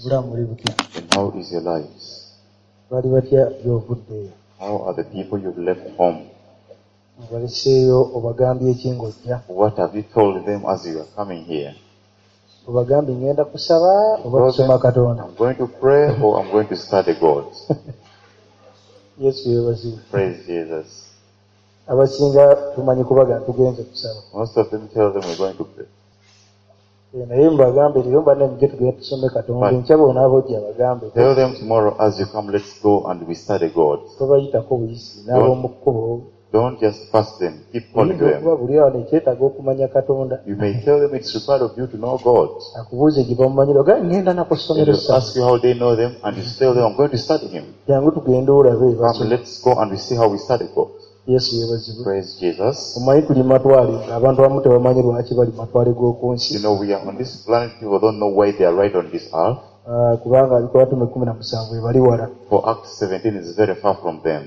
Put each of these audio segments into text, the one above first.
And how is your lives? Bali batya by'ovuddeyo? How are the people you've left home? Obaleseeyo obagambye ki ng'ojja? What have you told them as you are coming here? Obagambye ngenda kusaba oba kusoma Katonda? I'm going to pray or I'm going to study God. Yesu yeebazibwe. Praise Jesus. Abasinga tumanyi kubaga tugenze kusaba. Most of them tell them we're going to pray. Naye mbagambe leero mbanne mujje tugende tusome Katonda enkya bonna abojja abagambe. Tell them tomorrow as you come, let's go and we study God. Tobayitako buyisi n'ab'omu kkubo. Don't just pass them. Keep calling them. Buli awo nekyetaaga okumanya Katonda. You may tell them it's required of you to know God. Akubuuze gye bamumanyira ogaa ngenda nako And ssomero they'll ask you how they know them, and you tell them, I'm going to study Him. jangu tugende olabe. Come, let's go and we see how we study God. Yesu yeebazibwe. Praise Jesus. Omanyi tuli matwale ng'abantu abamu tebamanyi lwaki bali matwale g'oku nsi. You know, we are on this planet, people don't know why they are right on this earth. Kubanga Abikuwatume 17 ebali wala. For Acts 17 is very far from them.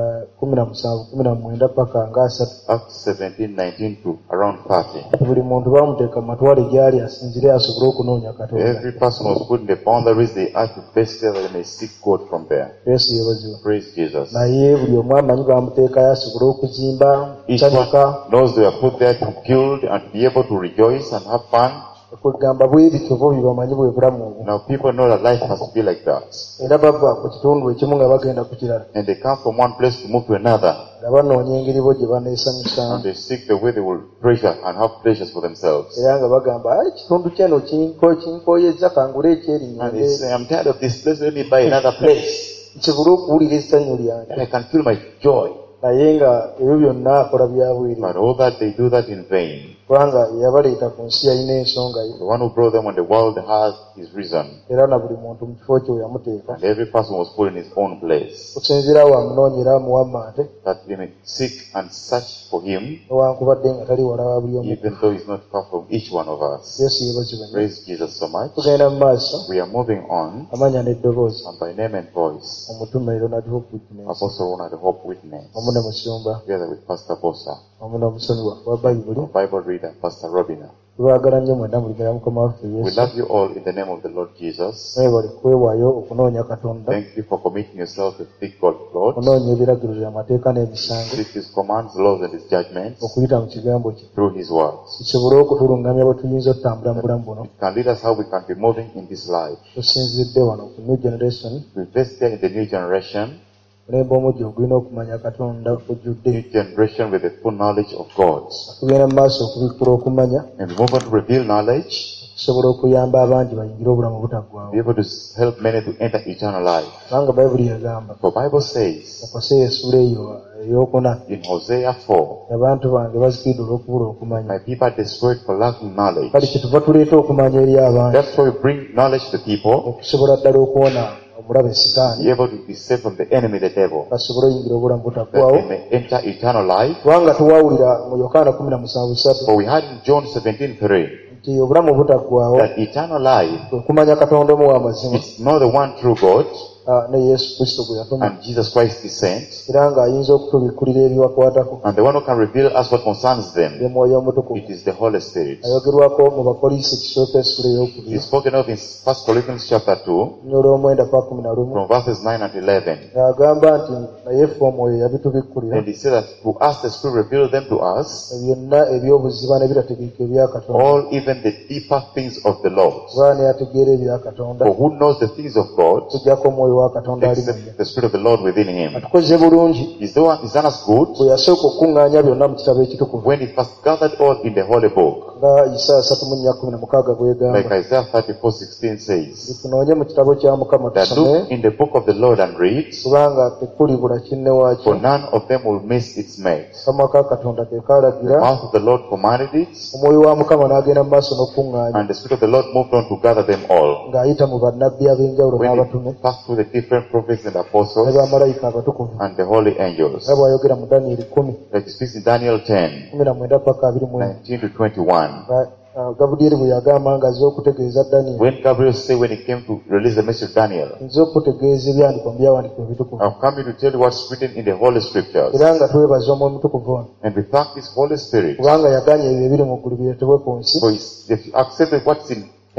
17, 19 paka nga 3. Acts 17:19 to around 30. Buli muntu bamuteeka matwale gyali asinzire asobole okunoonya Katonda. Every person was put in the boundaries they had to base there that they may seek God from there. Yesu yeebazibwe. Praise Jesus. Naye buli omu amanyi bamuteekayo asobole okuzimba, Each one kusanyuka. knows they are put there to build and be able to rejoice and have fun. Okugamba bwe bityo bo bibamanyi bwe bulamu obwo. Now people know that life has to be like that. Era bava ku kitundu ekimu nga bagenda ku kirala. And they come from one place to move to another. Nga banoonya engeri bo gye And baneesanyusamu. they seek the way they will treasure and have pleasures for themselves. Era nga bagamba ekitundu kyeno kinkooyezza kangule ekyerinnya. And they say, I'm tired of this place, let me buy another place. Nsobole okuwulira essanyu lyange. And I can feel my joy. Naye nga ebyo byonna akola bya bwereere. But all that they do that in vain. Kubanga eyabaleeta ku nsi yalina ensonga ye. The one who brought them on the world has his reason. Era na buli muntu mu kifo kye we yamuteeka. And every person was put in his own place. Okusinziira wamunoonyera amuwammante. That they may seek and search for him, newankubadde nga tali wala wa buli omu. even though he's not far from each one of us. Yesu yeebazibwe. Praise Jesus so much. Tugenda mu maaso. We are moving on. Amanya n'eddoboozi. And by name and voice, Omutume Ronald Hope Witness. Apostle Ronald Hope Witness, Wamu ne Musumba. together with Pastor Bosa, Wamu n'omusomi waffe wa Bayibuli. our Bible reader, Pastor Robina. Tubaagala nnyo mwenna mulimira Mukama waffe We Yesu. love you all in the name of the Lord Jesus. Mwebale kwewaayo okunoonya Katonda. Thank you for committing yourself to seek God, Lord. Okunoonya ebiragiro by'amateeka n'emisango. Seek His commands, laws, and His judgments Okuyita mu kigambo kye. through His words. Kisobole okutulungamya bwe tuyinza okutambula mu bulamu buno. It can lead us how we can be moving in this life. Tusinzidde wano ku New Generation. We invest there in the new generation, Mulembe omujja ogulina okumanya Katonda new ojjudde. generation with the full knowledge of God. Tugenda mu maaso okubikkula okumanya. And we move on to reveal knowledge, Tusobola okuyamba abangi bayingire obulamu obutaggwaawo. be able to help many to enter eternal life. Kubanga Bayibuli yagamba. For Bible says Mu Koseya essuula eyo ey'okuna. in Hosea 4, Abantu bange bazikiridde olw'okubula okumanya. my people are destroyed for lacking knowledge. Kale kyetuva tuleeta okumanya eri abantu. That's why we bring knowledge to people, Okusobola ddala okuwona omulabe Sitaani. be able to be saved from the enemy, the devil, Basobole oyingira obulamu that butaggwaawo. they may enter eternal life. Kubanga tuwawulira mu Yokaana 17:3 For we had in John 17:3 nti obulamu obutaggwaawo that eternal life kwe kumanya Katonda omu w'amazima is not the one true God ne Yesu Kristo gwe yatuma. and Jesus Christ His sent, Era ng'ayinza okutubikkulira ebibakwatako. and the one who can reveal us what concerns Ye them, Mwoyo Omutukuvu. it is the Holy Spirit. Ayogerwako mu Bakolinso ekisooka essula It ey'okubiri. is spoken of in 1 Corinthians chapter 2 Olw'omwenda pa 11. from verses 9 and 11. Agamba nti naye ffe Omwoyo yabitubikkulira. And He said that to us the Spirit revealed them to us, Byonna eby'obuziba n'ebitategeeka ebya Katonda. all even the deeper things of the Lord. Kubanga yategeera ebya Katonda. For who knows the things of God Kujjako Omwoyo wa Katonda ali mu ye. except the Spirit of the Lord within him? Atukoze bulungi. He's done us good Bwe yasooka okuŋŋaanya byonna mu kitabo ekitukuvu. when He first gathered all in the Holy Book. Nga Isaaya 3:16 bw'egamba. Like Isaiah 34:16 says, Tunoonye mu kitabo kya Mukama that tusome. look in the book of the Lord and read, Kubanga tekulibula kinne for waakyo. none of them will miss its mate. Akamwa ka Katonda ke The kaalagira. mouth of the Lord commanded it, Omwoyo wa Mukama n'agenda mu maaso n'okuŋŋaanya. and the Spirit of the Lord moved on to gather them all. Ng'ayita mu bannabbi ab'enjawulo When n'abatume. He passed through the different prophets and Ne apostles bamalayika abatukuvu. and the holy angels. Nga bw'ayogera mu Danyeri 10, Like He speaks in Daniel 10, 19 paka 21. 19 to 21. Gabudyeri bwe yagamba ng'azze okutegeeza Danyeri. When Gabriel said when he came to release the message of Daniel, Nze okutegeeza ebyandikwa mu byawandiikibwa ebitukuvu. I've come here to tell you what's written in the Holy Scriptures. Era nga twebaza Omwoyo Omutukuvu ono. And we thank His Holy Spirit, Kubanga yaganya ebyo ebiri mu ggulu bireetebwe ku nsi. for if you accepted what's in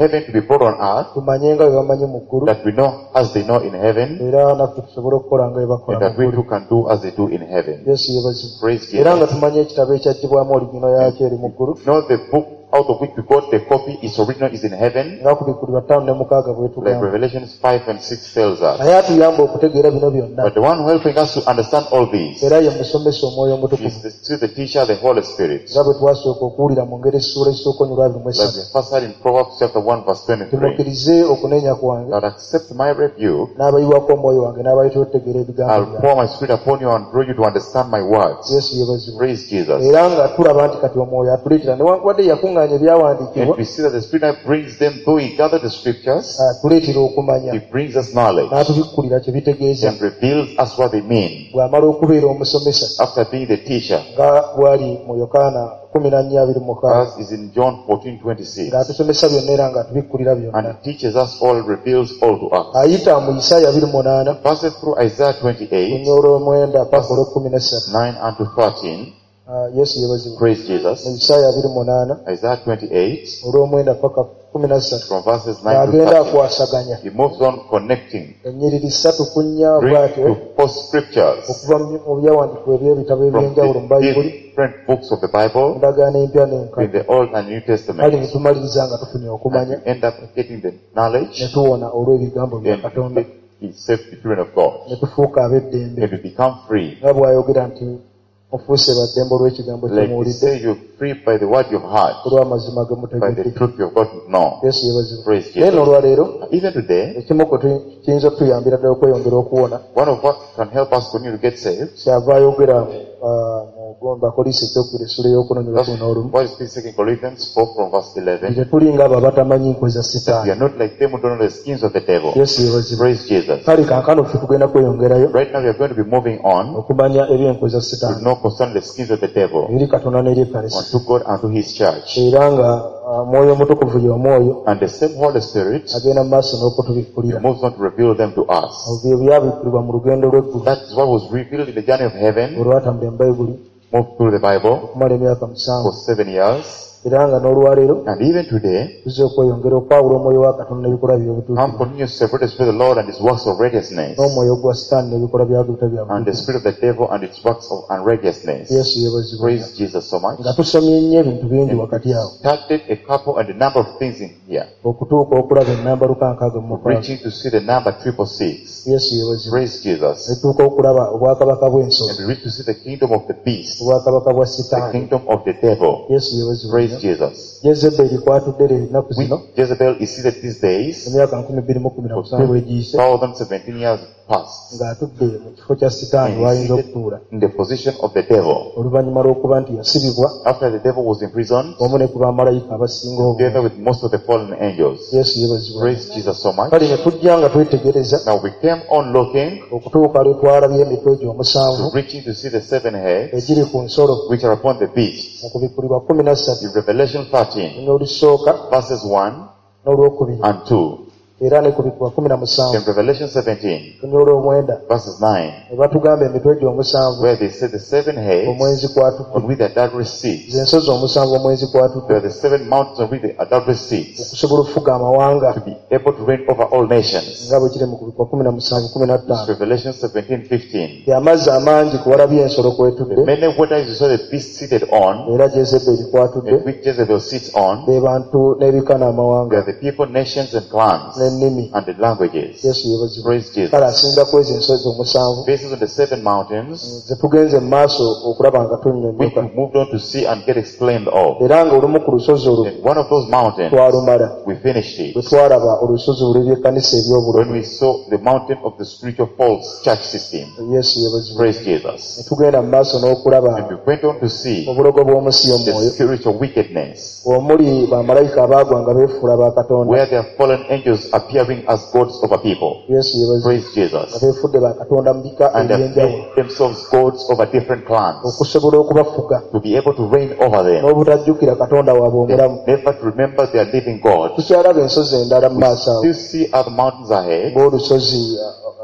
heaven to be brought on earth, tumanye nga bwe bamanyi mu ggulu, that we know as they know in heaven, era naffe tusobole okukola nga bwe bakola and mu that we ggulu. too can do as they do in heaven. Yesu yeebazibwe. Praise Era nga Jesus. tumanye ekitabo ekyaggyibwamu oligino yaakyo eri mu ggulu, Know the book out of which we got the copy, its original is in heaven, nga ku Bikuli 5:6 bwe like tugamba. Revelations 5 and 6 tells us. Naye atuyamba okutegeera bino byonna, But the one helping us to understand all these era ye musomesa Omwoyo is Omutukuvu, the teacher, the Holy Spirit. nga bwe twasooka okuwulira mu ngeri essuula ekisooka onyolwa Like 23. we first heard in Proverbs chapter 1 verse 23. Tumukkirize okunenya kwange, That accept my rebuke, n'abayiwako omwoyo wange n'abayita okutegeera ebigambo I'll byange. pour my spirit upon you and draw you to understand my words. Yesu yeebazibwe. Praise Jesus. Era nga tulaba nti kati omwoyo atuleetera, newankubadde yakuŋŋaanya ebyawandiikibwa, And we see that the Spirit brings them, though He gathered the scriptures, atuleetera okumanya, He brings us knowledge n'atubikkulira kye bitegeeza. and reveals us what they mean. Bw'amala okubeera omusomesa, After being the teacher, nga bw'ali mu Yokaana 14:26, as is in John 14:26, ng'atusomesa byonna era ng'atubikkulira and byonna. He teaches us all, reveals all to us. Ayita mu Isaaya 28, Passes through Isaiah 28, olw'omwenda paka olw'ekkuminessatu. 9 unto 13. Yesu yeebazibwe. Praise Mu Jesus. Isaaya 28, Isaiah 28, olw'omwenda paka 13, from verses 9 to agenda 13. akwasaganya He moves on connecting, ennyiriri 3 ku nnya bring bw'atyo, to post scriptures okuva mu byawandiikibwa eby'ebitabo from eby'enjawulo mu Bayibuli, the different books of the Bible, endagaano empya in n'enkadde. the Old and New Kale Testament, ne tumaliriza nga tufunye okumanya, and we end up getting the ne knowledge, tuwona olw'ebigambo bya and Katonda, we be saved the children of God, ne tufuuka ab'eddembe, and we become free. nga bw'ayogera nti mufuuse baddembe olw'ekigambo kye Like he muwulidde, say, you're free by the word you've heard, olw'amazima ge by mutegedde. the truth you've gotten to know. Yesu yeebazibwe. Praise Naye Jesus. n'olwaleero, Even today, ekimu ku kiyinza okutuyambira ddala okweyongera okuwona, one of what can help us continue to get saved, kyava ayogera mu Bakolisi ekyokubiri essula ey'okuna that's n'olumu n'olumu, what is 2 Corinthians 4 from verse 11. tetuli nga abo abatamanyi nkwe za We Setaani. are not like them who don't know the schemes of the devil. Yesu yeebazibwe. Praise Jesus. Kale kaakano ffe tugenda kweyongerayo Right now we are going to be moving on okumanya eby'enkwe za to Setaani know concerning the schemes of the devil eri Katonda n'eri Ekkanisa, unto God and to His church. era nga Mwoyo Omutukuvu ye Omwoyo And the same Holy Spirit agenda mu maaso n'okutubikkulira. moves on to reveal them to us. Ebyo byabikkulirwa mu lugendo lw'eggulu That is what was revealed in the journey of heaven, olwatambulira mu Bayibuli moved through the Bible okumala emyaka 7, for 7 years. era nga n'olwaleero And even today, tuzze okweyongera okwawula Omwoyo wa Katonda n'ebikolwa come by'obutuukirivu, continue to separate the Spirit of the Lord and His works of righteousness, n'omwoyo gwa Setaani n'ebikolwa byagwo and the byabutuukirivu. Spirit of the devil and its works of unrighteousness. Yesu yeebazibwe. Praise Jesus so much. Nga tusomye nnyo ebintu bingi wakati awo, Started a couple and a number of things in here, okutuuka okulaba ennamba 666. reaching to see the number 666. Yesu yeebazibwe. Praise Jesus. Netuuka okulaba obwakabaka bw'ensolo, And we reach to see the kingdom of the beast, obwakabaka bwa the Setaani. kingdom of the devil. Yesu yeebazibwe. Praise Jesus. Jezeberi kwatudde leero ennaku Which zino, Jezebel is seated these days, emyaka 2017 bw'egiyise, 2017 years past, ng'atudde mu kifo kya Setaani and w'ayinza is seated okutuula, in the position of the devil. oluvannyuma lw'okuba nti yasibibwa After the devil was imprisoned, wamu ne ku bamalayika abasinga obungi. together with most of the fallen angels. Yesu yeebazibwe. Praise Jesus so much. Kale ne tujja nga twetegereza Now we came on looking, okutuuka lwe twalabye emitwe gyo omusanvu reaching to see the 7 heads egiri ku nsolo which are upon the beast. mu kubikkulirwa 13 In Revelation 13, n'olusooka verses 1 n'olwokubiri, and 2. era ne kubikkulirwa In 17 Revelation 17, n'olw'omwenda, verses 9, ne batugamba emitwe gyo omusanvu where they say the 7 heads omwenzi kwatudde, on which the adulterous sits. z'ensozi omusanvu omwenzi kwatudde, There are the 7 mountains on which the adulterous sits, okusobola okufuga amawanga, to be able to reign over all nations. nga bwe kiri mu kubikkulirwa 17:15. It's Revelation 17:15. Amazzi amangi kuwalabye ensolo The kwetudde, many waters you saw the beast seated on, era Jezeberi kwatudde, and which Jezebel sits on, be bantu n'ebika they n'amawanga are the people, nations, and clans, n'ennimi. and the languages. Yesu yeebazibwe. Praise Jesus. Kale asinzira ku ezo ensozi omusanvu Basis on the 7 mountains, ze tugenze mu maaso okulaba nga which tunnyonnyoka, we moved on to see and get explained of. era nga olumu ku lusozi olwo And one of those mountains, twalumala we finished bwe it twalaba olusozi olw'ebyekanisa eby'obululu. when we saw the mountain of the spiritual false church system. Yesu yeebazibwe. Praise Jesus. Ne tugenda mu maaso n'okulaba And we went on to see obulogo bw'omusi the y'omwoyo, spiritual wickedness, omuli bamalayika abaagwa nga beefuula ba Katonda. where there are fallen angels appearing as gods over people. Yesu yeebazibwe. Praise Nga Jesus. beefudde ba Katonda mu bika And have eby'enjawulo, made themselves gods over different clans, okusobola okubafuga to be able to reign over them, n'obutajjukira Katonda waabwe omulamu. and never to remember their living God. Tukyalaba ensozi endala mu maaso awo, Still see other mountains ahead, ng'olusozi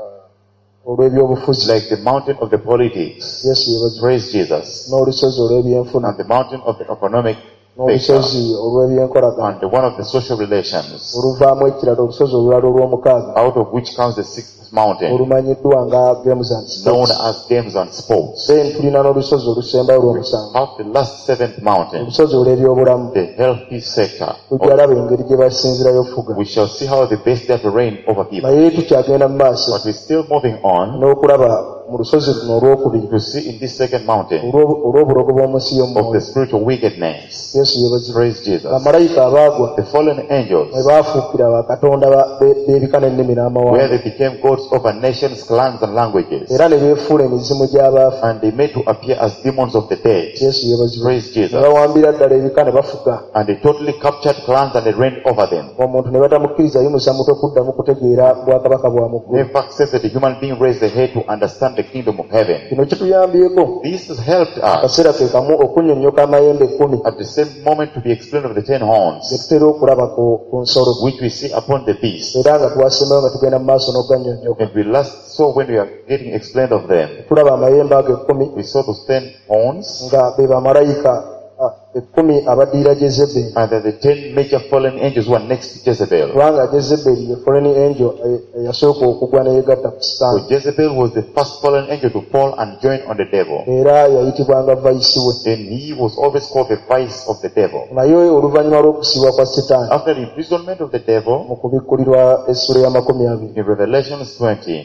olw'ebyobufuzi. like the mountain of the politics. Yesu yeebazibwe. Praise Jesus. N'olusozi olw'ebyenfuna, And the mountain of the economic n'olusozi olw'ebyenkolagana and one of the social relations, oluvaamu ekirala olusozi olulala olw'omukaaga out of which comes the sixth mountain, olumanyiddwa nga games and known sports. as games and sports. Then tulina n'olusozi olusembayo olw'omusanvu, Half the last seventh mountain, olusozi olw'ebyobulamu. the healthy sector. Tujja alaba engeri gye basinzirayo fuga. We shall see how the best there to reign over people. naye tukyagenda mu maaso But we're still moving on n'okulaba mu lusozi luno olwokubiri to see in this second mountain olw'obulogo bw'omunsi of the y'omwoyo. spiritual wickedness. Yesu yeebazibwe. Praise Jesus. bamalayika abaagwa The fallen bwe angels, baafuukira bakatonda b'ebika n'ennimi where n'amawanga, they became gods over nations, clans, and languages, era ne beefuula emizimu gy'abaafu. and they made to appear as demons of the dead. Yesu yeebazibwe. Praise ne Jesus. bawambira ddala ebika ne bafuga. And they totally captured clans and they reigned over them. omuntu ne batamukkiriza yimusa mutwe kuddamu kutegeera bwakabaka bwa They muggulu. in fact says that the human being raised the head to understand the kingdom of heaven. kino kituyambyeko This has helped us akaseera ke kamu okunnyonnyoka amayembe 10 at the same moment to be explained of the 10 horns, ge tutera okulaba ku nsolo, which we see upon the beast. era nga twasembayo nga tugenda mu maaso n'ogannyonnyoka. And we last saw when we are getting explained of them, tulaba amayembe ago 10 we saw those 10 horns, nga be bamalayika 10 abaddiira Jezebeli. and then the 10 major fallen angels who are next to Jezebel. kubanga Jezebeli ye fallen angel eyasooka okugwa neyegatta ku So Sitaani, Jezebel was the first fallen angel to fall and join on the devil. era yayitibwanga vayisi we. And he was always called the vice of the devil. naye oluvannyuma lw'okusibwa kwa Sitaani After the imprisonment of the devil, mu kubikkulirwa essula ya 20, in Revelations 20,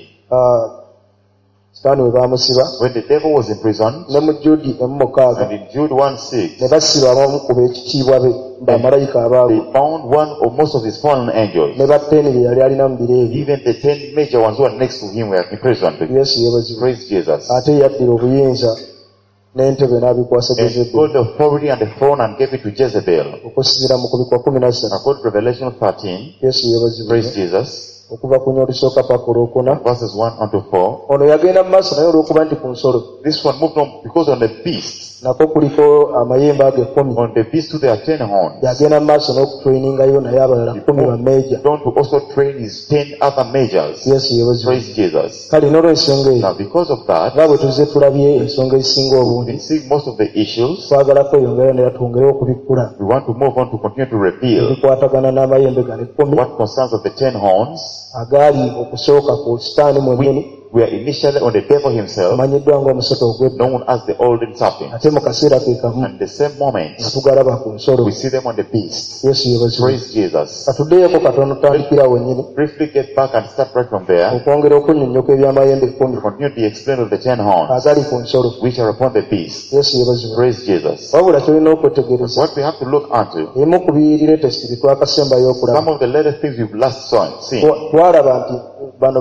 Sitaani we baamusiba when the devil was imprisoned, ne mu Judi 6 and in Jude 1:6, ne basiba abamu ku beekitiibwa be bamalayika abaagwa, they found one or most of his fallen angels. ne batteni be yali alina mu biro ebyo. Even the 10 major ones who are next to him were imprisoned. Yesu yeebazibwe. Praise Jesus. ate yaddira obuyinza n'entebe n'abikwasa And Jezebeli, got the authority and the throne and gave it to Jezebel. okusinziira mu kubikwa 13. According to Revelation 13, Yesu yeebazibwe. praise Jesus, okuva ku nnya olusooka paka olwokuna. verses 1 unto 4. ono yagenda mu maaso naye olw'okuba nti ku nsolo This one moved on because on the beast, nako kuliko amayembe ago 10. on the beast too there are 10 horns. yagenda mu maaso n'okutrainingayo naye abalala 10 bameeja. Don't to also train his 10 other majors. Yesu yeebazibwe. Praise Jesus. kale n'olw'ensonga eyo Now because of that, nga bwe tuzze tulabye ensonga ezisinga we've obungi, been seeing most of the issues. twagala kweyongera ne twongere okubikkula We want to move on to continue to reveal ebikwatagana n'amayembe gano 10 what concerns of the 10 horns. agaali okusooka ku Sitaani mwennyini, We are initially on the devil himself, amanyiddwa ng'omusota ogw'edda, known as the old serpent. ate mu kaseera ke kamu And the same moment, nga tugalaba ku nsolo. we see them on the beast. Yesu yeebazibwe. Praise Jesus. katuddeeyoko katono tutandikira wennyini Briefly get back and start right from there. okwongera okunnyonnyoka ebyamayembe 10 To continue to explain of the 10 horns, agali ku nsolo. which are upon the beast. Yesu yeebazibwe. Praise Jesus. wabula kyolina okwetegereza What we have to look unto, emu ku biyirire tesiti twakasembayo okulaba, some of the latest things we've last seen. twalaba nti bano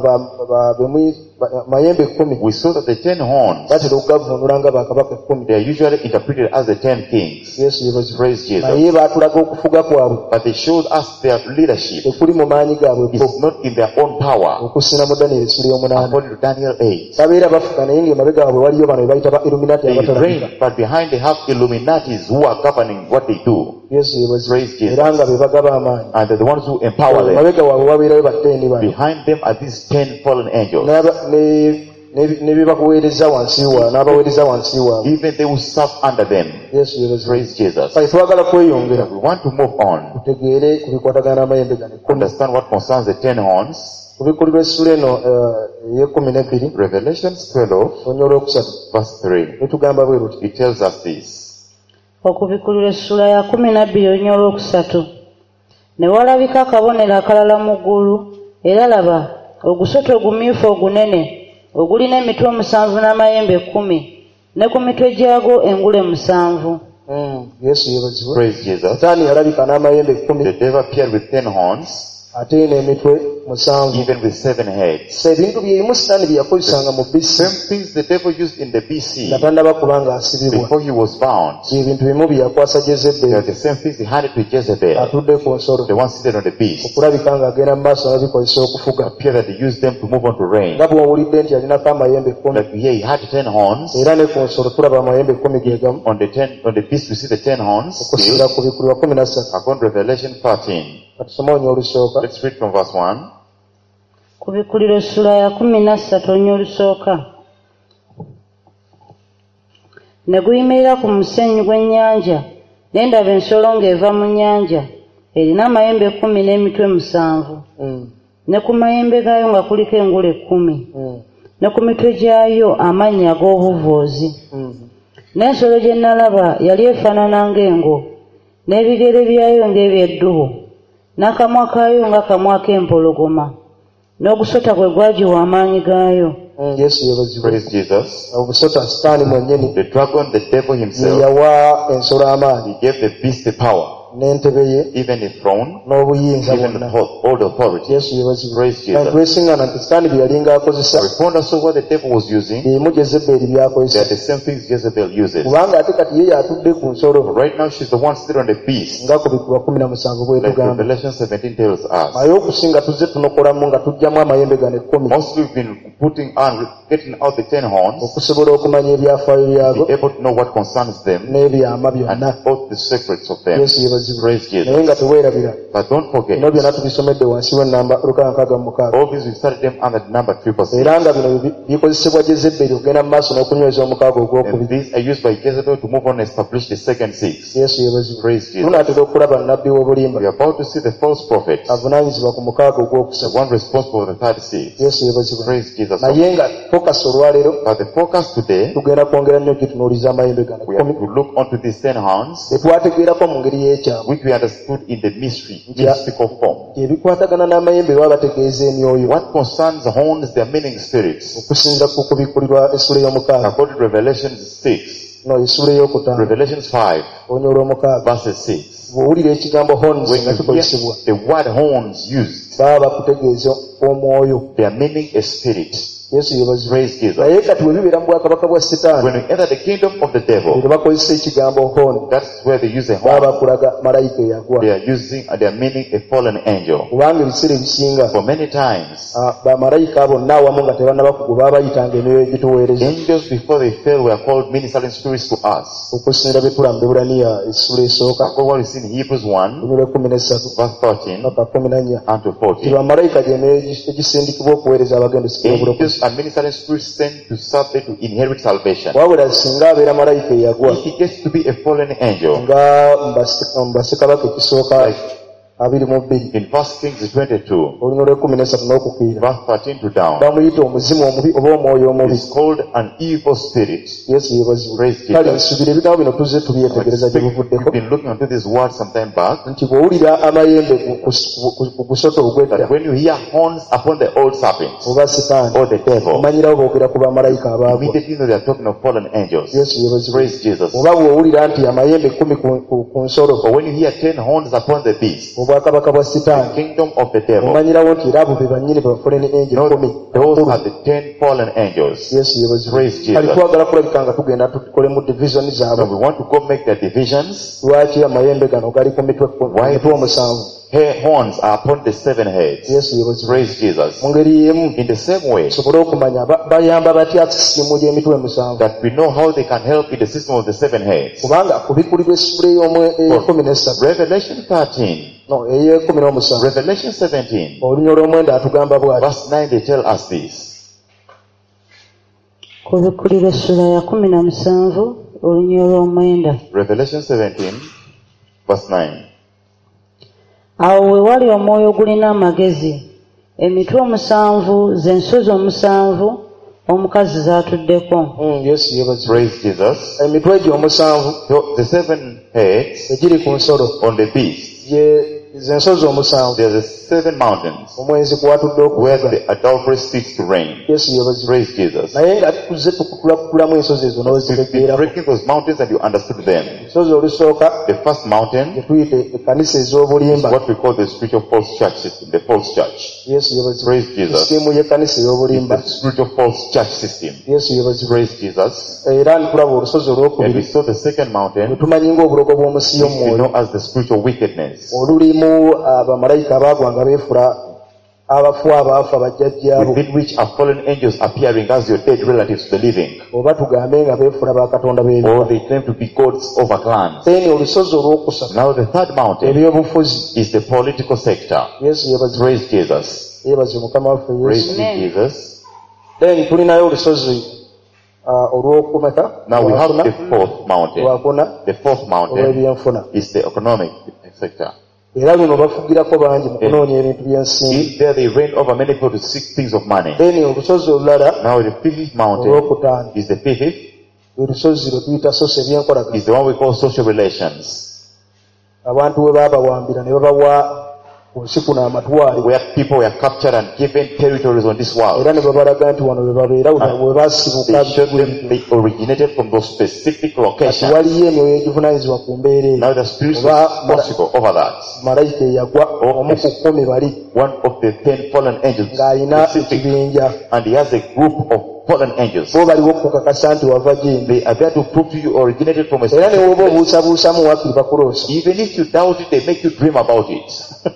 mayembe 10 We saw that the 10 horns, batera okugavvuunula nga bakabaka 10. they are usually interpreted as the 10 kings. Yesu yeebazibwe. Praise Jesus. naye baatulaga okufuga kwabwe But they showed us their leadership tekuli mu maanyi gaabwe bo, is not in their own power. okusinziira mu Daniel essula y'omunaana. According to Daniel 8. babeera bafuga naye ng'emabega waabwe waliyo bano be bayita ba Illuminati They abatalabika. reign, but behind they have Illuminatis who are governing what they do. Yesu yeebazibwe. Praise Jesus. era nga be bagaba amaanyi. And they're the ones who empower them. mabega waabwe wabeerayo bateeni bano Behind them are these 10 fallen angels. ne bye bakuweereza wansi wa n'abaweereza wansi waabwe. Even they who serve under them. Yesu yeebazibwe. Praise Jesus. kale twagala kweyongera We want to move on. tutegeere ku bikwatagana n'amayembe gano 10. Understand what concerns the 10 horns. ku bikulirwa essula eno ey'ekumi Revelations 12, onya olwokusatu verse 3. netugamba bwe ruti. It tells us this. okubikulira essula ya 12 olunya olwokusatu. Ne walabika akabonero akalala mu ggulu, era laba ogusota ogumyufu ogunene ogulina emitwe 7 n'amayembe 10, ne ku mitwe gyagwo engule 7. Yesu yeebazibwe. Praise Jesus. Sitaani yalabika n'amayembe 10 The devil appeared with 10 horns, ate n'emitwe 7. even with 7 heads. ebintu byeyimu Sitaani bye yakozesanga mu BC Same things the devil used in the BC nga tannaba kubanga asibibwa. before he was bound. ebintu bimu bye yakwasa They are Jezebeli the same things he handed to Jezebel, atudde ku nsolo, the one seated on the beast. okulabika ng'agenda mu maaso n'abikozesa okufuga. Appeared that he used them to move on to reign. nga bw'owulidde nti yalinako amayembe 10, Like here he had 10 horns. era ne ku nsolo tulaba amayembe 10 ge gamu, On the beast we see the 10 horns. okusinziira ku bikulirwa 13. According to Revelation 13. katusome onya olusooka. Let's read from verse 1. Kubikulira essula ya 13 olunya olusooka. Ne guyimirira ku musenyu gw'ennyanja, ne ndaba ensolo ng'eva mu nnyanja erina amayembe 10 n'emitwe 7, ne ku mayembe gaayo nga kuliko engule 10, ne ku mitwe gyayo amannya ag'obuvoozi. N'ensolo gye nalaba yali efaanana ng'engo, n'ebigere byayo ng'ebyeddubu, n'akamwa kaayo ng'akamwa k'empologoma, n'ogusota gwe gwagiwa amaanyi gaayo. Yesu yebazibwe. Praise Jesus. Obusota Sitaani mwennyini The dragon, the devil ye himself, yawa ensolo amaanyi he gave the beast the power, n'entebe ye even the throne, n'obuyinza even the bwonna. all the authority. Yesu yebazibwe. Praise Kale Jesus. twesiŋŋana nti Sitaani bye yalinga akozesa We found out so what the devil was using, byemu Jezeberi they byakozesa, are the same things Jezebel uses. kubanga ate kati ye yatudde ku nsolo But right now she's the one sitting on the beast, nga ku Bikubwa 17 bwe like tugamba. Revelation 17 tells us. Naye okusinga tuzze tunokolamu nga tujjamu amayembe gano 10 Mostly we've been putting on, getting out the 10 horns, okusobola okumanya ebyafaayo byago be able to know what concerns them, n'ebyama and byonna. both the secrets of them. Yesu yebazibwe. Praise Naye Jesus. nga teweerabira But don't forget, bino byonna tubisomedde wansi w'ennamba 666. all these we started them under number 3%. Era nga bino bikozesebwa Jezeberi okugenda mu maaso n'okunyweza omukaaga And ogwokubiri. these are used by Jezebel to move on and establish the second 6. Yesu yebazibwe. Praise Jesus. Tunaatera okulaba nnabbi w'obulimba We are about to see the false prophet, avunaanyizibwa ku mukaaga the ogwokusatu. one responsible for the third 6. Yesu yebazibwe. Praise Jesus. Naye nga fokasi olwaleero But the focus today, tugenda kwongera nnyo gitunuuliza amayembe gano we have to look onto these 10 horns, bye twategeerako mu ngeri y'ekyamu, which we understood in the mystery, Yeah. mystical form. ebikwatagana n'amayembe baba bategeeza emyoyo What concerns the horns, their meaning spirits. okusinziira ku kubikkulirwa essula ey'omukaaga According to Revelation 6, no essula ey'okutaano Revelations 5, olunya olw'omukaaga verses 6. bw'owulira ekigambo horns When nga you kikozesebwa hear the word horns used, baba bakutegeeza omwoyo. their meaning is spirit. Yesu yebazibwe. Praise Jesus. Naye kati bwe bibeera mu bwakabaka bwa Setaani When we enter the kingdom of the devil, bwe bakozesa ekigambo horn that's where they use a baba horn. bakulaga malayika eyagwa, They are using, they are meaning a fallen angel. kubanga ebiseera ebisinga For many times, bamalayika bonna awamu nga tebannabakugwa baba bayitanga emyoyo egituweereza, angels before they fell were called ministering spirits to us. okusinziira bye tulaba mu Eburaniya essula esooka According to what we see in Hebrews 1, olunya lw'ekkumi verse 13 paka 14 unto ti 14. bamalayika gyemyoyo egisindikibwa okuweereza abagenda osikira obulokozi. Angels are ministering spirits sent to serve to inherit salvation. wabula singa abeera malayika eyagwa If he gets to be a fallen angel, nga mu bassekabaka ekisooka like 22 in 1 Kings 22, olunya lw'ekkumi n'okufiira verse 13 to down, bamuyita omuzimu omubi oba omwoyo omubi. is called an evil spirit. Yesu yebazibwe. Praise Jesus. Kale nsubira ebigambo bino tuzze tubyetegereza gye You've bivuddeko been looking into this word some time back, nti bw'owulira amayembe ku gusota ogw'edda that when you hear horns upon the old serpents oba Setaani or the devil, omanyirawo boogera ku bamalayika abaagwa. immediately know they are talking of fallen angels. Yesu yebazibwe. Praise Jesus. oba bw'owulira nti amayembe 10 ku nsolo But when you hear 10 horns upon the beast, obwakabaka bwa Setaani, kingdom of the devil, omanyirawo nti era abo be bannyini bafuleni angel know 10. those are the 10 fallen angels. Yesu yebazibwe. Praise Jesus. Kale twagala kulabika nga tugenda tukolemu division So zaabwe. we want to go make the divisions. Lwaki amayembe gano gali ku mitwe 7? Horns are upon the 7 heads. Yesu yebazibwe. Praise Jesus. Mu ngeri y'emu In the same way tusobole okumanya bayamba batya sisimu gy'emitwe 7. that we know how they can help in the system of the 7 heads. Kubanga kubikkulirwa essula ey'ekkumi Revelation 13, ey'ekumi Revelation 17, olunya olw'omwenda atugamba bw'ati. verse 9, they tell us this. Kubikkulirwa essula ya 17 olunya olw'omwenda. Revelation 17, verse 9. Awo we wali omwoyo ogulina amagezi, emitwe 7 z'ensozi 7 omukazi z'atuddeko. Yesu yebazibwe. Praise Jesus. Emitwe egyo 7 So the 7 heads egiri ku nsolo on the beast, z'ensozi 7 there's the 7 mountains omwenzi kwatudde where okuvuga. the adultery seeks to reign. Yesu yebazibwe. Praise Jesus. Naye nga tuzze tukutulamu ensozi ezo You've been n'ozitegeerako. breaking those mountains and you understood them. Ensozi olusooka The first mountain gye tuyita ekkanisa is ez'obulimba. what we call the spiritual false church system, the false church. Yesu yebazibwe. Praise Jesus. Essimu y'ekkanisa ey'obulimba. The spiritual false church system. Yesu yebazibwe. Praise Jesus. Era ntulaba olusozi And we olwokubiri saw the second lwe mountain, tumanyi ng'obulogo bw'omusi which we y'omwoyo, know as the spiritual wickedness, olulimu abamalayika abaagwa nga beefula abafu abaafa bajjajjaabo, within which are fallen angels appearing as your dead relatives to the living, oba tugambe nga beefula bakatonda or b'ebika. they claim to be gods over clans. Then olusozi olwokusatu Now the third mountain ebyobufuzi. is the political sector. Yesu yebazibwe. Praise Jesus. Yebaze mukama waffe Praise Yesu. Amen. Jesus. Then tulinayo olusozi olw'okumeka Now we have the fourth mountain. olwakuna The fourth mountain olw'ebyenfuna is the economic sector. era luno bafugirako bangi mu kunoonya ebintu by'ensimbi. In there they reign over many people to seek things of money. Then olusozi olulala Now the fifth mountain olwokutaano is the fifth, olusozi lwe tuyita sosa ebyenkolagana. is the one we call social relations, Abantu we baabawambira ne babawa ku nsi kuno amatwale where people were captured and given territories on this world. era ne babalaga nti wano we babeera we basibuka They showed them they originated from those specific kati locations. waliyo emyoyo egivunanyizibwa ku mbeera eyo. Now the spirits Oba was responsible over that. malayika eyagwa omu ku 10 bali One of the 10 fallen angels, ng'alina specific, ekibinja and he has a group of fallen angels. bo baliwo okukakasa nti wava gyendi They are there to prove to you originated from a era ne specific woba place. obuusabuusamu wakiri bakuloosa Even if you doubt it, they make you dream about it.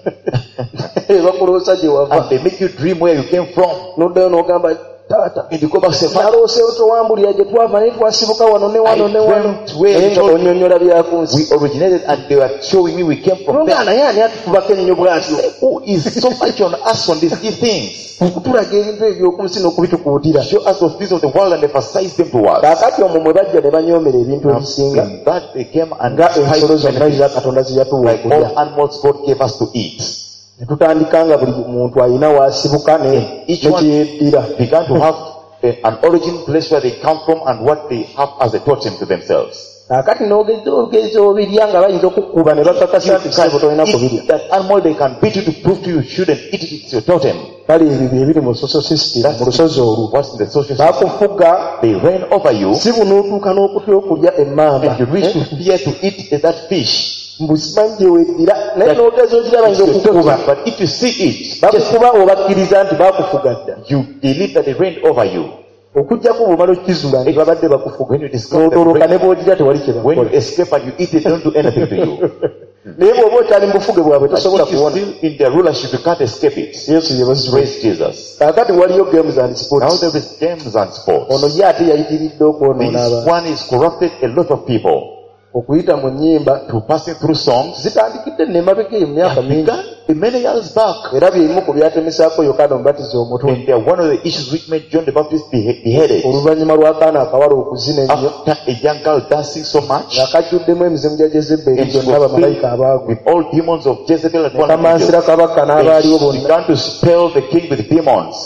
bakuloosa gye wava And they make you dream where you came from. noddayo n'ogamba taata And you go back and say, Father, nalooseewo towambulira gye twava naye twasibuka wano ne wano ne wano dreamt where naye you told me onyonnyola byaku nsi we originated, and they were showing me we came from nonga there. naye ani atufubako ennyo bw'atyo Who is so much on us on these things? okutulaga ebintu eby'oku nsi n'okubitukuutira Show us those things of the world and emphasize them to us. kaakati omwo mwe bajja ne banyoomera ebintu Now, ebisinga in that they came and nga ensolo zonna benefits, eza katonda zeyatuwa like okulya all animals God gave us to eat. ne tutandika nga buli muntu alina waasibuka Each one nekyeddira began to have an origin place where they come from and what they have as a totem to themselves. kaakati n'ogeza obirya nga bayinza okukuba ne bakakasa nti sebo tolina kubirya Eat that animal, they can beat you to prove to you shouldn't eat it, it's your totem. kale ebyo bye biri mu social system mu lusozi olwo What's in the social system? bakufuga They reign over you, si bunuutuuka n'okutya okulya emmamba and you reach to fear to eat that fish. mbusimanyi gye weddira naye n'ogeza ogira bayinza It's your okukuba totem. But if you see it, just bakukuba obakkiriza nti bakufuga dda you believe that they reign over you. okujjako bw'omala okizula nti babadde bakufuga When you discover the n'otoloka ne reign, bw'ogira tewali kye when you bakola escape and you eat it, they don't do anything to you. naye bw'oba okyali mu bufuge bwabwe But tosobola if you're kuwona still in their rulership, you can't escape it. yesu yebaziwe Praise Jesus. kaakati waliyo games and Now sports there is games and sports. ono ye ate yayitiridde okwonoona This abantu one is corrupted a lot of people. okuyita mu nnyimba To passing through songs, zitandikidde nemabega eyo mu myaka mingi began many years back. era byerimu ku byatemesaako yokaana omubatiza omutwe And they are one of the issues which made John the Baptist beheaded. oluvannyuma lw'akaana akawala okuzina ennyo After a young girl dancing so much, nga kajjuddemu emizimu gya jezebbeeri and she gyonna was bamalayika filled abaagwe with all demons of Jezebel and one nekamansira kabaka n'abaaliwo and she bonna began to spell the king with demons.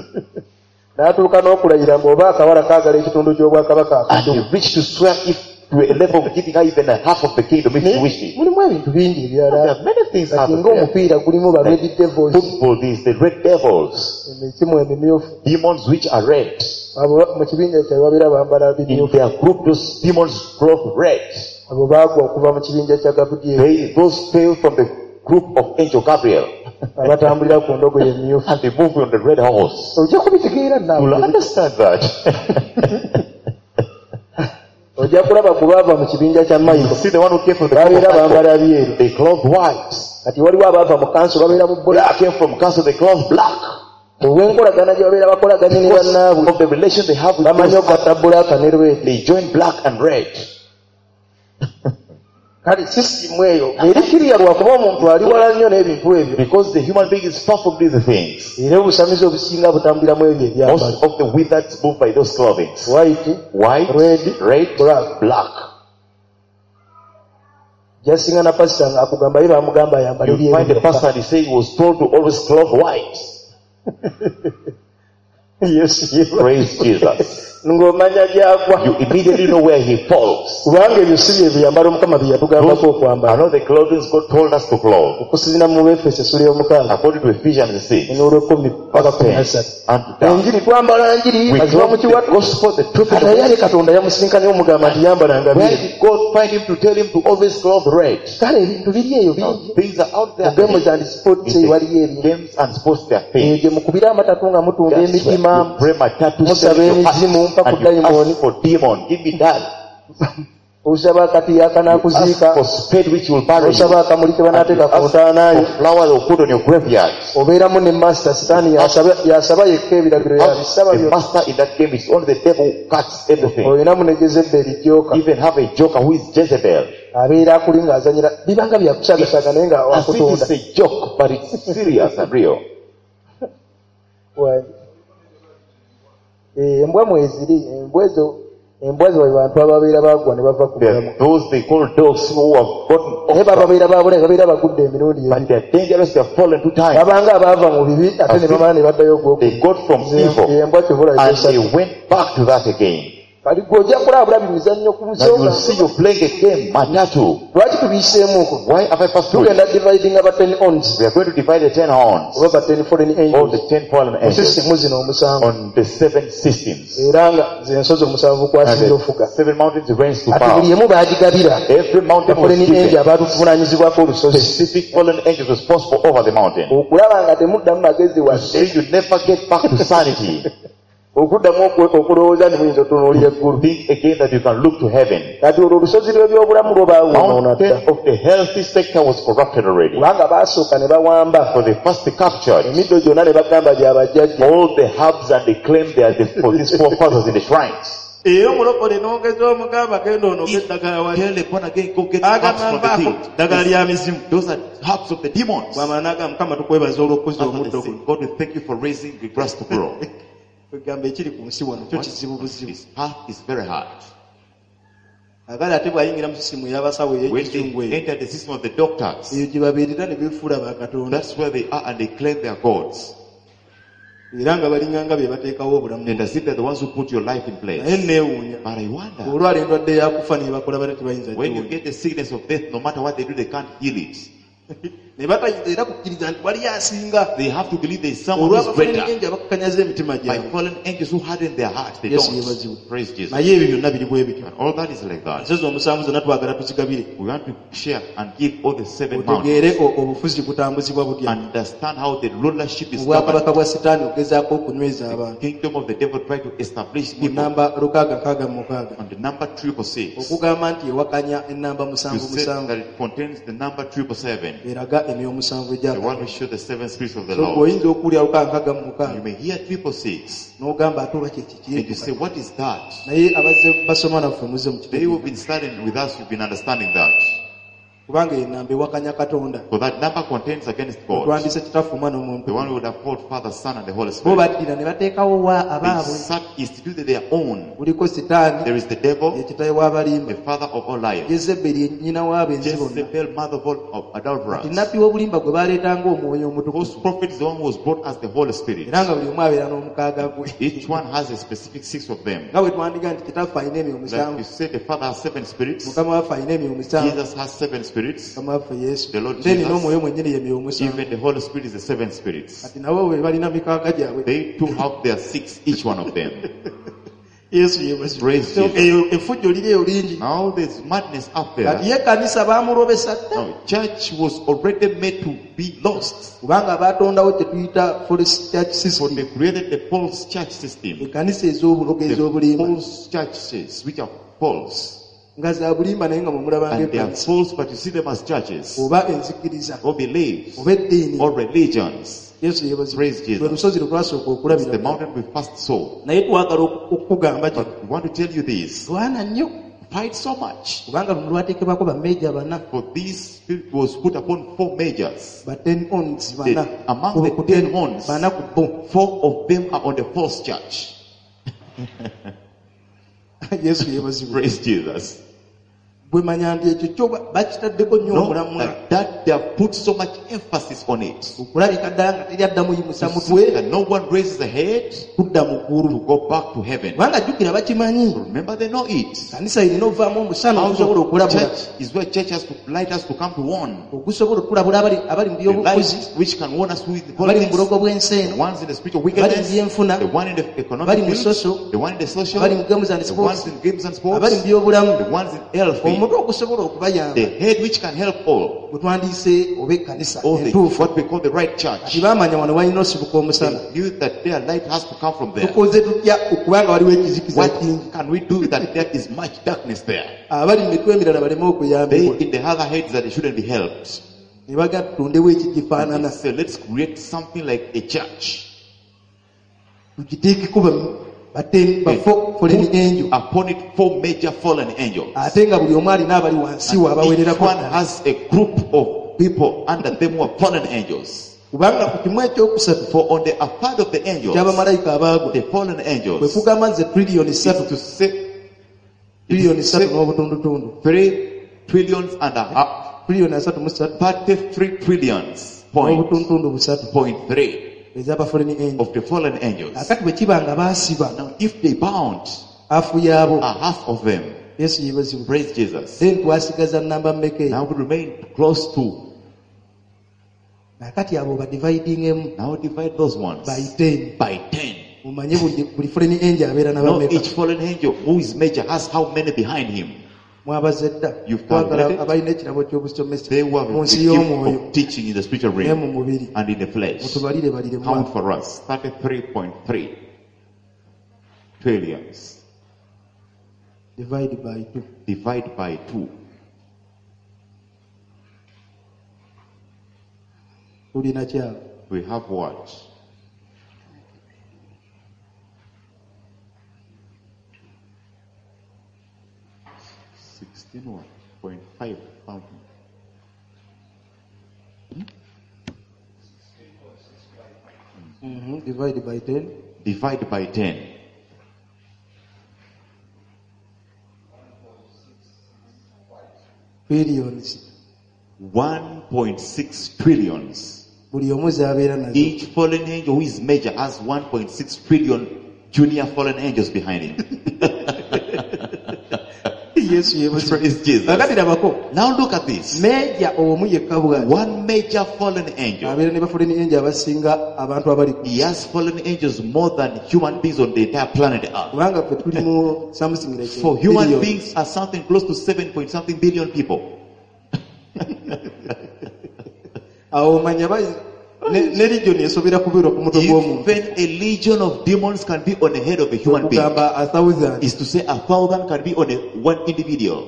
n'atuuka n'okulayira ng'oba akawala kaagala ekitundu ky'obwakabaka And he akato reached to swear if to a level of giving her even a half of the kingdom if she wished it. mulimu ebintu bingi There ebirala are many things kati happening there. ng'omupiira gulimu ba red devils Football, these the red devils, emizimu emimyufu demons which are red. abo mu kibinja kyabwe babeera bambala In bimyufu their group, those demons clothed red. abo baagwa okuva mu kibinja kya gabudyeri Those fell from the group of Angel Gabriel. abatambulira ku ndogoyi emyufu And they moved on the red horse. ojja kubitegeera You'll naawe understand that. ojja kulaba ku baava mu kibinja kya You mayiro see the one who came from the group babeera of bambala Michael, byeru they clothed white. kati waliwo abaava mu kanso babeera mu They bbula came from council, they clothed black. olw'enkolagana gye babeera bakolaganye ne Because bannaabwe of the relation they have with bamanyi those, okugatta bbulaaka ne lwedi they join black and red. kale sisitimu eyo eri kiriya lwakuba omuntu ali wala nnyo n'ebintu ebyo Because the human being is far from these things. era obusamizi obusinga butambuliramu ebyo ebyambalo Most of the wizards move by those clothing. white White, red, black. jasinga na pasita ng'akugamba ye bamugamba ayambale You find the byeru pastor and he say he was told to always clothe white. yesu yesu Praise Jesus. ng'omanya gyagwa You immediately know where he falls. kubanga ebyo si bye byambalo omukama bye yatugambako I okwambala know the clothing God told us to clothe. okusinziira mu Befeso essula ey'omukaaga According to Ephesians 6, n'olw'ekkumi paka verse 10 13 and down. enjiri twambala njiri We aziba mu clothe the kiwato gospel, the truth of ate yali the katonda yamusirinkanye omugamba nti yambalanga Where byeru did God find him to tell him to always clothe red? kale ebintu biri eyo Now, bingi things are out there. games and sports In waliyo the ebintu games and sports, they are things. gye mukubira amatatu nga mutunga That's where emitima you pray my tattoo, musaba send it to emizimu us, mpa ku and you dayimoni ask for demon, give me that. osaba akati Ask yakanaakuziika for spade which will bury you. osaba akamuli ke banaateeka ku ntaanaayo For flower they will put on your graveyard. obeeramu ne master sitaani yasaba yekka ebiragiro yabisaba The byonna master in that game is only the devil who cuts everything. olinamu ne Jezeberi joka Even have a joker who is Jezebel. abeera akuli ng'azanyira bibanga byakusagasaga naye nga As if wakutunda it's a joke, but it's serious and real. embwa mweziri embwa zo bantu ababeera bagwa ne bava ku There mulamu are those they call dogs who have gotten naye off, bababeera babulayi babeera bagudde emirundi but ebiri they are dangerous. They have fallen 2 times. babanga abaava mu bibi ate ne bamala ne baddayo They got from evil embwa kivula and they went back to that again. kati gwe ojja kulabula bimizannyo ku Now you will see busonga you playing a game, Matatu. lwaki tubiyiseemuko Why have I passed through tugenda it? dividing aba 10 ons We are going to divide the 10 horns, oba ba 10 foreign all angels the 10 fallen mu angels, sisitemu zino omusanvu on the 7 systems. era nga zensozi omusanvu And kwasinza ofuga the 7 mountains reigns to ati power. buli emu baagigabira Every mountain was foreign angel given. abaatuvunaanyizibwako olusozi Specific fallen angels responsible over the mountain. okulaba nga temuddamu magezi So wadde you never get back to sanity. okuddamu okulowooza nti muyinza otunuulira eggulu Think again that you can look to heaven. kati olwo olusozi lw'ebyobulamu lwo baawunoona dda Mountain of the healthy sector was corrupted already. kubanga baasooka ne bawamba For the first they captured emiddo gyonna ne bagamba gyabajjajja all the herbs and they claimed they are for these forefathers in the shrines. era omulokole n'ongeza omugamba genda onoga eddagala wali Tell the born again, go get herbs from the agamambaako field. ddagala lya mizimu Those are herbs of the demons. bwamala n'agamba mukama tukwebaza olw'okuza After they omuddo say, guno God, we thank you for raising the grass to grow. kwegamba ekiri ku nsi wano kyo What kizibu buzibu His path is very hard. agala ate bw'ayingira mu sisimu ey'abasawo When ey'ekizungu they eyo enter the system of the doctors, eyo gye babeerera ne beefuula bakatonda that's where they are and they claim they are gods. era nga balinganga be bateekawo obulamu And as if they're the ones who put your life in naye place. neewuunya But I wonder, olwala endwadde yakufa ne bakola bata tebayinza when you giwunya get the sickness of death, no matter what they do, they can't heal it. ne batayinza era kukkiriza nti waliyo asinga They have to believe there is someone who's olw'abafaanana greater. engi abakukanyaza emitima By gyabwe fallen angels who harden their hearts, they Yesu yebaziwe. don't. Praise Jesus. naye ebyo byonna biri bwe bityo But all that is like that. ensozi omusanvu zonna twagala tuzigabire We want to share and give all the 7 mountains. otegeere obufuzi butambuzibwa butya Understand how the rulership is mu bwakabaka governed. bwa sitaani okugezaako okunyweza abantu Kingdom of the devil try to establish mu people namba 666 on the number 666. okugamba nti ewakanya ennamba You said 777 that it contains the number 777. eraga emyoyo musanvu The one egyaka who show the 7 spirits of the so Lord. oyinza okuwulira 666 You may hear 666 n'ogamba ate oba and you kyekiki say, what is that? naye abazze basoma naffe muze mu They who have kitegeeza been studying with us, you've been understanding that. kubanga enamba ewakanya katonda For that number contains against God. otwandise kitaffe omwana The omuntu one who would have called Father, Son, and the Holy bo Spirit. baddira ne bateekawo wa They abaabwe sought instituted their own. kuliko sitaani There is the devil, ekitaye w'abalimba the father of all liars. jezeberi ennyina w'abenzi bonna Jezebel, mother of all of kati adulterers. nabbi w'obulimba gwe baleetanga omwoyo Whose omutukuvu prophet is the one who was brought as the Holy Spirit. era nga buli omu abeera n'omukaaga gwe Each one has a specific 6 of them. nga bwe twandiga nti kitaffe alina emyoyo Like you musanvu said, the Father has 7 spirits. mukama waffe alina emyoyo musanvu Jesus has 7 spirits. mukama waffe yesu The Lord then Jesus. n'omwoyo mwennyini yemyoyo musanvu Even the Holy Spirit is the 7 spirits. kati nabo bwe balina mikaaga gyabwe They too have their 6, each one of them. yesu yebazibwe Praise So, Jesus. eyo effujjo liri eyo lingi Now there's madness up kati there. ye kanisa baamulobesa dda Now, church was already made to be lost. kubanga baatondawo kye tuyita false church For system they created the false church system. ekkanisa ez'obulogo The ez'obulimba false churches, which are false. nga za bulimba naye nga mwemulabanga And they are ekkanisa false, but you see them as churches. oba enzikiriza Or beliefs. oba eddiini Or religions. yesu yebazibwe Praise Jesus. lwe lusozi lwe twasooka It's the okulabira mountain we first saw. naye twagala okukugamba kino But we want to tell you this. lwana nnyo Fight so much. kubanga luno lwateekebwako bammeeja bana For this spirit was put upon 4 majors. ba 10 ons bana Among the Ku 10 horns, bana ku bo 4 of them are on the false church. yesu yebazibwe Praise Jesus. bwe manya nti ekyo kyo bakitaddeko nnyo No, omulamula that they have put so much emphasis on it. okulabika ddala nga teri addamu yimusa To see mutwe that no one raises a head kudda mu to ggulu go back to heaven. kubanga jjukira bakimanyi Remember, they know it. kanisa erina ovaamu omusana Out ogusobola of okulabula church is where church has to light us to come to one. ogusobola okulabula abali mu The byobufuzi light which can warn us with the abali mu politics, bulogo bw'ensi the eno ones in the spiritual abali mu wickedness, byenfuna the one in the abali economic mu field, social the one in the social, abali mu games and the ones sports in games and abali mu sports, byobulamu the ones in health, omutwe ogusobola okubayamba the head which can help all, bwe twandiyise oba ekkanisa all the, entuufu what we call the right church. kati baamanya wano walina osibuka omusana They knew that their light has to come from there. tukoze tutya okubanga waliwo ekizikiza What kingi can we do that there is much darkness there? abali mu mitwe emirala baleme They okuyambibwa in the other heads that they shouldn't be helped. ne baga tutondewo And they ekigifaanana say, let's create something like a church. tukiteekeko bafo foreign angel Upon it 4 major fallen angels. ate nga buli omu alina abali wansi we Each abawererako one has a group of people under them who are fallen angels. kubanga ku kimu ekyokusatu For on the part of the angels, ky'abamalayika abaagwa the fallen bwe angels, kugamba nze trillioni is 3 to say trillioni 3 n'obutundutundu 3 trillions and a half, trillioni 3 33 trillions point, n'obutundutundu 3 point 3 ez'aba foreign angels. of the fallen angels. Akati bwe kiba nga baasiba Now, if they bound afu yaabo a half of them, Yesu yeebazibwe. praise Jesus, Then twasigaza namba mmeka eyo? now we remain close to. Akati abo badividingemu Now divide those ones by 10. by 10. Mumanye buli foreign angel abeera Now n'abameka. each fallen angel who is major has how many behind him? Mwabaze dda You've twagala calculated? abalina ekirabo ky'obusomesa They who have mu the nsi gift y'omwoyo of teaching in the spiritual ne mu realm mubiri. and in the flesh. Mutubalire balire Count mwa. for us 33.3 trillions. Divide by 2. Divide by 2. Tulina kyalo. We have what? $16.5 thousand. Divide by 10. Divide by 10. Billions. 1.6 trillions. Buli omu z'abeera nazo. Each fallen angel who is major has 1.6 trillion junior fallen angels behind him. Yesu yeebazibwe. Praise Jesus. Kakati labako. Now look at this. Meeja omu yekka bw'ati. One major fallen angel. Abeera ne ba foreign angel abasinga abantu abali ku. He has fallen angels more than human beings on the entire planet Earth. Kubanga ffe tuli mu something like For human billion. beings are something close to 7 point something billion people. Awo omanya ne legion esobera kubeera ku mutwe gw'omuntu. Even a legion of demons can be on the head of a human being. Okugamba 1,000. Is to say 1,000 can be on one individual.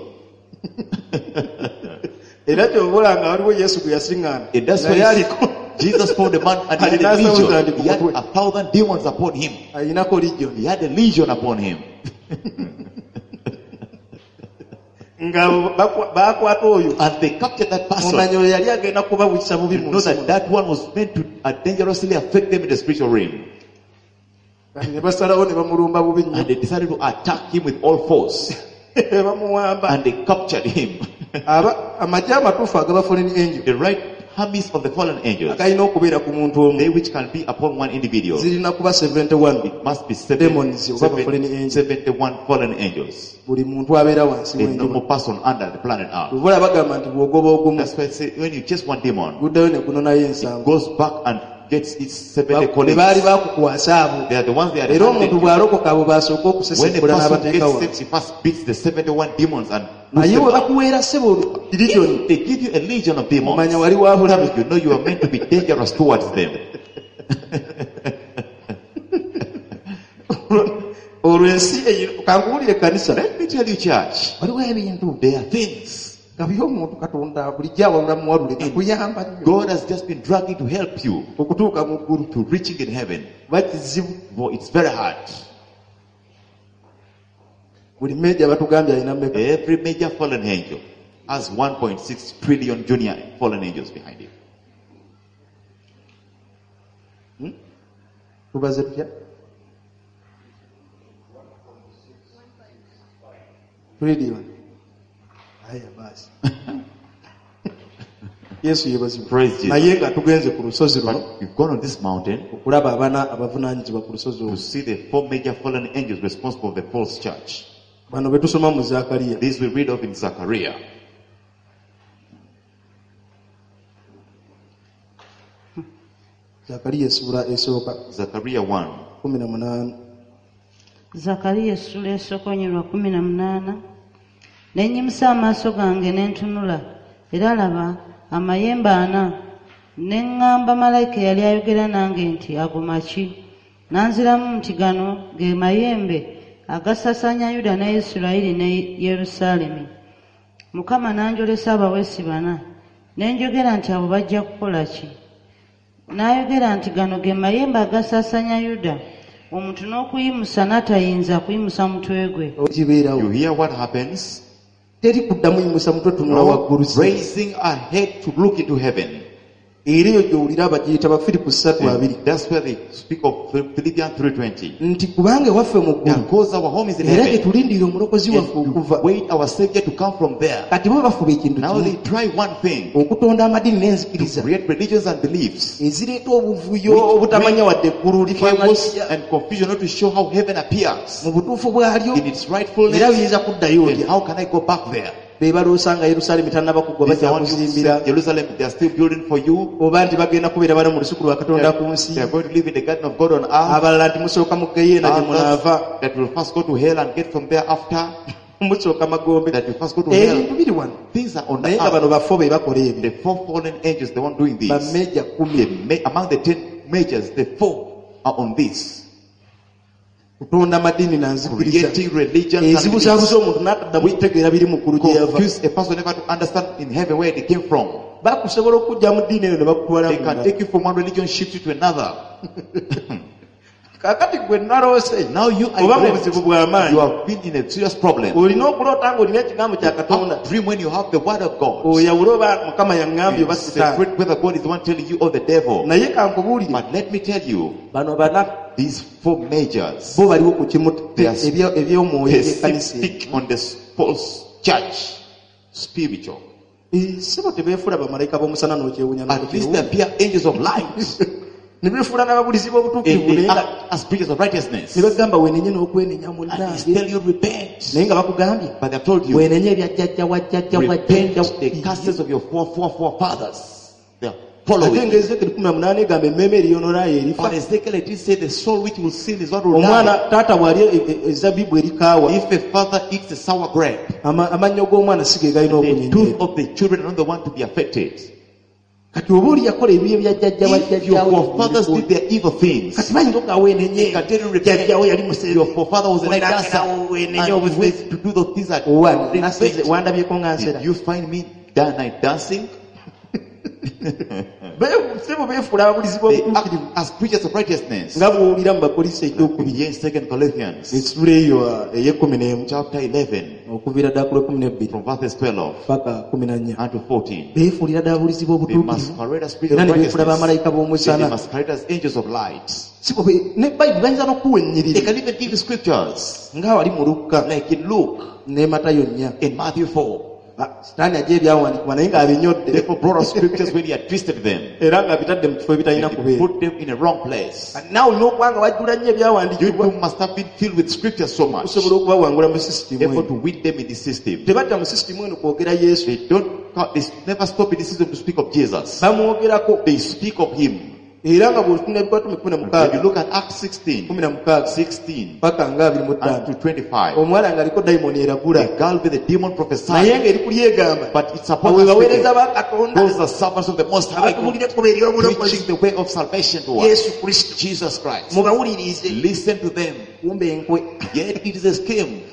Era kyobola nga waliwo Yesu gwe yasiŋŋaana. And that's Naye why aliko Jesus found a man and he had a Alina 1,000 legion. He had ku mutwe. 1,000 demons upon him. Alinako legion. He had a legion upon him. Nga baakwata oyo. And they captured that person. Omanya oyo yali agenda kubabukisa bubi You mu know nsi that muno. that one was meant to dangerously affect them in the spiritual realm. Kati ne basalawo ne bamulumba bubi nnyo. And they decided to attack him with all force. Ne bamuwamba. And they captured him. Amagye amatuufu agaba foreign angel. The right armies of the fallen angels, Akalina okubeera ku muntu omu. they which can be upon one individual, Zirina kuba 71. it must be Demons, oba fallen angels. 71 fallen angels. Buli muntu abeera wansi There's no w'enjuba. more person under the planet Earth. Bw'obola bagamba nti bw'ogoba ogumu That's why I say when you chase one demon, guddayo ne gunonayo it ensanvu. goes back and gets its 70 Be baali colleagues. bakukwasa abo. They are the ones they are Era omuntu bw'alokoka abo basooka when the okusesengula person n'abateeka gets wansi. saved, he first beats the 71 demons and Naye puts bwe them out. bakuweera ssebo legion, If they give you a legion of demons, omanya wali wa bulamu. you know you are meant to be dangerous towards them. Olwo ensi eyo kankuwulire ekkanisa. Let me tell you, church, Waliwo ebintu there are things nga by'omuntu Katonda bulijjo awalula muwalule takuyamba nnyo God has just been dragging to help you okutuuka mu ggulu. to reaching in heaven. Kuba kizibu. For it's very hard. Buli meeja batugambye alina mmeka. Every major fallen angel has 1.6 trillion junior fallen angels behind him. Tubaze tutya? Trillion. Aya basi. Yesu yeebazibwe. Praise Jesus. Naye nga tugenze ku lusozi luno But you've gone on this mountain okulaba abaana abavunaanyizibwa ku lusozi to olwo. see the 4 major fallen angels responsible for the false church. Bano be tusoma mu Zakariya. This we read of in Zechariah. Zakariya essula esooka Zechariah 1. 18. Zakariya essula esokonyerwa 18. Ne nnyimusa amaaso gange ne ntunula, era laba amayembe 4. Ne ŋŋamba malayika eyali ayogera nange nti, ago maki? Nanziramu nti, gano ge mayembe agasasanya Yuda ne Isirayiri ne Yerusaalemi. Mukama n'anjolesa abaweesi 4. Ne njogera nti, abo bajja kukola ki? N'ayogera nti, gano ge mayembe agasasanya Yuda, omuntu n'okuyimusa n'atayinza kuyimusa mutwe gwe. Okibeerawo. You hear what happens? Teri kuddamu yimusa mutwe tunula waggulu. Raising our head to look into heaven. era eyo gy'owulira abagiyita ba Filipu 3:2 That's where they speak of Philippians 3:20. nti kubanga waffe mu ggulu Because our home is in era gye heaven. tulindira omulokozi waffe okuva. Wait our Savior to come from there. Kati bo bafuba ekintu Now kimu they try one thing. okutonda amadini To n'enzikiriza create religions and beliefs. ezireeta obuvuyo obutamanya wadde eggulu Chaos lifaanana and confusion not to show how heaven appears mu butuufu bwalyo in its rightfulness. era biyinza kuddayo And olya. how can I go back there? be baloosa nga Yerusaalemi tannaba kuggwa These bajja are ones who kuzimbira say Jerusalem, they are still building for you. oba nti bagenda kubeera bana mu lusuku lwa Katonda ku nsi. They are going to live in the garden of God on earth. Abalala nti musooka mu geyeena gye munaava Others that will first go to hell and get from there after. musooka magombe. That will first go to hell. Ebintu biri wano Things are on the naye nga earth. bano bafo be bakola ebyo. The 4 fallen angels, the one doing this. Bameja 10 Among the 10 majors, the 4 are on this. kutonda amadini nanzikiriza Creating religions and ezibuzaabuza beliefs. omuntu n'ataddamu kutegeera biri mu ggulu gye yava. Confuse a person never to understand in heaven where they came from. bakusobola okujja mu ddiini eyo ne bakutwala They mu can ndala. take you from one religion, shift you to another. Kaakati gwe naloose Now you oba mu are buzibu you bw'amaanyi have been in a serious problem. olina okuloota ng'olina ekigambo kya Katonda Have a dream when you have the word of God. oyawule oba Mukama yaŋŋambye oba sitaani. Separate whether God is the one telling you or the devil. naye kankubuulire But let me tell you, bano bana these 4 majors, bo baliwo ku kimu They are eby'omwoyo by'ekkanisa. specific on the false church, spiritual. Sebo tebeefuula bamalayika b'omusana n'okyewunya At least they appear angels of light. ne beefuula n'ababulizi b'obutuukirivu And they naye nga act as preachers of righteousness. ne bagamba weenenye n'okwenenya And munnange they tell you repent. naye nga bakugambye But they have told you, weenenye ebya jjajja wa jjajja wa repent jjajja the curses of your forefathers. They are ate following. nga Ezekiel 18 egamba emmeeme eriyonolaayo erifa. But Ezekiel did say the soul which will sin is what will omwana die. taata bw'ali ezabbibu erikaawa If a father eats a sour grape, amannyo g'omwana si ge galina the okunyenyera. tooth of the children are not the one to be affected. kati oba oli yakola ebibi ebya jjajja wa If your jjajjawe forefathers did their evil things, kati bayinza okaweenenye can tell you repent. jjajjawe yali Your musebe forefather was a night dancer weenenye and obufe. went to do those things that Owa, they nasize did. wandabyeko nga nsera. Did you find me that night dancing? Sebo beefuula ababulizi They act b'obutuukirivu as preachers of righteousness. nga bw'owulira mu bapoliisi ekyokubiri Here in 2 Corinthians essula eyo ey'ekumi chapter 11 okuviira ddala ku lw'ekumi n'ebbiri from verses 12 paka 14 and to 14. beefuulira ddala ababulizi They b'obutuukirivu masquerade as era preachers ne of beefuula righteousness. bamalayika They b'omusana. masquerade as angels of light. Sebo ne bayibuli bayinza They n'okuwennyirira can even give you scriptures ng'awali mu Lukka like in Luke, ne Matayo 4. in Matthew 4. Sitaani ajja ebyawandiikibwa naye ng'abinyodde Therefore brought us scriptures when he had twisted them. era ng'abitadde mu kifo ebitalina And he kubeera. put them in a wrong place. Naawe olina okuba nga wajjula nnyo You ebyawandiikibwa too must have been filled with scriptures so much. okusobola okubawangula mu sisitimu Able to eno. win them in the system. Tebadda mu sisitimu eno kwogera Yesu, They never stop in the system to speak of Jesus. bamwogerako. They speak of him. Era nga bw'otunda ebikwatumi When you 16 look at Acts 16, 16 paka nga and 25 to 25, omuwala ng'aliko dayimoni eragula the girl with the demon naye prophesied, ng'eri kulyegamba but it's awe upon baweereza us. ba Katonda Those are servants of the Most High, abatubulira ekkubo ery'obulokozi preaching the way of salvation to us. Yesu Kristo Jesus Christ. mubawulirize. Listen to them. Kumbe enkwe Yet it is a scheme.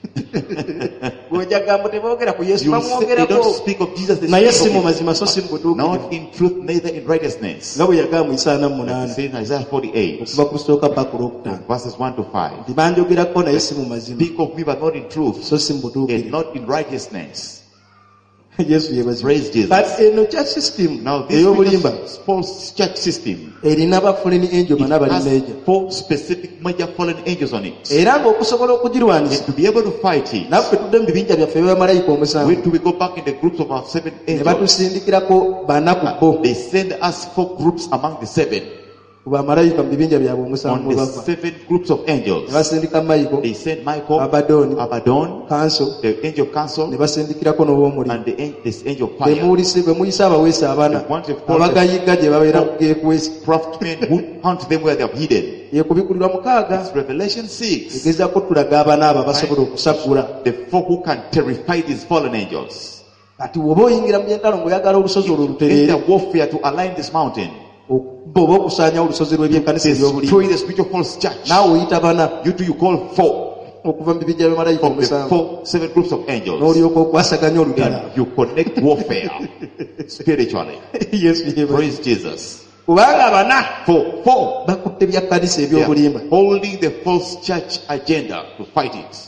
gojja gambo teboogera ku Yesu You say they don't bamwogerako speak of Jesus, they naye si speak mu of him. mazima so si mu butuukirivu Not in truth, neither in righteousness. nga bwe yagamba mu Isaaya Like 48 it says in Isaiah 48, okuva ku lusooka paka ku lwokutaano verses 1 to 5. nti banjogerako naye si mu mazima Speak of me, but not in truth, so si mu and butuukirivu. not in righteousness. Yesu yeebazibwe. Praise Jesus. But eno church system Now, this ey'obulimba false church system erina bafuleni angel bana bali has meja, 4 specific major fallen angels on it. era ng'okusobola okugirwanyisa And to be able to fight it, naffe tudde mu bibinja byaffe by'abamalayika omusanvu where do we go back in the groups of our 7 ne angels? batusindikirako bana ku bo They send us 4 groups among the 7. ku bamalayika mu bibinja byabwe On omusanvu the bava 7 groups of ne angels, basindika Michael, they send Michael, Abaddon, Abaddon, Council, the angel of ne council, basindikirako n'obw'omuliro. and this angel of fire. Bwe muyisa abaweesa abana abagayiga gye babeera mu geekwesi Craftsmen who hunt them where they are hidden. yekubikulirwa 6 It's Revelation 6. egezaako tulaga abana abo abasobola okusagula. The 4 who can terrify these fallen angels. Kati bw'oba oyingira mu byentalo ng'oyagala olusozi olwo In lutereere, their warfare to align this mountain, okubba oba okusaanya olusozi lw'ebyenkanisa eby'obulimba, destroy the spiritual false church. naawe oyita bana You two, you call 4 okuva mu bibinja by'abamalayika from the omusanvu, 7 groups of angels. n'olyoka okwasaganya olutalo. And you connect warfare spiritually. Yesu yeebazibwe. Praise Jesus. Kubanga bana 4 bakutte byakkanisa they eby'obulimba. are holding the false church agenda to fight it.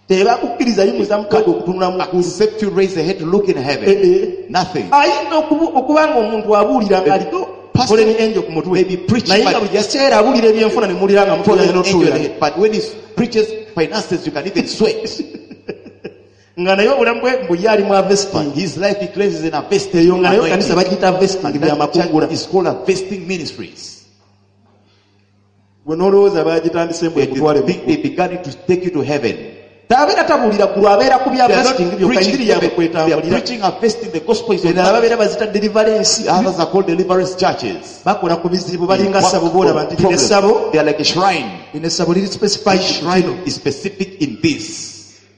tebakukkiriza yimuza mukago okutunula mu ggulu. Except you raise the head to look in heaven. Nothing. Ayinza okuba ng'omuntu abuulira ng'aliko fallen angel ku mutwe, naye nga buli kiseera abuulira ebyenfuna ne muwulira nga mutwe n'otuula. But when he preaches finances, you can even sweat. Nga naye obulamu bwe mbu ye ali mu harvesting. His life he claims is in a vesting. Eyo nga nayo kanisa bagiyita harvesting And bya that church makungula. is called a vesting ministries. Gwe n'olowooza baagitandise mbu And ekutwale you think they began to take you to heaven. tabeera tabuulira ku lwabeera ku bya They are harvesting not byokka preaching, enjiri they yaabwe are kwetambulira. preaching a vesting. The gospel is on Endala earth. babeera bazita deliverance. The others are called deliverance churches. Bakola ku bizibu balinga What ssabo boolaba nti lino essabo problem? They are like a shrine. lino essabo liri specified Each ku kino. shrine is specific in this.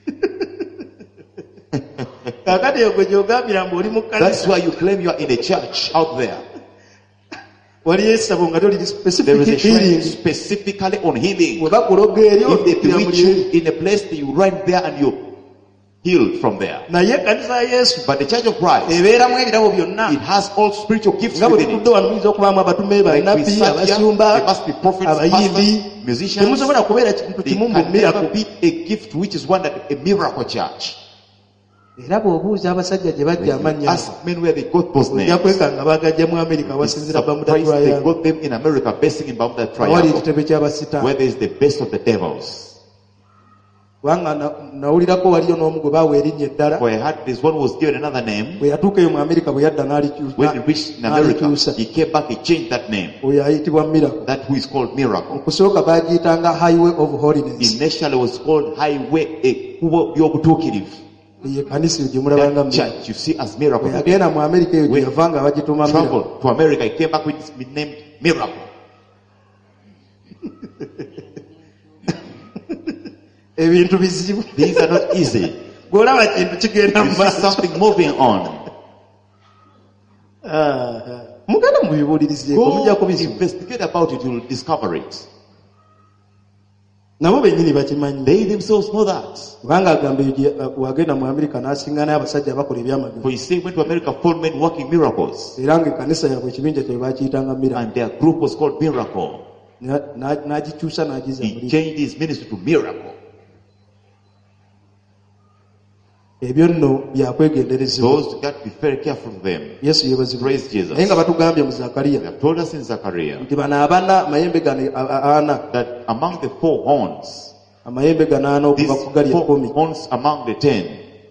Kaakati eyo gwe gy'ogambira mbu oli mu That's kkanisa why you claim you are in a church out there. waliyo essabo nga toliri There is specific a shrine healing. specifically on healing. Bwe bakuloga eryo If they okkira mu bewitch lyeri. you in a place, you run there and you healed from there. Naye ekkanisa ya Yesu But the church of Christ, ebeeramu ebirabo byonna. it has all spiritual gifts Nga bwe within tutudde it. wano muyinza okubaamu abatume Like we bannabbi sat here, abasumba there must be prophets, abayimbi. pastors, musicians. Temusobola kubeera kintu They kimu mu can never miracle. be a gift which is one that a miracle church. Era bw'obuuza abasajja gye bajja amannya Ask men where they got those ojja names. kwekanga bagajja mu Amerika wasinzira Bermuda Surprised they Triangle got them in America, basing in Bermuda awali Triangle, ekitebe ky'abasitaani. where there is the best of the devils. Kubanga nawulirako waliyo n'omu gwe baawa erinnya eddala. For I heard this one was given another name. Bwe yatuuka eyo mu Amerika bwe yadda When he reached in America, n'alikyusa. he came back, he changed that name. Oyo ayitibwa miracle. That who is called miracle. Okusooka baagiyitanga highway of holiness. Initially was called highway ekkubo ly'obutuukirivu. Ye kanisa gye mulabanga That mu church you see as miracle. bwe yagenda mu Amerika eyo gye When yava nga bagituma miracle. traveled to America, he came back with his name miracle. Ebintu bizibu. These are not easy. Bw'olaba kintu kigenda You mu see maaso. something moving on. Mugenda mu bibuulirizeeko mujja Go kubizibu. investigate about it, you will discover it. Nabo bennyini bakimanyi. They themselves know that. Kubanga agamba wagenda mu Amerika n'asingana abasajja abakola ebyamagero. For you see, he went to America, full men working miracles. Era ng'ekkanisa yaabwe ekibinja kye baakiyitanga miracle. And their group was called Miracle. N'agikyusa n'agiza He muri. changed his ministry to Miracle. Ebyo nno byakwegenderezebwa. Those got to be very careful of them. Yesu yeebazibwa. Praise Jesus. Naye nga They batugambye mu Zakariya have told us in Zechariah nti bano abana amayembe gano ana that among the 4 horns, amayembe gano ana these okuva ku gali 4 ekumi horns among the 10,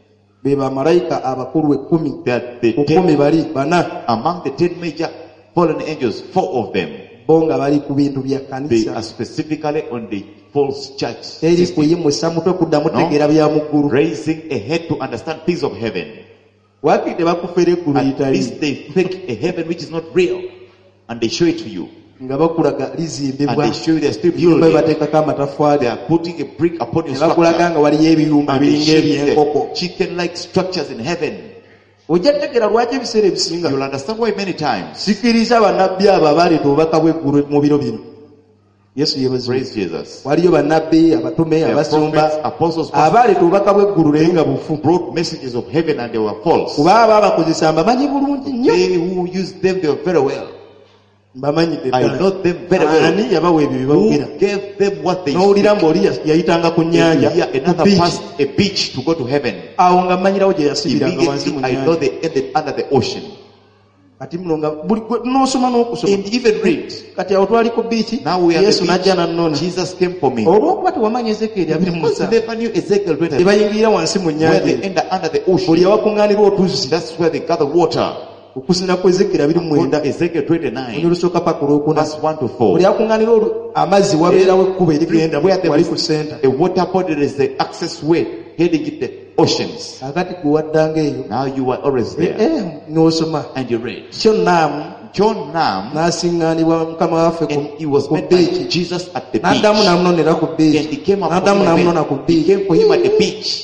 be bamalayika abakulu 10 that the ku 10, 10 bali bana among the 10 major fallen angels, 4 of them, bo nga bali ku bintu bya they are kanisa specifically on the false church eri system, kuyimusa mutwe kuddamu tegeera bya mu ggulu. raising a head to understand things of heaven. Waakiri tebakufera eggulu At litali least they fake a heaven which is not real, and they show it to you, nga bakulaga and lizimbibwa they show you they're still yumba building. bateekako amatafaali They are putting a brick upon your nebakulaga structure, nga waliyo ebiyumba and they biringa show you ebyenkoko. the chicken-like structures in heaven. Ojja kutegeera lwaki ebiseera ebisinga You'll understand why many times. sikiriza bannabbi abo abaleeta obubaka bw'eggulu mu biro bino. Yesu yeebazibwa. Praise Jesus. Waliyo bannabbi abatume There are abasumba prophets, apostles, pastors, abaleeta obubaka bw'eggulu naye nga bufu brought messages of heaven and they were false. kuba ababakozesa mbamanyi bulungi nnyo. They who used them, they were very well. mbamanyidde I ddala. know them very well. Ani yabawa ebyo bye bawulira Who gave them what they n'owulira speak. ng'oli yayitanga ku nnyanja Yeah, ku another beach. passed a beach to go to heaven. Awo nga mmanyirawo gye yasibiranga wansi mu Immediately I know nnyanja. they ended under the ocean. Kati muno nga buli n'osoma n'okusoma And even read. kati awo twali ku biiki Now we are Yesu the n'ajja nannona beach. Jesus came for me. olw'okuba tewamanya Ezekieri Because 27 they never knew Ezekiel 20, tebayingirira wansi mu where nnyanja they eyo. end under the buli ocean. awakuŋŋaanirwa otuzzi That's where they gather water. okusinira ku Ezekieri 29 Ezekiel onyo 29, olusooka paka olwokuna verse 1 to buli 4. awakuŋŋaanirwa amazzi wabeerawo ekkubo erigenda Where there wali is ku senta. a water body, there is the access way heading in the oceans. Akati gwe waddanga eyo Now you are always there. n'osoma And you read. kyo naamu John Nam, n'asiŋŋaanibwa mukama waffe and he was ku met by biiki Jesus at the beach. n'addamu n'amunonera ku And biiki he came up n'addamu n'amunona ku He biiki came for him at the beach.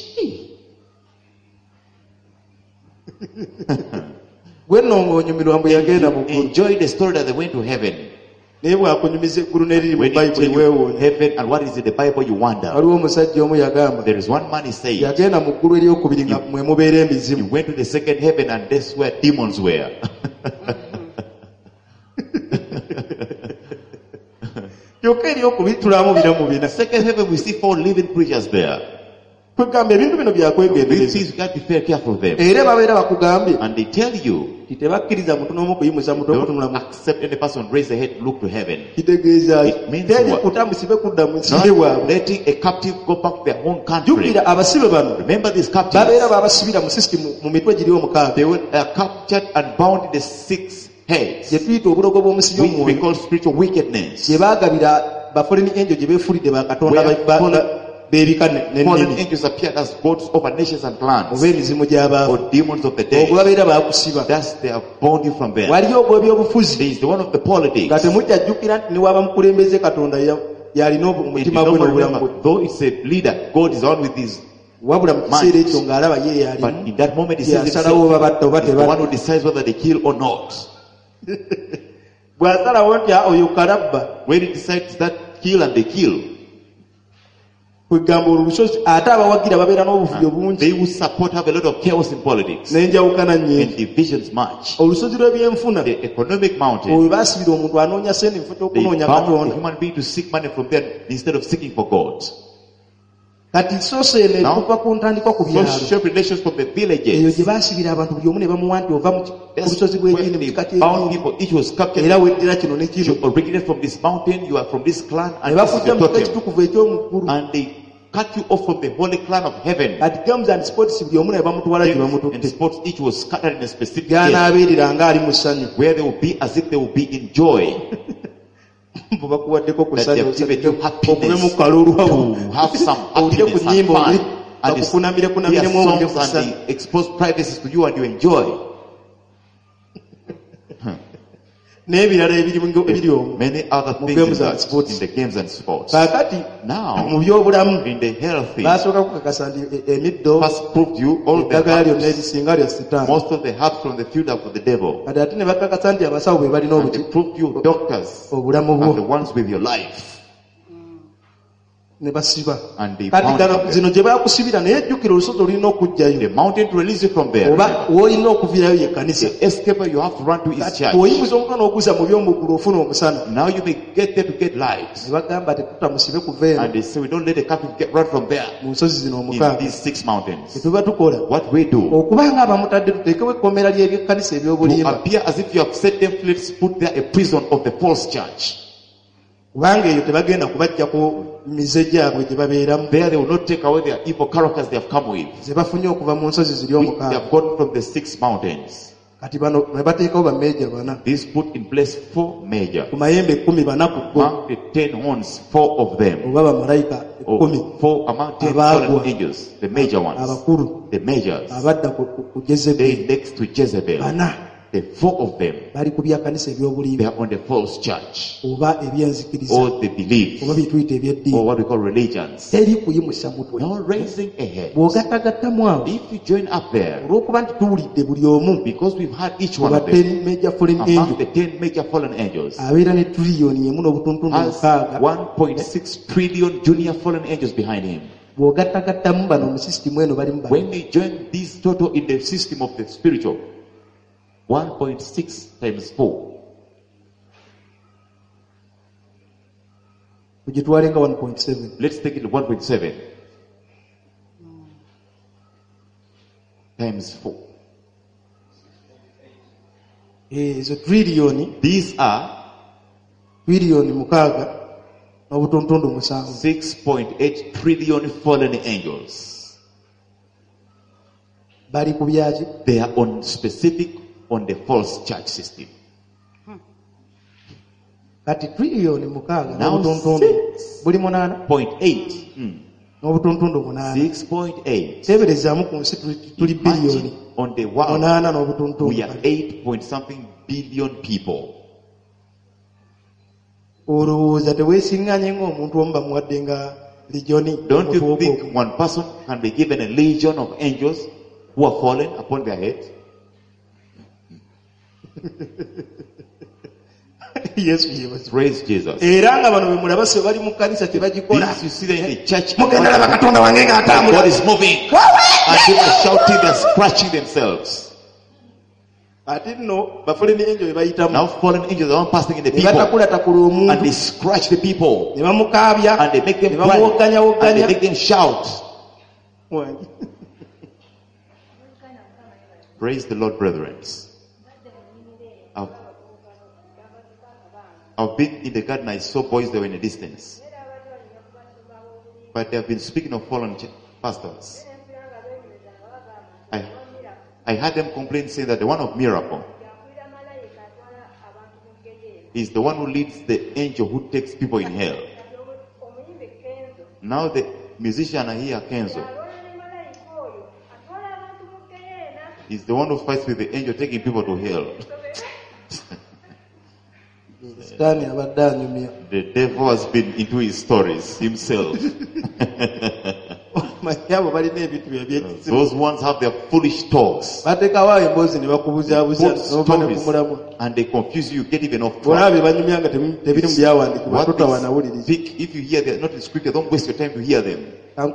gwe nno ng'onyumirwa mbu yagenda mu ggulu Enjoy the story that they went to heaven. naye bw'akunyumiza eggulu n'eriri mu When he bayibuli tell you weewuunya. heaven and what is in the Bible, you wonder. waliwo omusajja omu yagamba There is one man, he said, yagenda mu ggulu eryokubiri nga mwe mubeera he emizimu went to the second heaven and that's where demons were. kyokka eryokubiri tulamu biramu bina Second heaven, we see 4 living creatures there. kwegamba ebintu bino These byakwegendereza things, you got to be very careful of them. era babeera bakugambye And they tell you, nti tebakkiriza muntu n'omu kuyimusa muntu okutunula don't accept any person raise their head, look to heaven. kitegeeza It means teri what? kutamusibe kudda mu nsi Not bwabwe. letting a captive go back to their own country. jjukira abasibe bano Remember these babeera captives. babasibira mu system mu mitwe giri omukaaga They were captured and bound in the 6 heads, gye tuyita obulogo bw'omusi which we y'omwoyo call spiritual wickedness. gye baagabira bafoleni enjo gye beefulidde bakatonda beebika Fallen n'ennimi angels appeared as gods over nations and clans, oba emizimu gy'abaavu or demons of the ogwo dead. babeera baakusiba Thus they have bound you from them. waliyo ogw'ebyobufuzi There is the one of the nga politics. temujja jjukira nti niwaaba mukulembeze katonda yalina If you omutima don't gwe n'obulamu bwe remember, though it's a leader, God is on with his, wabula mu kiseera ekyo ng'alaba ye but yalimu in that moment he says yasalawo himself, oba batta oba he's the one tebatta who decides whether they kill or not. bw'asalawo nti oyo kalabba When he decides that kill and they kill, kwegamba olwo lusozi ate abawagira babeera n'obuvuyo bungi they who support have a lot of chaos in politics n'enjawukana nnyingi and divisions much. olusozi lw'ebyenfuna The economic mountain, oyo baasibira omuntu anoonya sente mu kifo they ky'okunoonya bound a katonda human being to seek money from them instead of seeking for God. kati soso eno Now, ekuva ku ntandikwa ku byalo social relations from the eyo villages, gye baasibira abantu buli omu ne bamuwa nti ova ku that's lusozi where bw'ekiini mu they kika bound ky'ekiini people. Each was captured. era weddira kino ne kino You originate from this mountain, you are from this clan, ne and this is bakujja your mu kika totem. ekitukuvu eky'omuggulu And they cut you off from the holy clan of heaven. kati games and sports buli omu ne bamutwala gye And bamututte the spots each was scattered in a specific area gy'anaabeerera ng'ali mu ssanyu where they will be as if they will be in joy. bwe bakuwaddeko ku That they have given you okube mu happiness kalolwawo to have some owulire ku happiness and nnyimba fun. And bakukunamire their kunamiremu owulire ku songs and ssanyu they expose privacies to you and you enjoy. n'ebirala ebiri omwo Many other Mu things games in, and sports. in the games and sports. kaakati Now, mu byobulamu in the healthy, baasooka kukakasa nti emiddo first proved you all the eddagala lyonna herbs, erisinga lya sitaani most of the herbs from the field are for the devil. kati ate ne bakakasa nti abasawo be balina And they proved you doctors obulamu are the bwo ones with your life. ne basiba And they kati bound gano them. zino gye baakusibira naye jjukira olusozi olina The okugjayo mountain to release you from there. oba w'olina okuvirayo ye kanisa The escape you have to run to is kati church. bw'oyimuza omutwe n'oguza mu by'omuggulu ofuna omusana Now you may get there to get light. ne bagamba tetutamusibe kuva eno And they say we don't let the captive get run from there. mu nsozi zino In omukaaga these 6 mountains. tetuba tukola What we do, okubanga abamutadde tuteekewo ekkomera ly'ebyenkanisa to eby'obulimba appear as if you have set them free, put there a prison of the false church. kubanga eyo tebagenda kubaggyako mize gyabwe gye babeeramu There they will not take away their evil characters they have come with. ze bafunye okuva mu nsozi ziri They omukaaga have gotten from the 6 mountains. kati bano ne bateekawo bameeja bana This put in place 4 major. ku mayembe 10 bana ku go Among the 10 horns, 4 of them. oba bamalayika Or 10 4 among 10 Abagwa. fallen angels. The major ones. abakulu The majors. abadda ku They Jezebeli next to Jezebel. bana The 4 of them, bali ku byakanisa they eby'obulimba are on the false church. oba ebyenzikiriza Or the belief. oba byetuyita Or ebyeddiini what we call religions. teri kuyimusa mutwe Now raising a head. bw'ogattagattamu abo If you join up there, olw'okuba nti tuwulidde buli omu because we've had each ku one ba of them, 10 major foreign among angel the 10 major fallen angels, abeera ne tuliyoni emu n'obutuntundu has 6 1.6 trillion junior fallen angels behind him. bw'ogattagattamu bano mu sisitimu eno balimu bano When we join these total in the system of the spiritual, 1.6 times 4, kugitwale nga 1.7 let's take it to 1.7 times 4. ezo triliyoni These are biliyoni 6 n'obutuntundu 7 6.8 trillion fallen angels. bali ku byaki They are on specific on the false church system. kati triliyoni 6 Now n'obutuntundu buli 8 6.8. n'obutuntundu 8 6.8. teeberezaamu ku nsi tuli biliyoni Imagine on the world, 8 n'obutuntundu we are 8 point something billion people. olowooza teweesiŋŋanye ng'omuntu omu bamuwadde nga lijoni Don't you think one person can be given a legion of angels who are fallen upon their heads? yesu yebaza Praise Jesus. era nga bano be mulaba se bali mu kkanisa tebagikola This you see them in the church. mugenda laba katonda wange ng'atambula God is moving. And people are shouting, they're scratching themselves. ate nno bafuleni enjo be bayitamu Now fallen angels are passing in the ne people. batakulatakula And omuntu they scratch the people. ne bamukaabya And they make them ne cry. bamuwogganya And they wogganya make them shout. wange. Praise the Lord, brethren. I've been in the garden. I saw boys that were in a distance, but they have been speaking of fallen pastors. I heard them complain, saying that the one of miracle is the one who leads the angel who takes people in hell. Now the musician here, Kenzo, is the one who fights with the angel taking people to hell. The devil has been into his stories himself. Those ones have their foolish talks, and they confuse you, get even off track. If you hear they're not in scripture, don't waste your time to hear them. Let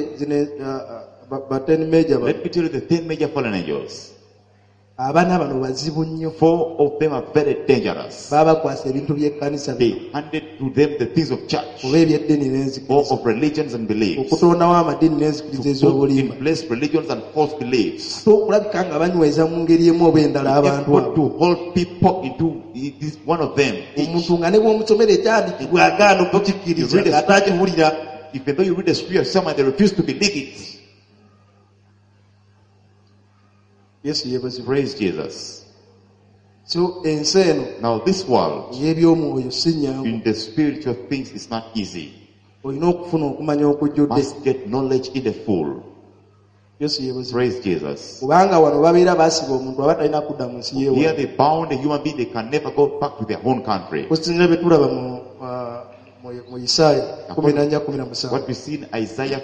me tell you the 10 major fallen angels. 4 of them are very dangerous. They handed to them the things of church or of religions and beliefs, to put in place religions and false beliefs, to hold people into this one of them. Even though you read the scripture of someone, they refuse to believe it. Yes, praise Jesus. So, now this world, in the spiritual things, is not easy. You must get knowledge in the full. Praise Jesus. Here they bound a human being, they can never go back to their own country. What we see in Isaiah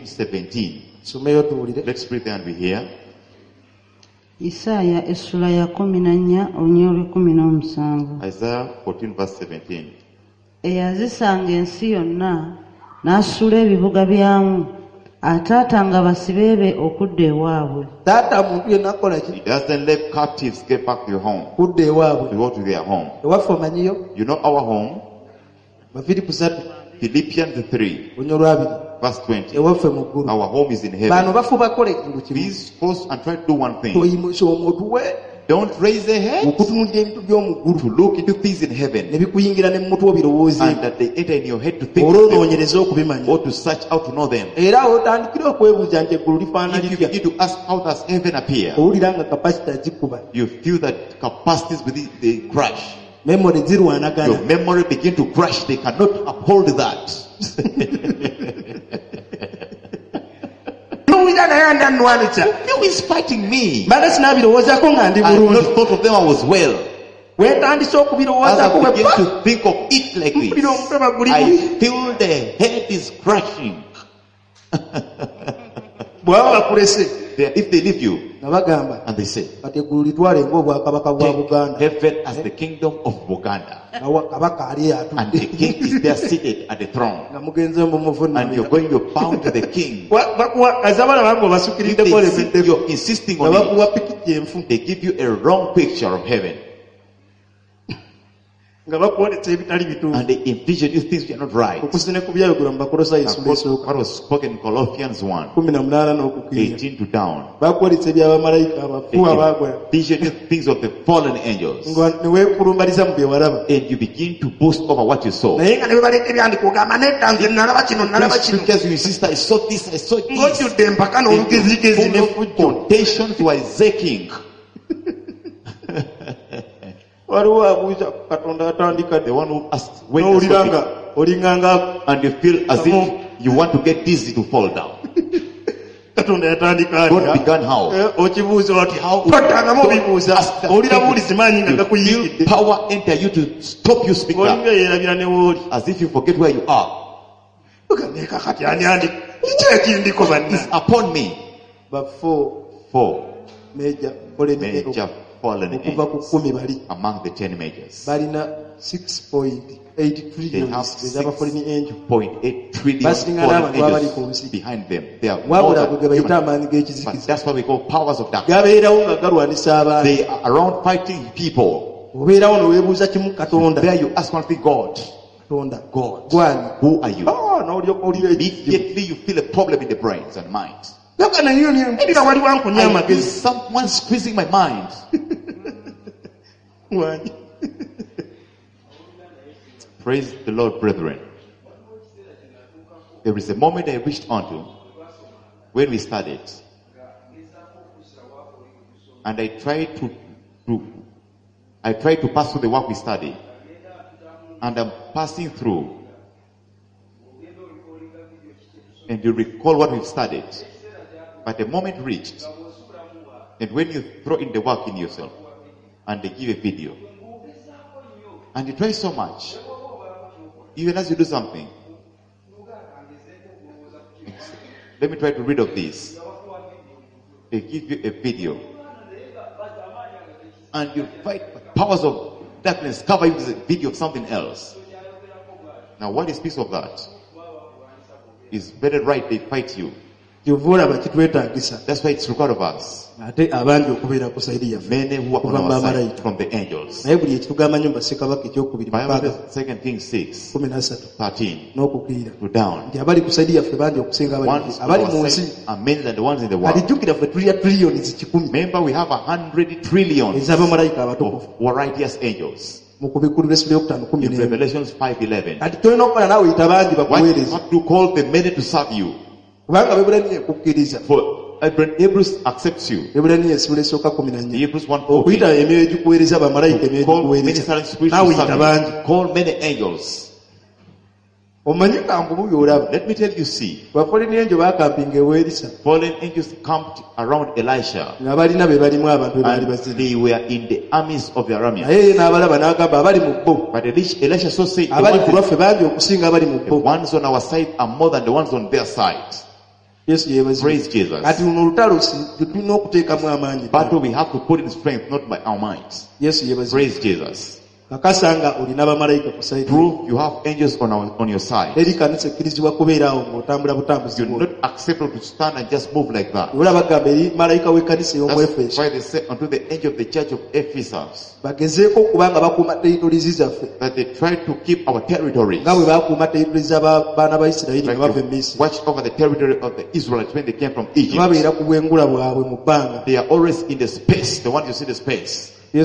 14:17. Let's read there and we hear. Isaiah essula ya 14 olunyolo 17. Isaiah 14:17. Eyazisanga ensi yonna n'asula ebibuga byamu ataatanga basibe be okudda ewaabwe. He doesn't let captives get back to home. To go to their home. You know our home? Philippians 3:20. Our home is in heaven. Please pause and try to do one thing. Don't raise a head to look into things in heaven, and that they enter in your head to think of them, or to search out to know them. If you begin to ask how does heaven appear, you feel that capacities within they crash. Your memory begin to crash. They cannot uphold that. Who is fighting me? I have not thought of them I was well. As I begin to think of it like this, I feel the head is crashing. If they leave you, and they say, take heaven as the kingdom of Buganda, and the king is there seated at the throne, and you're bound to the king. If you're insisting on it, they give you a wrong picture of heaven, and they envision you things which are not right. What was spoken in Colossians 1:18 to down. Envision you things of the fallen angels, and you begin to boast over what you saw. Scriptures you insist, I saw this, I saw this. Quotations were zeking. The one who asked when and you feel as if you want to get dizzy to fall down. God began how? You feel power enter you to stop you speaking up, as if you forget where you are. It's upon me. Four major fallen angels among the 10 majors. They have 6.8 trillion fallen angels behind them. They are more than human. But that's what we call powers of darkness. They are around fighting people. There you ask one thing, God, who are you? Immediately you feel a problem in the brains and minds. I feel someone squeezing my mind. Praise the Lord, brethren. There is a moment I reached onto when we started, and I tried to pass through the work we studied, and I'm passing through, and you recall what we've studied, but the moment reached, and when you throw in the work in yourself, and they give a video, and you try so much, even as you do something. Let me try to read of this. They give you a video, and you fight powers of darkness, cover you with a video of something else. Now, what is piece of that? It's very right they fight you. That's why it's required of us. Many who are on our side from the angels. Bible 2 Kings 6:13 to down. One is on our side are many than the ones in the world. Remember, we have 100 trillions of righteous angels. In Revelation 5:11. Why have to call the many to serve you? For Hebrews accepts you. Hebrews 1:14. Call many angels. Let me tell you, see, fallen angels camped around Elisha, and they were in the armies of the Arameans. But Elisha so said, the ones on our side are more than the ones on their side. Praise Jesus. Battle we have to put in strength, not by our minds. Praise Jesus. Prove you have angels on your side. You're not acceptable to stand and just move like that. That's why they say unto the angel of the church of Ephesus that they try to keep our territories. Like watch over the territory of the Israelites when they came from Egypt. They are always in the space. The ones you see the space. To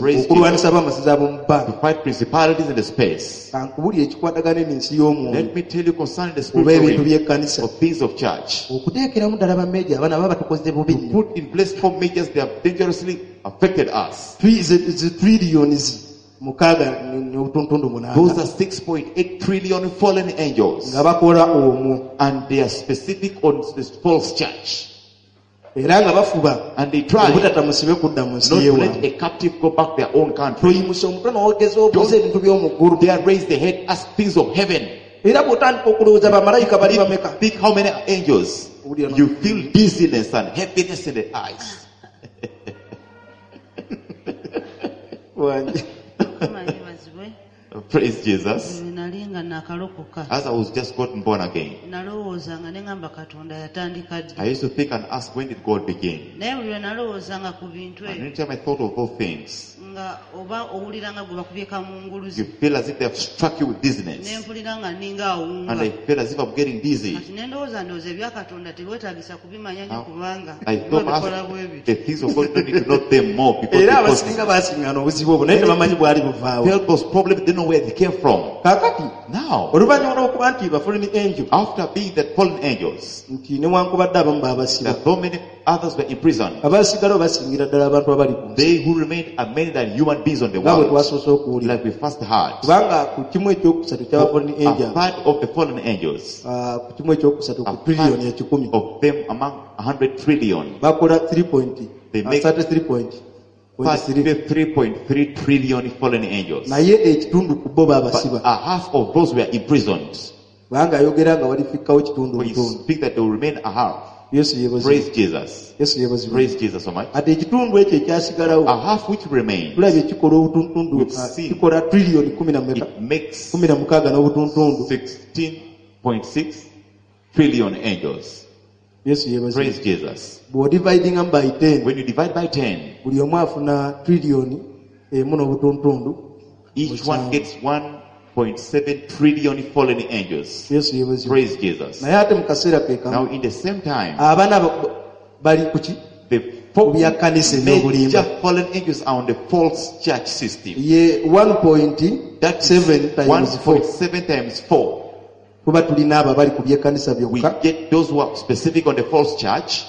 fight principalities in the space. Let me tell you concerning the spiritual of things of church. To put in place 4 measures, they have dangerously affected us. Those are 6.8 trillion fallen angels, and they are specific on this false church. And they try not to let a captive go back their own country. They are raised the head as things of heaven. Think how many angels. You feel dizziness and heaviness in the eyes. Praise Jesus. As I was just gotten born again, I used to think and ask, when did God begin? And anytime I thought of those things, you feel as if they have struck you with dizziness. And I feel as if I'm getting dizzy. I thought the things of God don't need to know them more, because help those problems, they know where they came from. Now, after being the fallen angels, though many others were in prison, they who remained are many than human beings on the world, like we first heard. A third of the fallen angels, a third of them among 100 trillion, they make 3.3 trillion fallen angels. But a half of those were imprisoned. When you speak that they will remain a half. Praise Jesus. Praise Jesus so much. A half which remains, we've seen it makes 16.6 trillion angels. Praise Jesus. When you divide by 10, each one gets 1 1.7 trillion fallen angels. Yesu yebazi. Praise Jesus. Naye ate mu kaseera ke kamu Now in the same time, abaana bali kuki the four bya kanisa major ebyobulimba fallen angels are on the false church system. ye 1.7 times 4 1.7 times 4. kuba tulina abo abali ku byekanisa We byokka get those who are specific on the false church.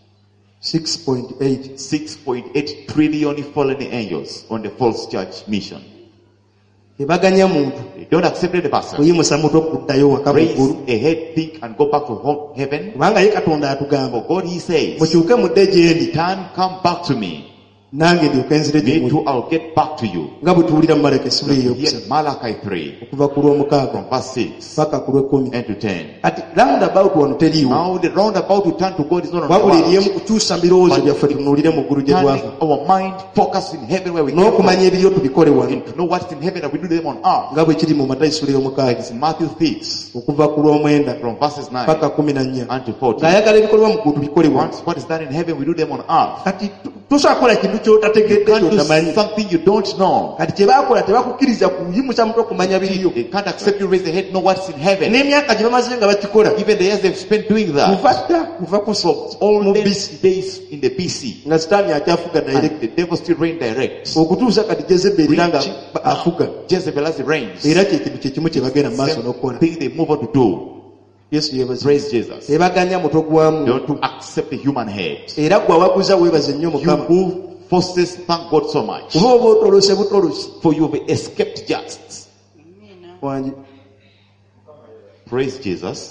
6.8 6.8 trillion fallen angels on the false church mission. tebaganya muntu They don't accept the person. kuyimusa muto kuddayo waka Raise muggulu a head, think, and go back to heaven. kubanga ye katonda atugamba For God, He says, mukyuke mudde gye ndi "Turn, come back to me. nange ndyoke nzire gye Me muli too, I'll get back to you." nga bwe tuwulira mu malaka essula Here eyokusatu in Malachi 3, okuva ku lw'omukaaga from verse 6 paka ku lw'ekkumi and to 10. kati roundabout wano teriiwo Now the roundabout to turn to God is not on the wabula eriemu world. kukyusa birowoozo byaffe tunuulire mu ggulu gye Turning twava our mind, focus in heaven where we came n'okumanya from, ebiryo tubikole wano and to know what's in heaven and we do them on earth. nga bwe kiri mu mata essula ey'omukaaga It's Matthew 6 okuva ku lw'omwenda from verses 9 paka 14 and to 14. ng'ayagala ebikolwa mu ggulu tubikole wano Once what is done in heaven, we do them on earth. kati tosobola kukola kintu kyotategedde Can't do kyotamanyi something you don't know. kati kye baakola tebakukkiriza kuyimusa mutwe okumanya biriyo They can't accept you raise the head, know what's in heaven. n'emyaka gye bamaze nga bakikola Even the years they've spent doing that. kuva dda kuva ku All mu these bisi days in the BC. nga sitaani akyafuga direct And the devil still reign direct. okutuusa kati jezeberi era nga afuga Jezebel as it reigns. era kyekintu kyekimu kye bagenda mu maaso Same n'okukola thing they move on to do. yesu yebaze Praise Jesus. tebaganya mutwe They gwamu want to accept the human head. era gwe awaguza weebaze nnyo You mukama who forces, thank God so much. kuba oba otolose butolosi For you have escaped just. wangi Praise Jesus.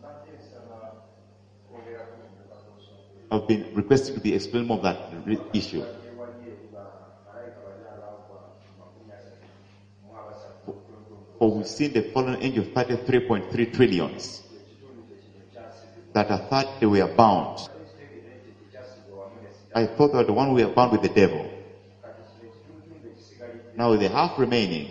I've been requested to be explained more of that issue. For we've seen the fallen angel 33.3 trillions that are thought they were bound. I thought that the one we are bound with the devil. Now with the half remaining,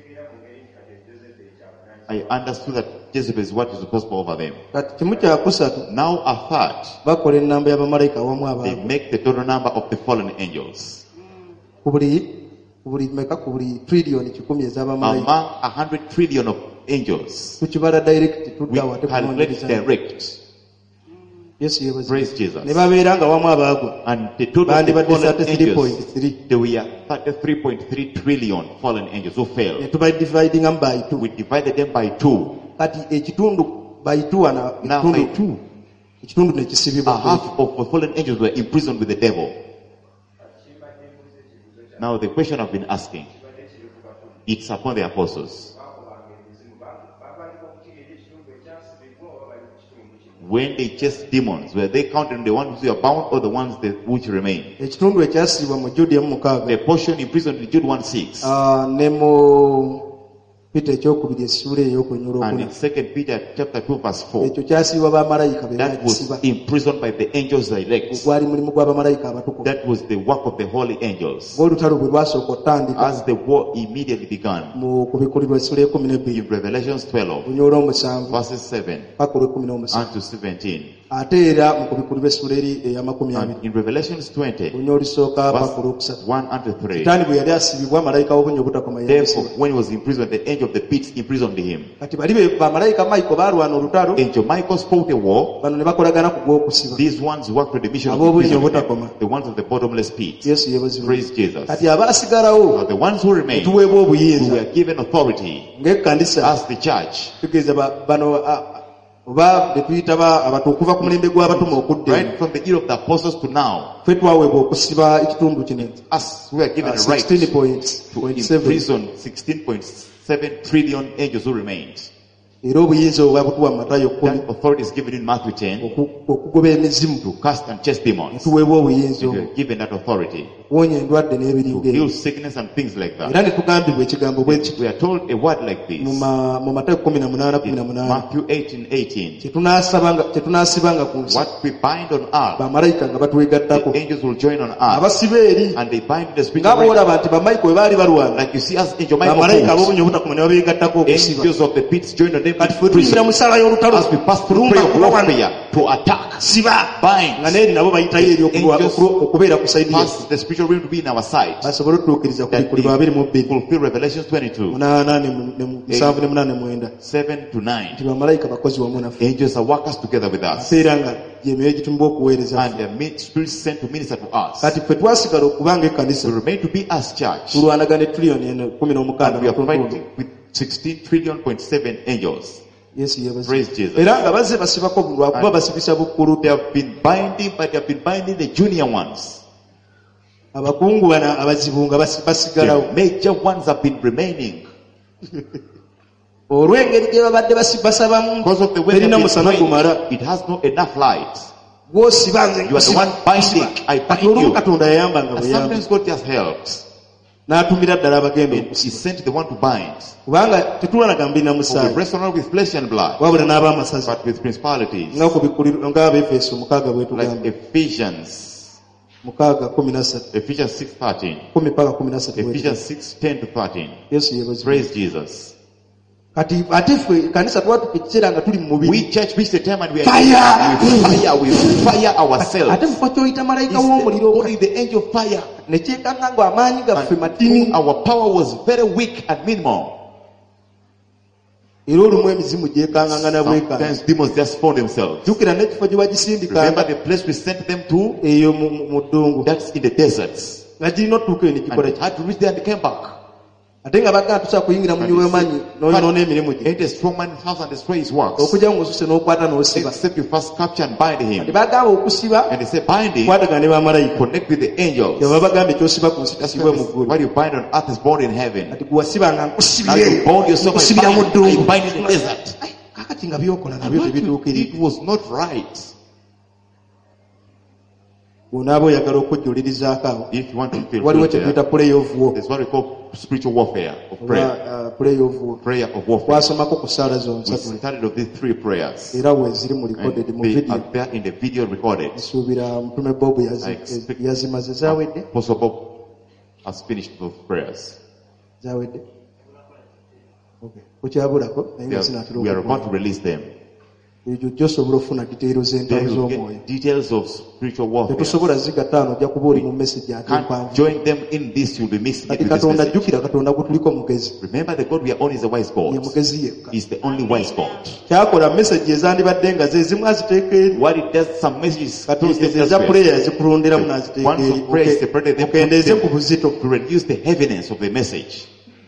I understood that Jezebel is what is responsible over them. kati kimu kyakusatu Now a third, bakola ennamba y'abamalayika awamu they abaabo make the total number of the fallen angels. ku buli meka ku buli trillioni 100 ez'abamalayika Among 100 trillion of angels, tukibala direct we tudda wate calculate kunoonyereza direct. yesu yebaze Praise Jesus. ne babeera nga wamu abaagwa And the total of the bandibadde fallen angels, 33.3 there were 33.3 trillion fallen angels who fell. ne tubadividinga mu by 2 We divided them by 2. kati ekitundu by 2 ana Now by 2, ekitundu a nekisibibwa half of the fallen angels were imprisoned with the devil. Now the question I've been asking, it's upon the apostles. When they chased demons, were they counted the ones who are bound or the ones which remain? ekitundu ekyasibwa mu Jude emu mukaaga The portion imprisoned in Jude 1:6 ne mu Peter ekyokubiri essula ey'okunyula and in okuna 2 Peter chapter 2 verse 4. ekyo kyasibwa bamalayika be That was bagisiba imprisoned by the angels direct. gwali mulimu gw'abamalayika abatukuvu That was the work of the holy angels. ng'olutalo bwe lwasooka otandika As the war immediately began mu kubikulirwa essula y'ekumi n'ebbiri in Revelations 12 lunya olw'omusanvu verses 7 paka olw'ekumi n'omusanvu unto 17. ate era mu kubikulirwa essula eri ey'amakumi abiri And in Revelations 20 lunya olusooka verse paka olwokusatu 1 unto 3. sitaani bwe yali asibibwa malayika w'obunya obutakoma Therefore, yamusiba when he was imprisoned, the angel of the pit imprisoned him. kati bali be bamalayika mayiko baalwana olutalo Angel Michael fought a war. bano ne bakolagana ku gw'okusiba These ones worked on the mission of Ab'obunya imprisonment. obutakoma. The ones of the bottomless pit. yesu yebazibwa Praise Jesus. kati abaasigalawo Now the ones who remained, who tuweebwa obuyinza were given authority ng'ekkanisa as the church, tugeeza bano oba be tuyita abantu okuva ku mulembe gw'abatuma okudda right from the era of the apostles to now, ffe twaweebwa okusiba ekitundu kino us who are given a right to 16.7 imprison 16.7 trillion angels who remained. era obuyinza obwa butuwa mu Matayo 10 That authority is given in Matthew 10 okugoba emizimu to cast and chase demons. tuweebwa obuyinza You obwo are given that authority okuwonya endwadde to n'ebiringa heal ebyo sickness and things like that. era ne tugambibwa ekigambo bwe kiti We are told a word like this mu Matayo 18:18 Matthew 18:18. kyetunaasibanga ku nsi What we bind on earth, bamalayika nga batwegattako the angels will join on earth, abasiba eri and they bind the spirit nga of right. boolaba nti bamayiko bwe baali balwana Like you see us, angel Michael bamalayika fought. ab'obunya obutakoma ne babeegattako okusiba Angels of the pits joined on them ready kati fwe tuyingira mu ssala y'olutalo as we pass through prayer of warfare to attack, siba bind, nga neeri nabo bayitayo eri okubeera ku sayidi pass the spiritual realm to be in our side, basobole otutuukiriza ku that bikuli 22 fulfill Revelations 22, 7 to 9. nti bamalayika bakozi wamu naffe Angels are workers together with us, era nga gyemyoyo gitumibwa okuweereza and the spirits sent to minister to us. kati ffe twasigala okubanga ekkanisa We remain to be as church, tulwanagana etuliyoni eno 16 and we are fighting with 16.7 angels. yesu yebaza Praise Jesus. era nga bazze basibako buli lwakuba basibisa bukkulu They have been binding, but they have been binding the junior ones. abakungu bana abazibu nga basigalawo The major ones have been remaining. olw'engeri gye babadde basabamu Because of the way terina they've musana been gumala praying, it has not enough light. gwosiba nze You are the one binding. I kati bind olumu you. katonda yayambanga And buyambi sometimes God just helps. n'atumira ddala abagenda He sent the one to bind. kubanga tetulwanaga mbina For we musaayi wrestle not with flesh and blood, wabula n'ab'amasazi but with principalities. nga Abefeso 6 bwe Like tugamba Ephesians 6:13 Ephesians 6:13. 10 paka 13 Ephesians 6:10 to 13. yesu yebaza Praise Jesus. kati ate ffe kanisa twatuka ekiseera nga tuli mu mubiri We church reach the time and we Fire! we fire ate ourselves. mufo kyoyita malayika It's w'omuliro only the angel of fire. ne kyekanga nga amaanyi gaffe And matini our power was very weak and minimal. era olumu emizimu gyekangangana bwekanga Sometimes demons just spawn themselves. jjukira n'ekifo gye Remember bagisindikanga the place we sent them to? eyo mu ddungu That's in the deserts. nga girina otutuuka eyo ne And gikola they ki had to reach there and they came back. ate nga bagamba tusobola kuyingira mu nyumba y'amaanyi n'oyonoona emirimu gye Enter a strong man's house and destroy his works. okujja ng'osuse n'okwata n'osiba Except you first capture and bind him. ne bagamba okusiba And they say binding, kwatagana ne bamalayika connect with the angels. kyebaba bagamba ekyosiba ku nsi That's kisibwe mu ggulu what you bind on earth is bound in heaven. kati gwe wasibanga Now nkusibire you bound yourself and nkusibira mu bind ddungu in the desert. Ai, kakati nga byokola And nabyo what you tebituukirira did was not right. bw'onaaba oyagala okujjulirizaako awo If you want to feel waliwo good there, kyetuyita play of war there's what we call spiritual warfare of prayer. oba play of war Prayer of warfare. twasomako ku ssaala We zonsatu started with these 3 prayers. era weeziri mu And recorded mu they video are there in the video recorded. nsuubira mutume bob I expect yazimaze zaawedde Apostle Bob has finished those prayers. zaawedde Okay. kukyabulako naye nga sinatera We are about to release them. ekyo kyosobola ofuna diteero There z'entalo you z'omwoyo get details of spiritual warfare. tetusobola zigattaano ojja kuba oli mu message ate Can't mpanvu join them in this, you'll be mixing it kati with this katonda message. jjukira katonda gutuliko mugezi Remember the God we are on is a wise ye God. mugezi yekka He's the only wise God. kyakola message ezandibadde nga ze zimu aziteeka eri What it does, some messages kati use them ezo eza elsewhere. puleya zikulonderamu n'aziteeka Once eri of prayer is separated, then okendeeze ku put them buzito to reduce the heaviness of the message.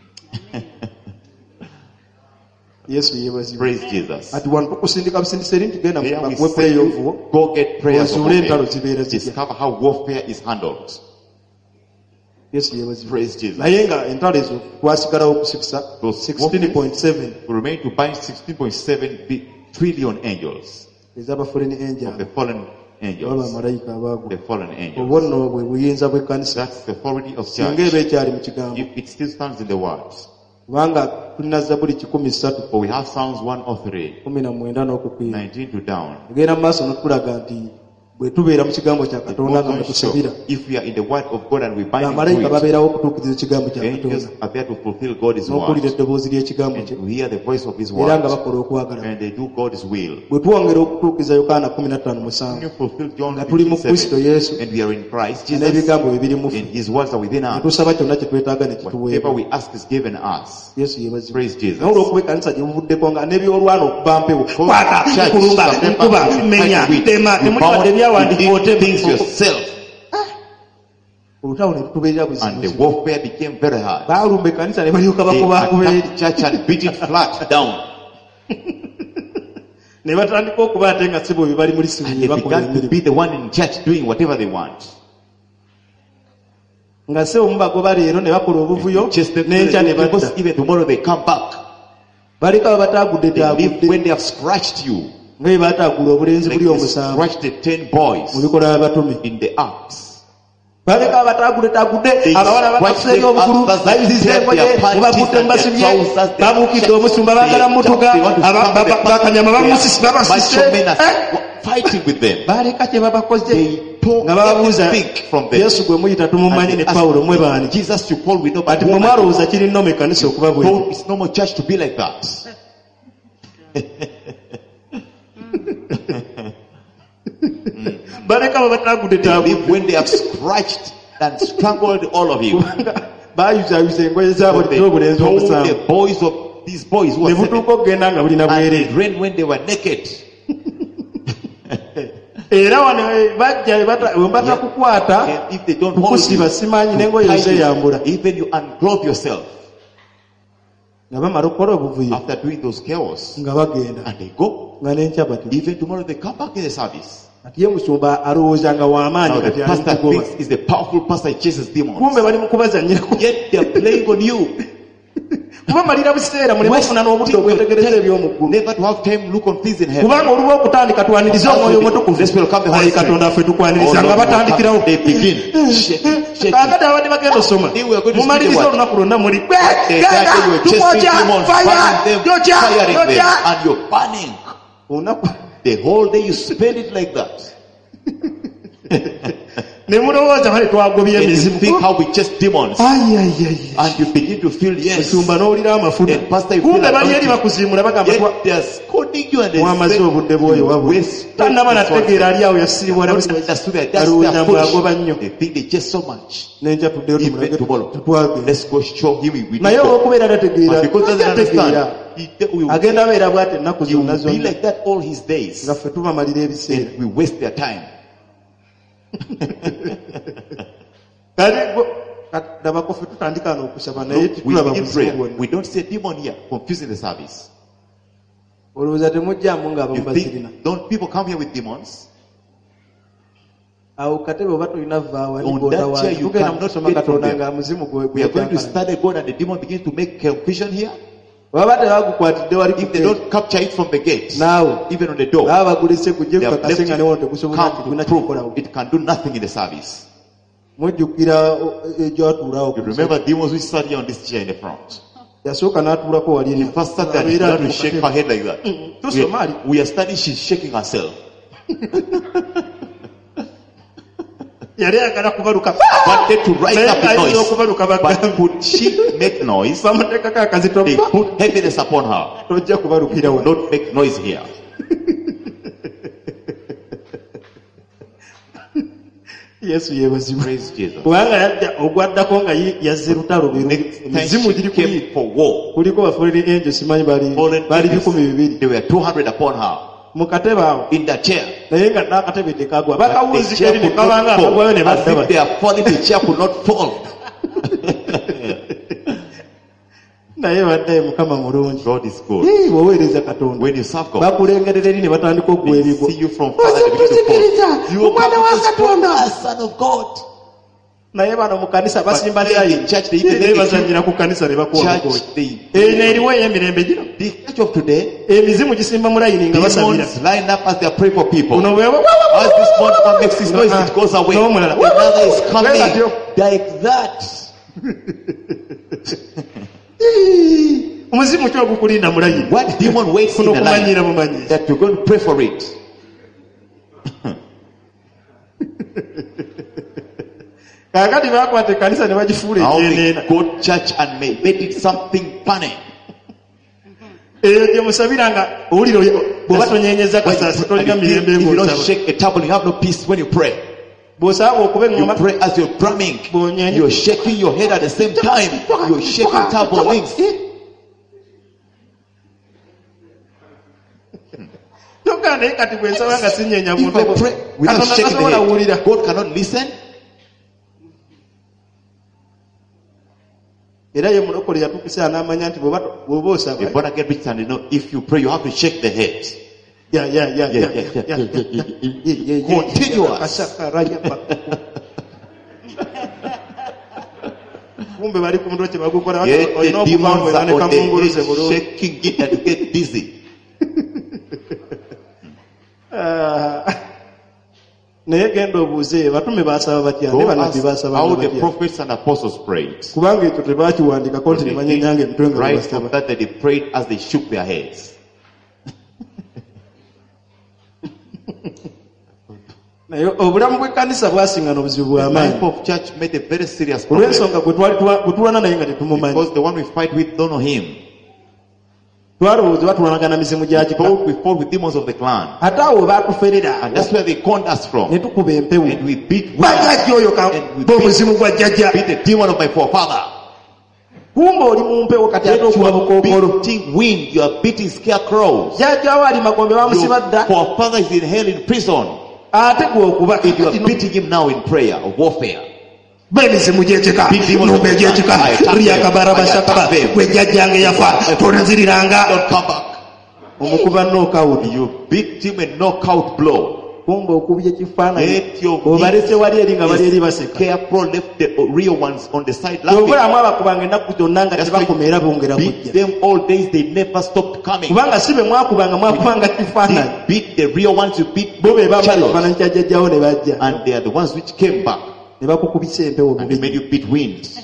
yesu yeebazibwa Praise Jesus. ati wano tukusindika busindisa eri ntugenda Here we bakuwe say play of you war go get prayers of ozuule entalo warfare. zibeera zitya Discover how warfare is handled. yesu yeebazibwa Praise Jesus. naye nga entalo ezo twasigalawo okusikisa Those 16.7 We remain to bind 16.7 trillion angels ez'aba foreign of the angel fallen oba angels. bamalayika abaagwa The fallen angels. obwo nno bwe buyinza bw'ekkanisa That's the authority of singa church. eba ekyali mu kigambo If it still stands in the words. kubanga tulina zabuli 13 For we have Psalms 103, 19 n'okukwiira 19 to down. tugenda mu maaso n'okulaga nti bwe tubeera mu kigambo kya katonda nga bwe tusabira If we are in the word of God and we bind bamalayika into it, babeerawo okutuukiriza ekigambo kya the angels katonda are there to fulfill God's n'okuwulira word eddoboozi ly'ekigambo and kye to hear the voice of His era nga word, bakola okwagala and they do God's will. bwe tuwongera okutuukiriza yokaana 15:7 When you fulfill John nga tuli mu kristo 15:7, yesu and we are in Christ Jesus, n'ebigambo bye biri mu ffe and His words are within us, netusaba kyonna kye twetaaga ne whatever kituweebwa we ask is given us. yesu yeebazibwa Praise Jesus. naye olw'okuba ekkanisa gye buvuddeko nga n'ebyolwana okuba mpewo Church, kwata kulumba step nkuba up, menya fight with. tema You temuliwadde bound ebyawandikibwa you did things yourself, olutawo ne lutubeerera and the buzibu warfare became very hard. baalumba ekkanisa ne balyoka They bakubakuba eri attacked the church and beat it flat down. ne batandika okuba ate nga si bwe bye bali mu lisimu And bye they bakola began to emirimu be the one in church doing whatever they want. nga se omu bagoba leero ne bakola obuvuyo Just the n'enkya ne badda because even tomorrow they come back. baleka bataagudde They leave taagudde when they have scratched you. nga bwe bataagula obulenzi Like buli they omusanvu scratched the 10 boys mu bikola by'abatumi in the Acts. baleka bataagudde taagudde They abawala scratched bakafusa them ebyobukulu up, bayiriza their engoye panties mubagudde and mubasibye their trousers, they babuukidde checked, omusumba baagala they mutuga they want to stamp the bakanyama bamusisi macho men babasise are fighting with them. baleka kye babakoze They took nga bababuuza everything from them. yesu gwe muyita tumumanyi And ne they asked, pawulo mwe baani Jesus you call we know, but ati mwe mwalowooza kiri nnome ekkanisa okuba bwe it's no more church to be like that. When they have scratched and strangled all of you, they told the boys of these boys who were 7, and they ran when they were naked. If they don't hold you, even you unclothe yourself. After doing those chaos, and they go, even tomorrow they come back in the service. Now the pastor thinks is the powerful pastor, he chases demons. Yet they are playing on you. Never to have time look on things in heaven. This will come the Holy Spirit. They begin shaking. They were going to speak the word. They were chasing demons, firing them, and you're burning. The whole day you spend it like that. And you think how we chase demons, and you begin to feel yes, and pastor you feel like yet they are scolding you and they they think they chase so much. Even tomorrow, let's go show him we do. Because he doesn't understand, he will be like that all his days, and we waste their time. We don't say demon here, confusing the service. You think, don't people come here with demons? On that chair you cannot get from them. We are going to study God and the demon begins to make confusion here. If they don't capture it from the gate, now even on the door, they have left it, come to prove it can do nothing in the service. You remember demons who sat here on this chair in the front. He first sat there and started to shake her head like that. We are studying, she's shaking herself. Wanted to rise up in noise, but could she make noise? They put heaviness upon her. Don't make noise here. Yes, praise Jesus. Next time she came for war. They were 200 upon her. In the chair. The chair could not fall. As if they are falling, the chair could not fall. God is good. When you serve God, when you see you from far, you will come to as son of God. But in church, the church of today, demons line up as they are praying for people. As this one makes his noise, it goes away. Another is coming like that. What demon waits in the line that you're going to pray for it? How they go to church and made it something funny. If you don't shake a table, you have no peace when you pray. You pray as you're drumming. You're shaking your head at the same time. You're shaking table links. If I pray without shaking the head, God cannot listen. You're born again, rich, and you know, if you pray, you have to shake the head. Continuous. The demons are on the head, shaking it and get dizzy. How the prophets and apostles prayed. Right from that they prayed as they shook their heads. The life of church made a very serious problem. Because the one we fight with don't know him. twalowooza batulwanagana mizimu gya kika. We fought with demons of the clan. Ate awo baatuferera. And that's where they conned us from. Ne tukuba empewo. And we beat bajjajja oyo b'omuzimu gwa jjajja. beat the demon of my forefather. Kumba oli mu mpewo kati ate okuba bukookolo. Beating wind, you are beating scarecrows. Jjajja we ali Magombe bamusiba dda. Your forefather is in hell in prison. Ate gwe okuba. And you are beating him now in prayer or warfare. B'emizimu gy'ekika. N'ombe gy'ekika. Riyakabarabashakaba. Gwe jjajjange yafa. Tonanziriranga. Don't come back. Omukuba knockout. You beat him a knockout blow. Kumba okubya ekifaananyi. Obalese wali eri nga bali eri baseka. Careful, left the real ones on the side laughing. Obulamu abakubanga ennaku zonna nga tebakoma era bongera kujja. Beat them all days, they never stopped coming. Kubanga si be mwakubanga kifaananyi. Beat the real ones, you beat bo be baba ekifaananyi kya jjajjawo ne bajja. And they are the ones which came back. Ne bakukubisa empewo. And they made you beat winds.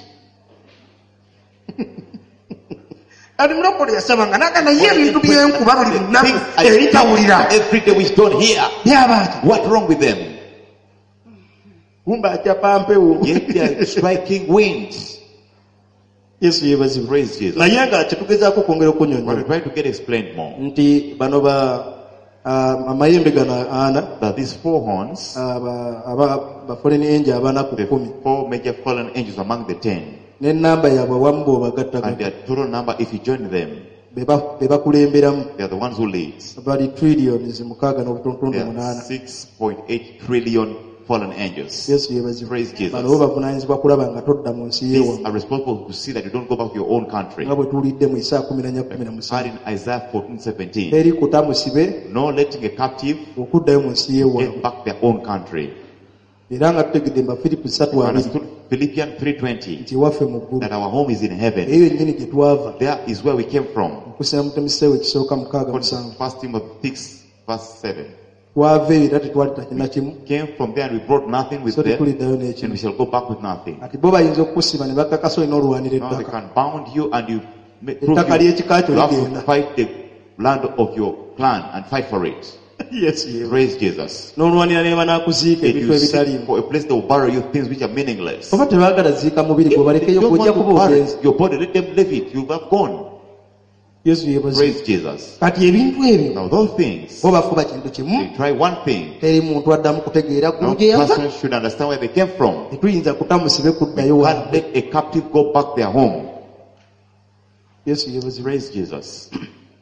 Ati mulokole yasabanga nakana ye ebintu byenkuba buli lunaku eritawulira. Every day we don't hear. Byabaki. What's wrong with them? Kumba akyapa mpewo. Yet they are striking winds. Yesu yebazi. Praise Jesus. Naye nga kyetugezaako kwongera okunyonyola. We're trying to get explained more. Nti bano amayembe gano ana. That these four horns. Ba fallen angel abana ku 10. Four major fallen angels among the 10. N'ennamba yaabwe wamu bw'obagatta. And their total number, if you join them, be bakulemberamu. they are the ones who lead. Bali trillions mukaaga n'obutontondo 8. 6.8 trillion fallen angels. Yesu yebazi. Praise Jesus. Bano bavunaanyizibwa kulaba nga todda mu nsi yeewa. These are responsible to see that you don't go back to your own country. Nga bwe tuwulidde mu Isaaya 10:17. Had in Isaiah 14:17. Eri kutamusibe. No letting a captive okuddayo mu nsi yeewa. get back their own country. Era nga tutegedde mu Filipi 3:2. Philippians 3:20. Nti waffe mu ggulu. That our home is in heaven. Eyo yennyini gye twava. There is where we came from. Okusema mu Timoseewo ekisooka 6:7. 1 Timothy 6:7. Twava eyo era tetwali takina kimu. Came from there and we brought nothing with them. And we shall go back with nothing. Ati bo bayinza okukusiba ne bakakasa olina olwanira Now they ettaka. can bound you and you Ettaka ly'ekika kyo have ligenda. to fight the land of your clan and fight for it. Yes, Praise Jesus. n'olwanira ne banaakuziika And ebintu you seek ebitaliimu. for a place that will bury you things which are meaningless. Oba tebaagala ziika mubiri gwe balekeyo You gojja don't kuba want to ogenzi. bury your body, let them leave it. You have gone. Yesu yebazi. Praise Jesus. Kati ebintu ebyo Now those things, bo bafuba kintu they kimu. try one thing. Teri muntu addamu kutegeera No ggulu gye yava. person should understand where they came from. Tetuyinza kutamusibe kuddayo You waabwe. can't let a captive go back their home. Yesu yebazi. Praise Jesus.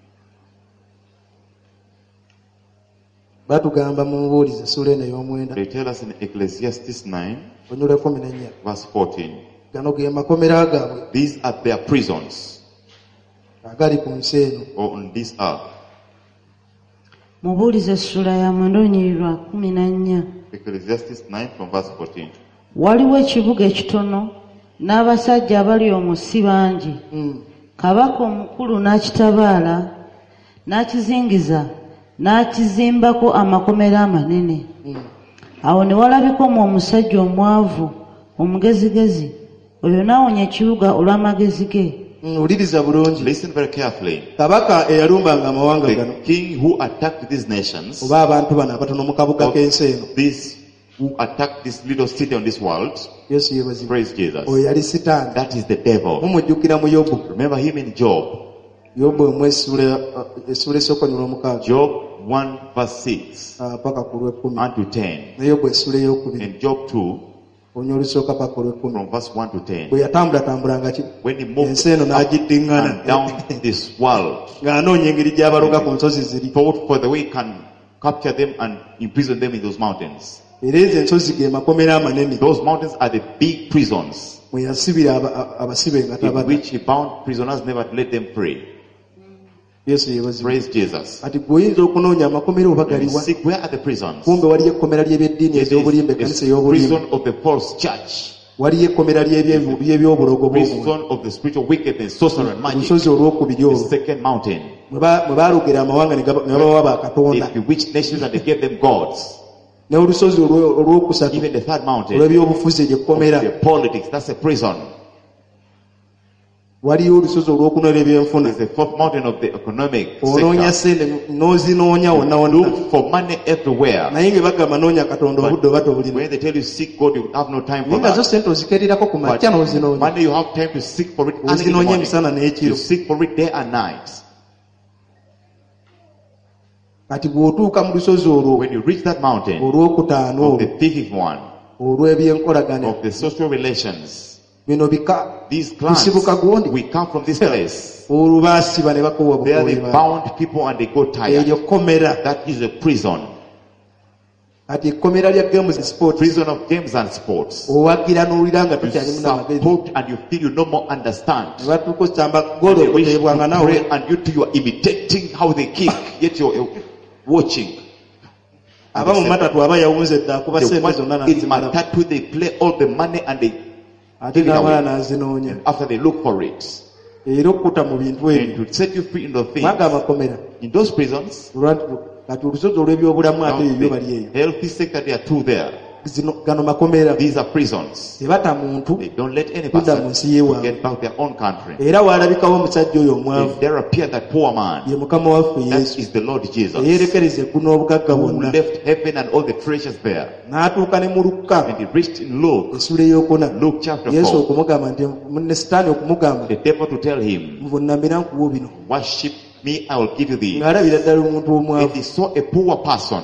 Batugamba mu Mubuulizi essula eno ey'omwenda. They tell us in Ecclesiastes 9, Onyula 14. verse 14. Gano ge makomera gaabwe These are their prisons agali ku nsi eno. on this earth. Mubuulize essula ya mwenda olunyiriri 14. Ecclesiastes 9 from verse 14. Waliwo ekibuga ekitono n'abasajja abali omwo si bangi. Kabaka omukulu n'akitabaala n'akizingiza n'akizimbako amakomera amanene. Awo ne walabika omwo omusajja omwavu omugezigezi, oyo n'awonya ekibuga olw'amagezi ge. Wuliriza bulungi. Listen very carefully. Kabaka eyalumbanga amawanga gano The king who attacked these nations, oba abantu bano abatono mu kabuga k'ensi eno. this who attacked this little city on this world, Yesu yebazi. praise Jesus. Oyo yali Sitaani. That is the devil. Mumujjukira mu Yobu. Remember him in Job. Yobu omwe essula esooka onyula 6. Job 1 verse 6 paka ku lw'ekumi. unto 10. Ne Yobu essula ey'okubiri And Job 2 onyula olusooka paka ku lw'ekumi. from verse 1 to 10. Bwe yatambulatambulanga When he moved ensi eno up n'agiddiŋŋana and down this world, ng'anoonya engeri gy'abaloga ku nsozi ziri. thought for the way he can capture them and imprison them in those mountains. Era ezo ensozi ge makomera amanene Those mountains are the big prisons mwe yasibira abasibe nga in tabata. which he bound prisoners, never to let them free. Yesu yebazi. Praise Jesus. Ati gwe oyinza okunoonya amakomera oba And you galiwa. seek, where are the prisons? Kumbe waliyo ekkomera ly'ebyeddiini There is ez'obulimba, a ekkanisa ey'obulimba. prison of the false church, Waliyo ekkomera ly'ebyobulogo bw'obuntu. prison of the spiritual wickedness, sorcery and magic. Olusozi olw'okubiri The olwo second mountain. mwe baalugera amawanga ne babawa bakatonda. They bewitched nations and they gave them gods. Ne olusozi olwokusatu Even the third mountain, olw'ebyobufuzi egyekkomera. the politics, that's a prison. Waliyo olusozi olw'okunoola ebyenfuna. There's the fourth mountain of the economic Onoonya sector. sente n'ozinoonya wonna wonna. Look for money everywhere. Naye nga bagamba noonya Katonda obudde oba tobulina. When they tell you seek God, you have no time for Naye nga zo that. sente ozikeerirako ku makya n'ozinoonya. Money you have time to seek for it early in the Ozinoonya morning. emisana n'ekiro. You seek for it day and night. kati bw'otuuka mu lusozi olwo when you reach that mountain olwokutaano of the fifth one olw'ebyenkolagana of the social relations, bino bika these clans, bisibuka gundi we come from this place. olwo baasiba ne bakowa There they bukowe bound people and they got tired. eryo kkomera That is a prison. kati ekkomera lya games sport Prison of games and sports. owagira n'owulira nga You tukyalimu n'amagezi support and you feel you no more understand. ne batuuka okitamba golo They wish okuteebwanga to nawe pray and you too, you are imitating how they kick, yet you're watching. aba mu matatu aba yawunze dda akuba The sente zonna one in nazimala Matatu, they play all the money and they ate give it n'amala away. n'azinoonya After they look for it. era okkuta mu bintu And ebyo to set you free in those things. mwaga amakomera In those prisons, kati olusozi olw'ebyobulamu ate now ebyo bali eyo the healthy sector, there are two there. gano makomera These are prisons. tebata muntu They don't let any kudda mu person nsi yeewaabwe get back their own country. era waalabikawo omusajja oyo omwavu If there appear that poor man, ye mukama waffe that yesu is the Lord Jesus, eyeerekereza eggulu n'obugagga who bwonna left heaven and all the treasures there. n'atuuka ne mu lukka And he reached in Luke, essula eyokuna Luke chapter yesu 4, okumugamba nti munne sitaani okumugamba the devil to tell him, nvunnamira nkuwa bino worship me, I will give you these. ng'alabira ddala omuntu And omwavu he saw a poor person,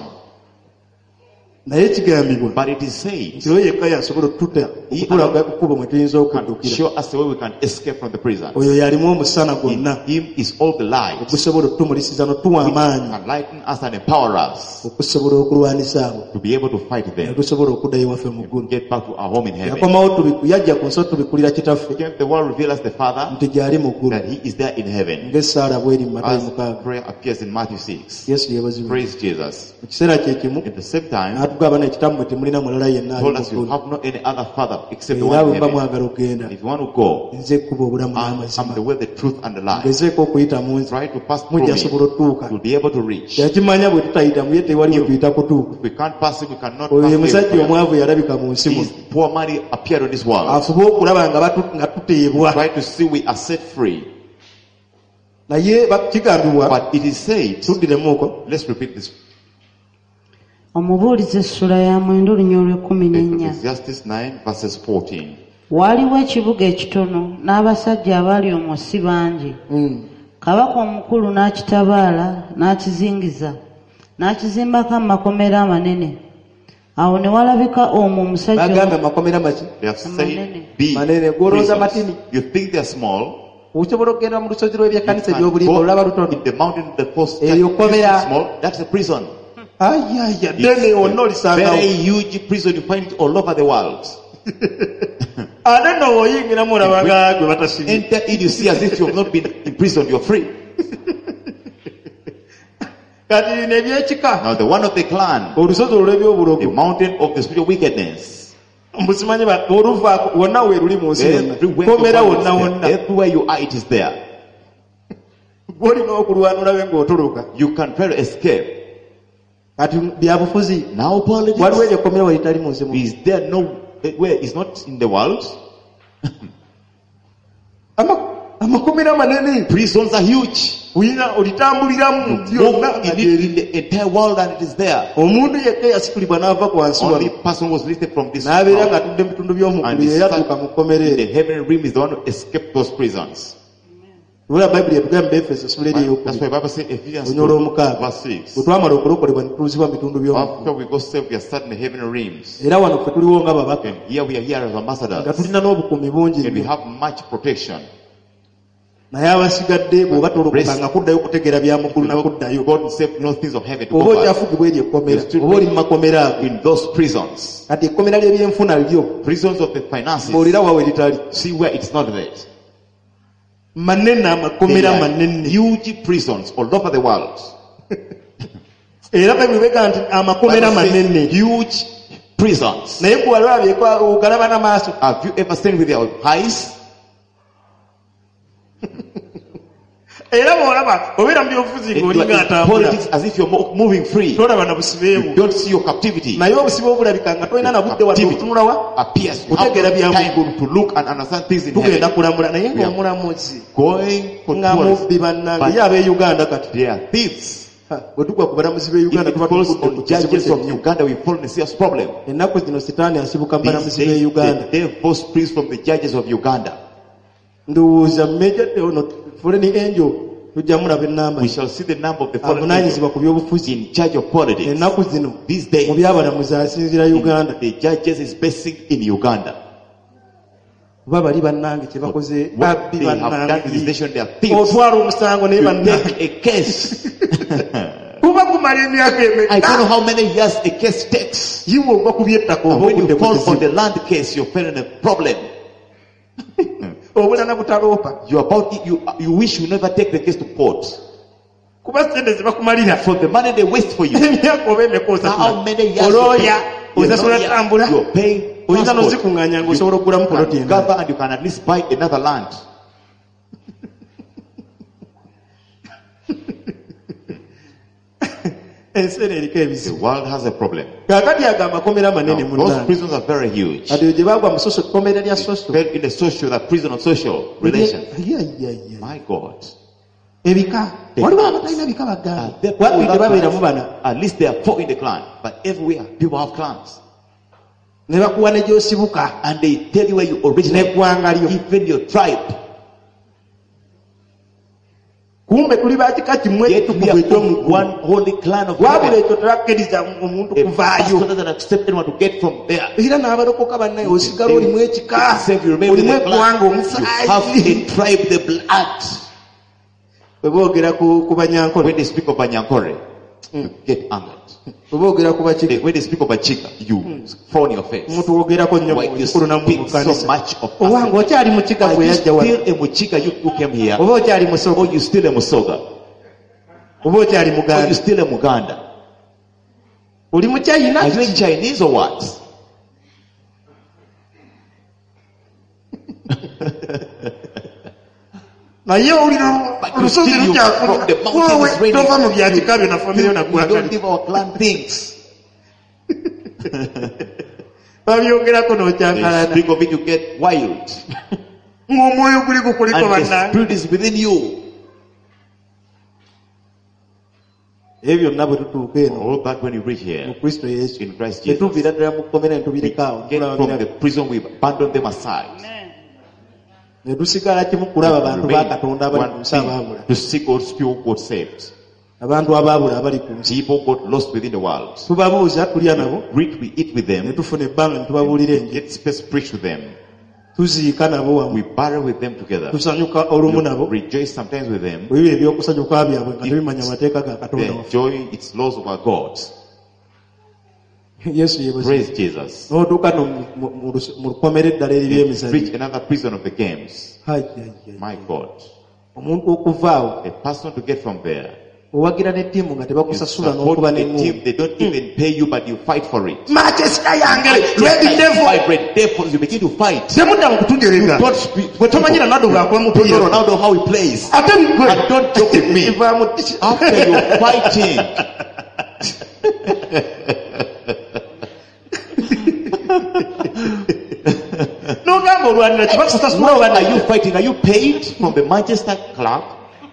naye kigambibwa but it is said, nti oyo yekka yasobola okutulaga ekkubo mwe tuyinza can okuddukira show us the way we can escape from the prison. oyo yalimu omusana In gwonna him is all the light, okusobola okutumulisiza n'otuwa amaanyi can lighten us and empower us okusobola okulwanisa abo to be able to fight them, netusobola okuddayo waffe mu and ggulu get back to our home in heaven. yakomawo yajja ku nsi tubikulira kitaffe Again, the world reveals the Father nti gy'ali mu ggulu that He is there in heaven. ng'essaala bw'eri mu Matayo As 6 prayer appears in Matthew 6. yesu yeebazibwa Praise Jesus. mu kiseera kye kimu At the same time, n'atugamba n'ekitabu mwe temulina mulala yenna ali told mu us you ggulu have no any other Father except the era one bwe in mba heaven. mwagala okugenda If you want to go, nze ekkuba obulamu I'm n'amazima the way, the truth, and the life. ngezeeko okuyita mu nzi Try to pass through mujja me. sobola okutuuka You'll be able to reach. yakimanya bwe tutayita muye tewali we tuyita kutuuka If we can't pass it, we cannot oyo ye pass musajja it. omwavu yalabika mu nsi This muno poor man appeared on this world. afube okulaba nga tuteebwa Try to see we are set free. naye kigambibwa But it is said, tuddiremuuko let's repeat this. omubuulizi essula ya mwenda olunya olw'ekkumi n'ennya Ecclesiastes 9 verses 14. waaliwo ekibuga ekitono n'abasajja abaali omwo si bangi kabaka omukulu n'akitabaala n'akizingiza n'akizimbako amakomera amanene awo ne walabika omwo omusajja bagamba amakomera maki They have said big manene gwolowooza prisons. matini You think they're small. osobola okugenda mu lusozi lw'ebyekanisa You can ebyobulimba go olulaba lutono in the mountain, the post, Eyo komera. small. That's a prison. ayaya ddene wonna It's a olisangawo very huge prison. You find it all over the world. ate nno bw'oyingiramu olaba nga gwe batasibye Enter in, you see as if you have not been imprisoned. You're free. kati bino ebyekika Now the one of the clan, olusozi olw'ebyobulogo the mountain of the spiritual wickedness. mbusimanyi oluvaako wonna weeruli mu nsi yonna Everywhere you komera find wonna it wonna there. Everywhere you are, it is there. gw'olina okulwana olabe ng'otoloka You can try to escape. kati byabufuzi Now waliwo politics. eryo komera walitali mu nsi muno Is there no where is not in the world? amakomera manene Prisons are huge. olina olitambuliramu Move byonna nga in gyeri it in the entire world and it is there. omuntu yekka yasitulibwa n'ava ku wansi Only wano person was lifted from this n'abeera world. ng'atudde mu bitundu And by'omugulu the yeyatuuka mu kkomera in the eryo heavenly realm is the one who escaped those prisons. lwera bayibuli etugamba mu efeso essula eri That's ey'okubiri why the Bible says Ephesians 2 olunya olw'omukaaga verse 6. bwe twamala okulokolebwa ne tutuuzibwa mu bitundu by'omugulu After we go saved, we are starting the heavenly realms. era wano ffe tuliwo nga babaka And here we are here as nga ambassadors. tulina n'obukuumi bungi And we nnyo have much protection. naye abasigadde bw'oba tolokoka nga kuddayo kutegeera bya muggulu nakuddayo God saved no things of heaven to oba go back. okyafugibwa eri ekkomera oba oli mu makomera ago In those prisons, kati ekkomera ly'ebyenfuna lyo prisons of the finances, mbuulira wawe litali see where it's not there. manene amakomera They are manene huge prisons all over the world. era bayibuli bega nti amakomera Bible says manene huge prisons. naye kuwalwabyeko ogalaba n'amaaso Have you ever seen with your eyes? era bw'olaba obeera mu byobufuzi And you ng'olinga are in atambula politics as if you're moving free. tolaba na busibe You bwo don't see your captivity. naye obusibe obulabika nga tolina na budde wadde Captivity okutunulawa appears. You have Kutegeera no bya time to look and understand things in tugenda heaven. kulamula naye We are ng'omulamuzi going for nga tourists. mubbi bannange But ye ab'euganda kati they are thieves. bwe tugwa ku balamuzi b'e If uganda it tuba falls tugudde on ku kizibu judges of kyennyini. Uganda, we fall in a serious problem. ennaku zino sitaani asibuka mu These balamuzi b'e days, uganda the devil springs from the judges of Uganda. ndowooza major ono foreign angel We shall see the number of the foreign angels in charge of politics. These days, the judges is basing in Uganda. What they have done to this nation, they are thieves. You take a case. I don't know how many years a case takes. And when you fall on the land case, you're in a problem. You wish you never take the case to court. For the money they waste for you. How many years you're paying transport. You can gather and you can at least buy another land. The world has a problem. Now, those prisons are very huge. In the social, the prison of social relations. My God. At least there are 4 in the clan, but everywhere people have clans. And they tell you where you originate, even your tribe. Yet we are one holy clan of God. A pastor doesn't accept anyone to get from there. If you remain with the clan, you have to tribe the blood. When they speak of Banyankore, you get angered. When they speak of Bachika, you fall on your face. Why do you speak so much of us? Are you still a Muchika who came here? Or you still a Musoga? Or you still a Muganda? Are you Chinese or what? But you still you from the mountains raining. We don't give our clan things. They speak of it, you get wild. And the spirit is within you. All that when you reach here in Christ Jesus, we get from the prison, we abandon them aside. To seek God's people got saved. People got lost within the world. We eat with them. Get space preach with them. We barrel with them together. Rejoice sometimes with them. They enjoy its laws of our God. Praise Jesus. Preach another prison of the games. My God. A person to get from there. You support a team, they don't even pay you, but you fight for it. Vibrate devils, you begin to fight. You don't know how he plays. And don't joke with me. After you're fighting. What are you fighting? Are you paid from the Manchester club?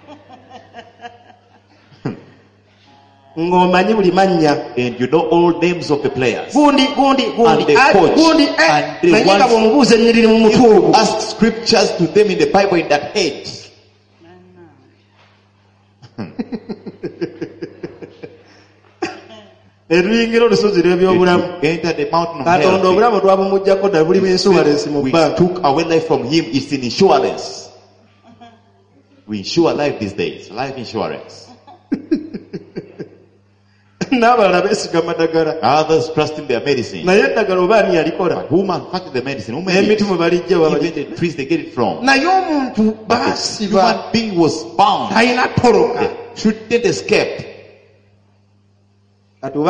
And you know all names of the players. And the coach. And they want, if you ask scriptures to them in the Bible in that head. If you enter the mountain of hell, we took away life from him. It's in insurance. We insure life these days. Life insurance. Others trust in their medicine. But who manufactured the medicine? Who made it? Even the trees they get it from. But the human being was bound. The truth didn't escape. Every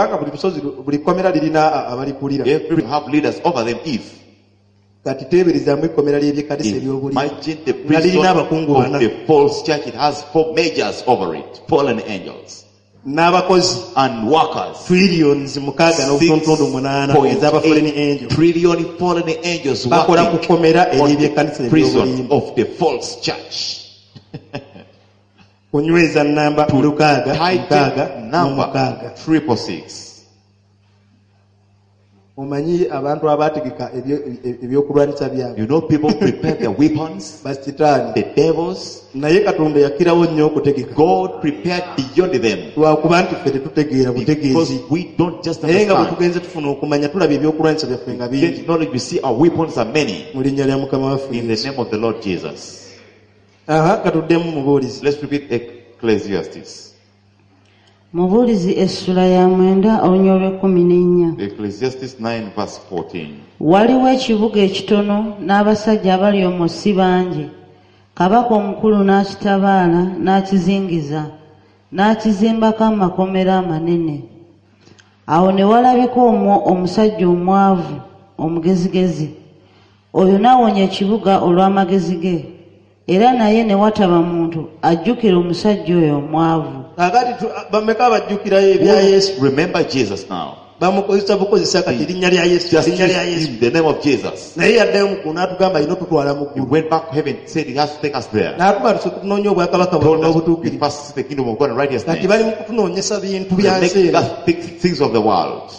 have leaders over them if. Imagine the prison of the false church. It has 4 majors over it. Fallen angels. And workers. 6.8 trillion fallen angels working on the prison of the false church. Titan number 666. omanyi abantu abategeka ebyokulwanisa byabwe. You know people prepare their weapons, basitaani, the devils. naye Katonda yakirawo nnyo okutegeka. God prepared beyond them. Lwakuba nti ffe tetutegeera butegeezi. Because we don't just naye nga bwe understand. tugenze tufuna okumanya tulaba ebyokulwanisa byaffe nga bingi. Get knowledge, we see our weapons are many. Mu linnya lya Mukama waffe In the name of the Lord Jesus. katuddemu mubuulizi. Let's repeat Ecclesiastes. Mubuulizi essula ya 9 olunya olw'14. Ecclesiastes 9 verse 14. Waliwo ekibuga ekitono n'abasajja abali omwo si bangi. Kabaka omukulu n'akitabaala n'akizingiza n'akizimbako amakomera amanene. Awo ne walabika omwo omusajja omwavu omugezigezi. Oyo n'awonya ekibuga olw'amagezi ge. Era naye ne wataba muntu ajjukira omusajja oyo omwavu. Kakati bameka abajjukirayo ebya Yesu. Remember Jesus now. Bamukozesa bukozesa kati linnya lya Yesu. Just linnya lya Yesu. in the name of Jesus. Naye yaddayo mukulu n'atugamba alina otutwala mu He ggulu. went back to heaven, said he has to take us there. N'atuba tunoonye obwakabaka bwe Told us we n'obutuukirivu. first see the kingdom of God and righteousness. Kati bali mu kutunoonyesa bintu bya They make nsi eno. us think things of the world.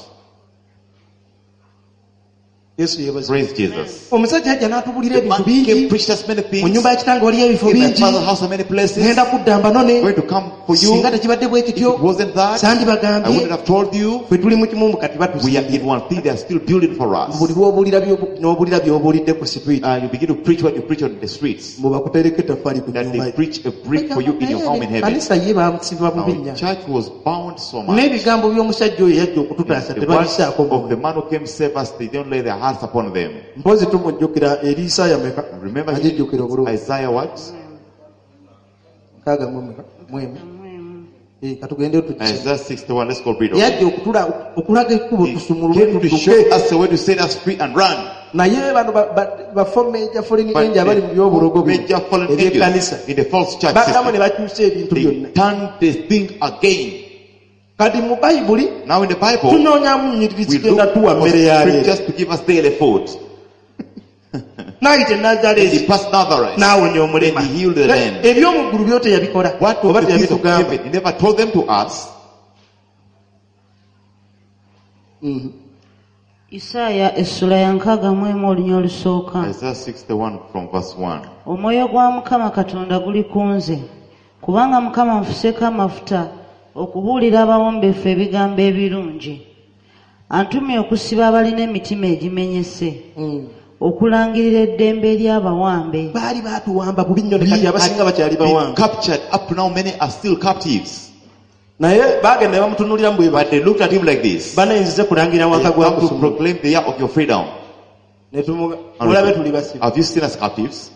Yesu yeebazibwe. Praise Jesus. Omusajja ajja n'atubulira The ebintu man came, bingi. preached us many Mu things. nnyumba ya kitange waliyo ebifo In my bingi. father's house are many places. Ngenda kudda mbanone. Going to come for you. Singa tekibadde bwe If kityo it wasn't that, I sandibagambye. wouldn't have told you. Ffe tuli mu kimu kati We are batusimbye. in one thing, they are still building for us. Buli lw'obuulira n'obuulira by'obuulidde ku street. You begin to preach what you preach on the streets. Mbu bakutereka ettaffaali ku That nnyumba they ye. preach a brick for you in your home in heaven. Kanisa ye bamusiba bubi Our nnyo. church was bound so much. N'ebigambo by'omusajja oyo yajja okututaasa The words tebabisaako of the mwoyo. man who came save us, they don't lay their hearts upon them. Mpozi tumujjukira eri Isaaya meka. Remember Agijjukira obulungi. Isaiah what? Nkaaga mu meka. Mwemu. Katugende tukise. Isaiah 61, let's go read it. Yajja okulaga ekkubo He tusumulule came to show tudduke. us the way to set us free and run. Naye bano bafomeja foreign But angel abali mu byobulogo major fallen eby'ekkanisa angels in the false church badamu ne system, bakyusa ebintu byonna. they turned the thing again. Kati mu Bayibuli Now in the Bible, tunoonyamu nnyiriri we kigenda look tuwa for mmere ya leero. scriptures to give us daily food. N'ayita He Nazaaleesi passed Nazareth. n'awonya omulema. And he healed the lame. Eby'omu ggulu byo teyabikola What oba was the things of teyabitugamba. heaven? He never told them to us. Isaaya essula ya 61 olunya olusooka. Isaiah 61 from verse 1. Omwoyo gwa Mukama Katonda guli ku nze, kubanga Mukama anfuseeko amafuta okubuulira abawombeefu ebigambo ebirungi. Antumye okusiba abalina emitima egimenyese, okulangirira eddembe ery'abawambe. Baali baatuwamba bubi nnyo ne kati abasinga bakyali Been bawambe. captured. Up to now, many are still captives. Naye baagenda ne bamutunuulira mu bwe But they looked at him like this. banayinzize kulangira They waka gwa come to kusumulula. proclaim the year of your freedom. Ne mulabe tuli basiba. Have you seen us captives?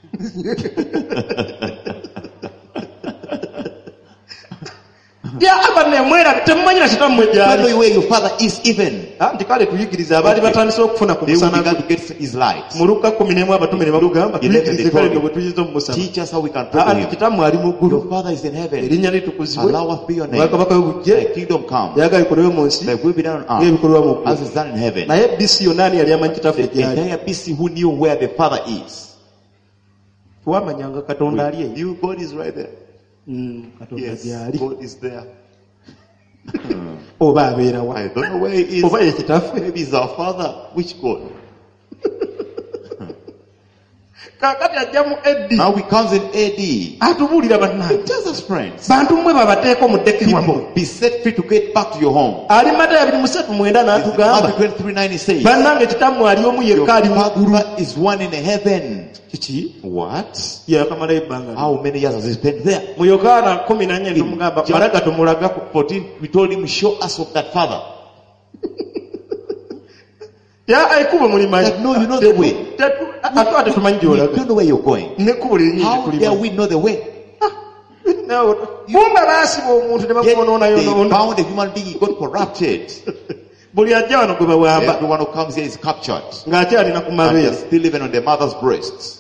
Ya abane mwera temumanyira kitammwe You don't gyali. know where your father is even. Nti kale tuyigiriza abaali batandise okufuna ku They will musana begin to get his light. mu Luka 11 abatume ne bagamba tuyigirize kale nno bwe tuyize mu musana. Teach us how we can pray to Anti him. kitammwe ali mu Your ggulu. father is in heaven. Erinnya litukuzibwe. Allow us be your name. Obwakabaka bwe bujje. Thy kingdom come. Yagala bikolebwe mu nsi. Thy will be done on Ng'ebikolebwa mu earth as ggulu. is done in heaven. Naye bisi yonna ani yali amanyi kitaffe The gyali. entire BC who knew where the father is. Twamanyanga Katonda ali We eyo. knew God is right there. Katonda Yes, gyali. God is there. Oba abeera wa. I don't know where he is. Oba ye kitaffe. Maybe he's our father. Which God? Kaakati ajja mu Eddi. Now he comes in AD. Atubuulira bannange. Tells us friends. Bantu mmwe babateeko mu ddeke mwammwe. People, be set free to get back to your home. Ali Matayo 23:9 n'atugamba. Matthew 23:9 he says, Bannange kitammwe ali omu your yekka ali mu ggulu. father is one in heaven. Kiki? What? Yakamalayo ebbanga. How many years has he spent there? Mu Yokaana 14 tumugamba John- malaga tumulagako. 14, we told him, show us of that father. Ya ekkubo mulimanyi. That, no, you know the way. Ate tumanyi We gy'olaga. don't know where you're going. N'ekkubo liri How dare tulimanyi. we know the way? Bumba baasiba omuntu ne Yet they bamwonoona. found a human being, he got corrupted. Buli ajja wano gwe bawamba. Everyone who comes here is captured. Ng'akyalina ku And they're mabeere. still living on their mother's breasts.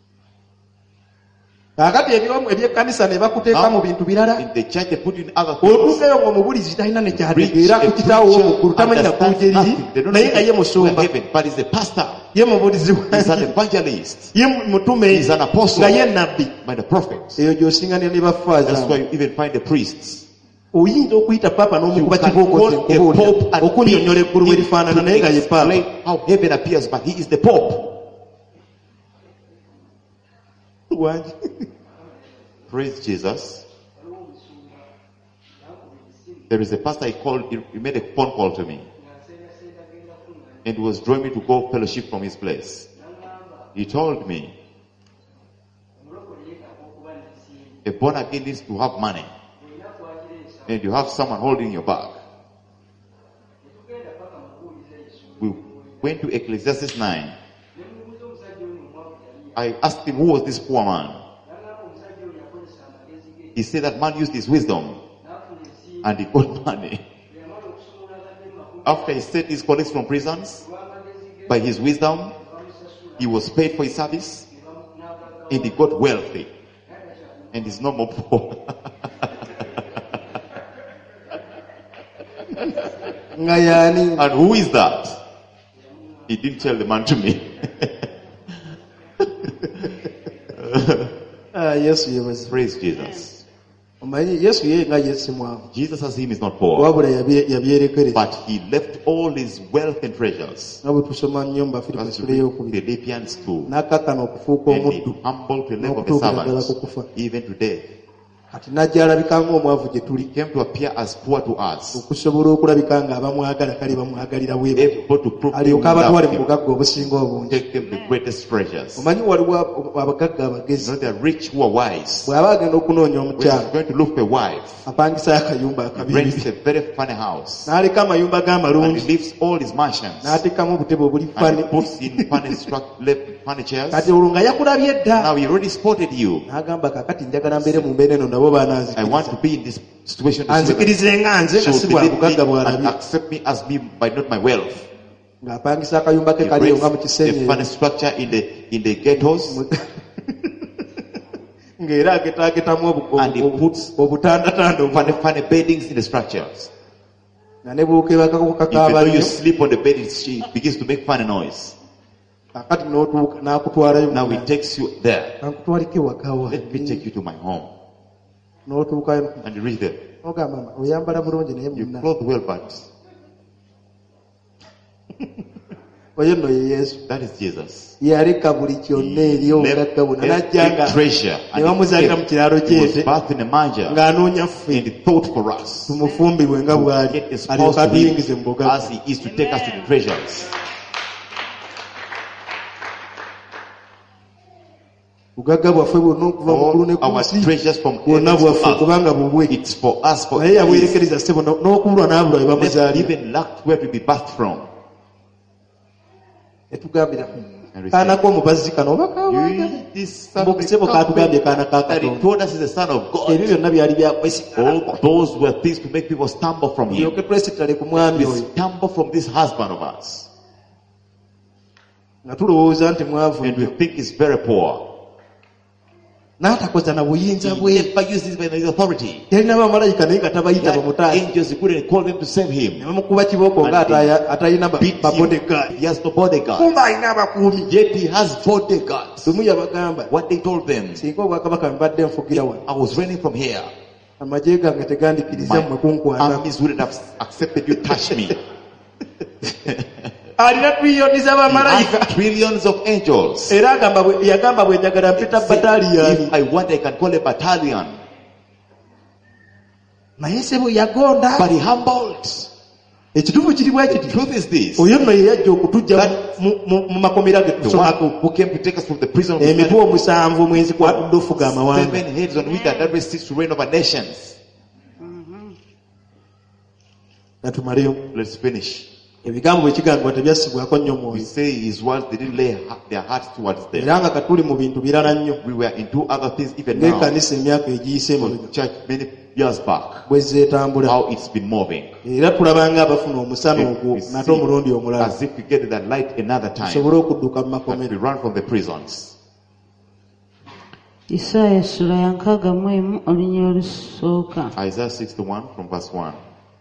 Kaakati ebyekkanisa ne bakuteeka mu bintu birala. In the church, they put you in other things. Otuukeyo ng'omubulizi talina ne kyategeera ku kitaawo w'omuggulu tamanyi na kuuja eriri naye nga ye musumba But he's a pastor. ye mubulizi He's an evangelist. ye mutume He's an apostle. nga ye nabbi. By the prophets. Eyo gy'osinganira ne That's why bafaaza. you even find the priests. oyinza okuyita papa n'omukuba kibooko okunnyonnyola eggulu bwe lifaanana naye nga ye papa. How heaven appears, but he is the Pope. Praise Jesus. There is a pastor he made a phone call to me. And he was drawing me to go fellowship from his place. He told me, a born again needs to have money. And you have someone holding your back. We went to Ecclesiastes 9. I asked him, who was this poor man? He said that man used his wisdom and he got money. After he set his colleagues from prisons, by his wisdom, he was paid for his service and he got wealthy. And he's no more poor. And who is that? He didn't tell the man to me. Yes, he was. Praise Jesus. Jesus as him is not poor, but he left all his wealth and treasures. Philippians 2. And he humbled to the level of a servant, even to death. He came to appear as poor to us, able to prove them love him, take them the greatest treasures. Not the rich who are wise. When he's going to look for a wife, he rents a very funny house, and he leaves all his mansions, and he puts in funny chairs. Now he already spotted you. I want to be in this situation so that and accept me as me by not my wealth. He rents a funny structure in the ghettos. And he puts funny beddings in the structures. Even though you sleep on the bed, it begins to make funny noise. Now he takes you there. Let me take you to my home. And you reach there. You clothe well, but that is Jesus. He left every treasure and he was birthed in a manger and he thought for us. To get exposed to him as he is to take us to the treasures. All our treasures from heaven to earth. It's for us, for us. Never even lacked where to be birthed from. And he told us he's the Son of God. All those were things to make people stumble from him. We stumble from this husband of ours. And we think he's very poor. He never used this by his authority. Angels, he couldn't call them to save him. He has no bodyguard. Yet he has bodyguards. What they told them, I was running from here. My armies wouldn't have accepted you touch me. He had trillions of angels. If I want, I can call a battalion. But he humbled. The truth is this. The one who came to take us from the prison of 7 heads on which that sits to reign over nations. Let's finish. We say his words, they didn't lay their hearts towards them. We were into other things even now. For church many years back, how it's been moving. We see as if we get that light another time, and we run from the prisons. Isaiah 61 from verse 1.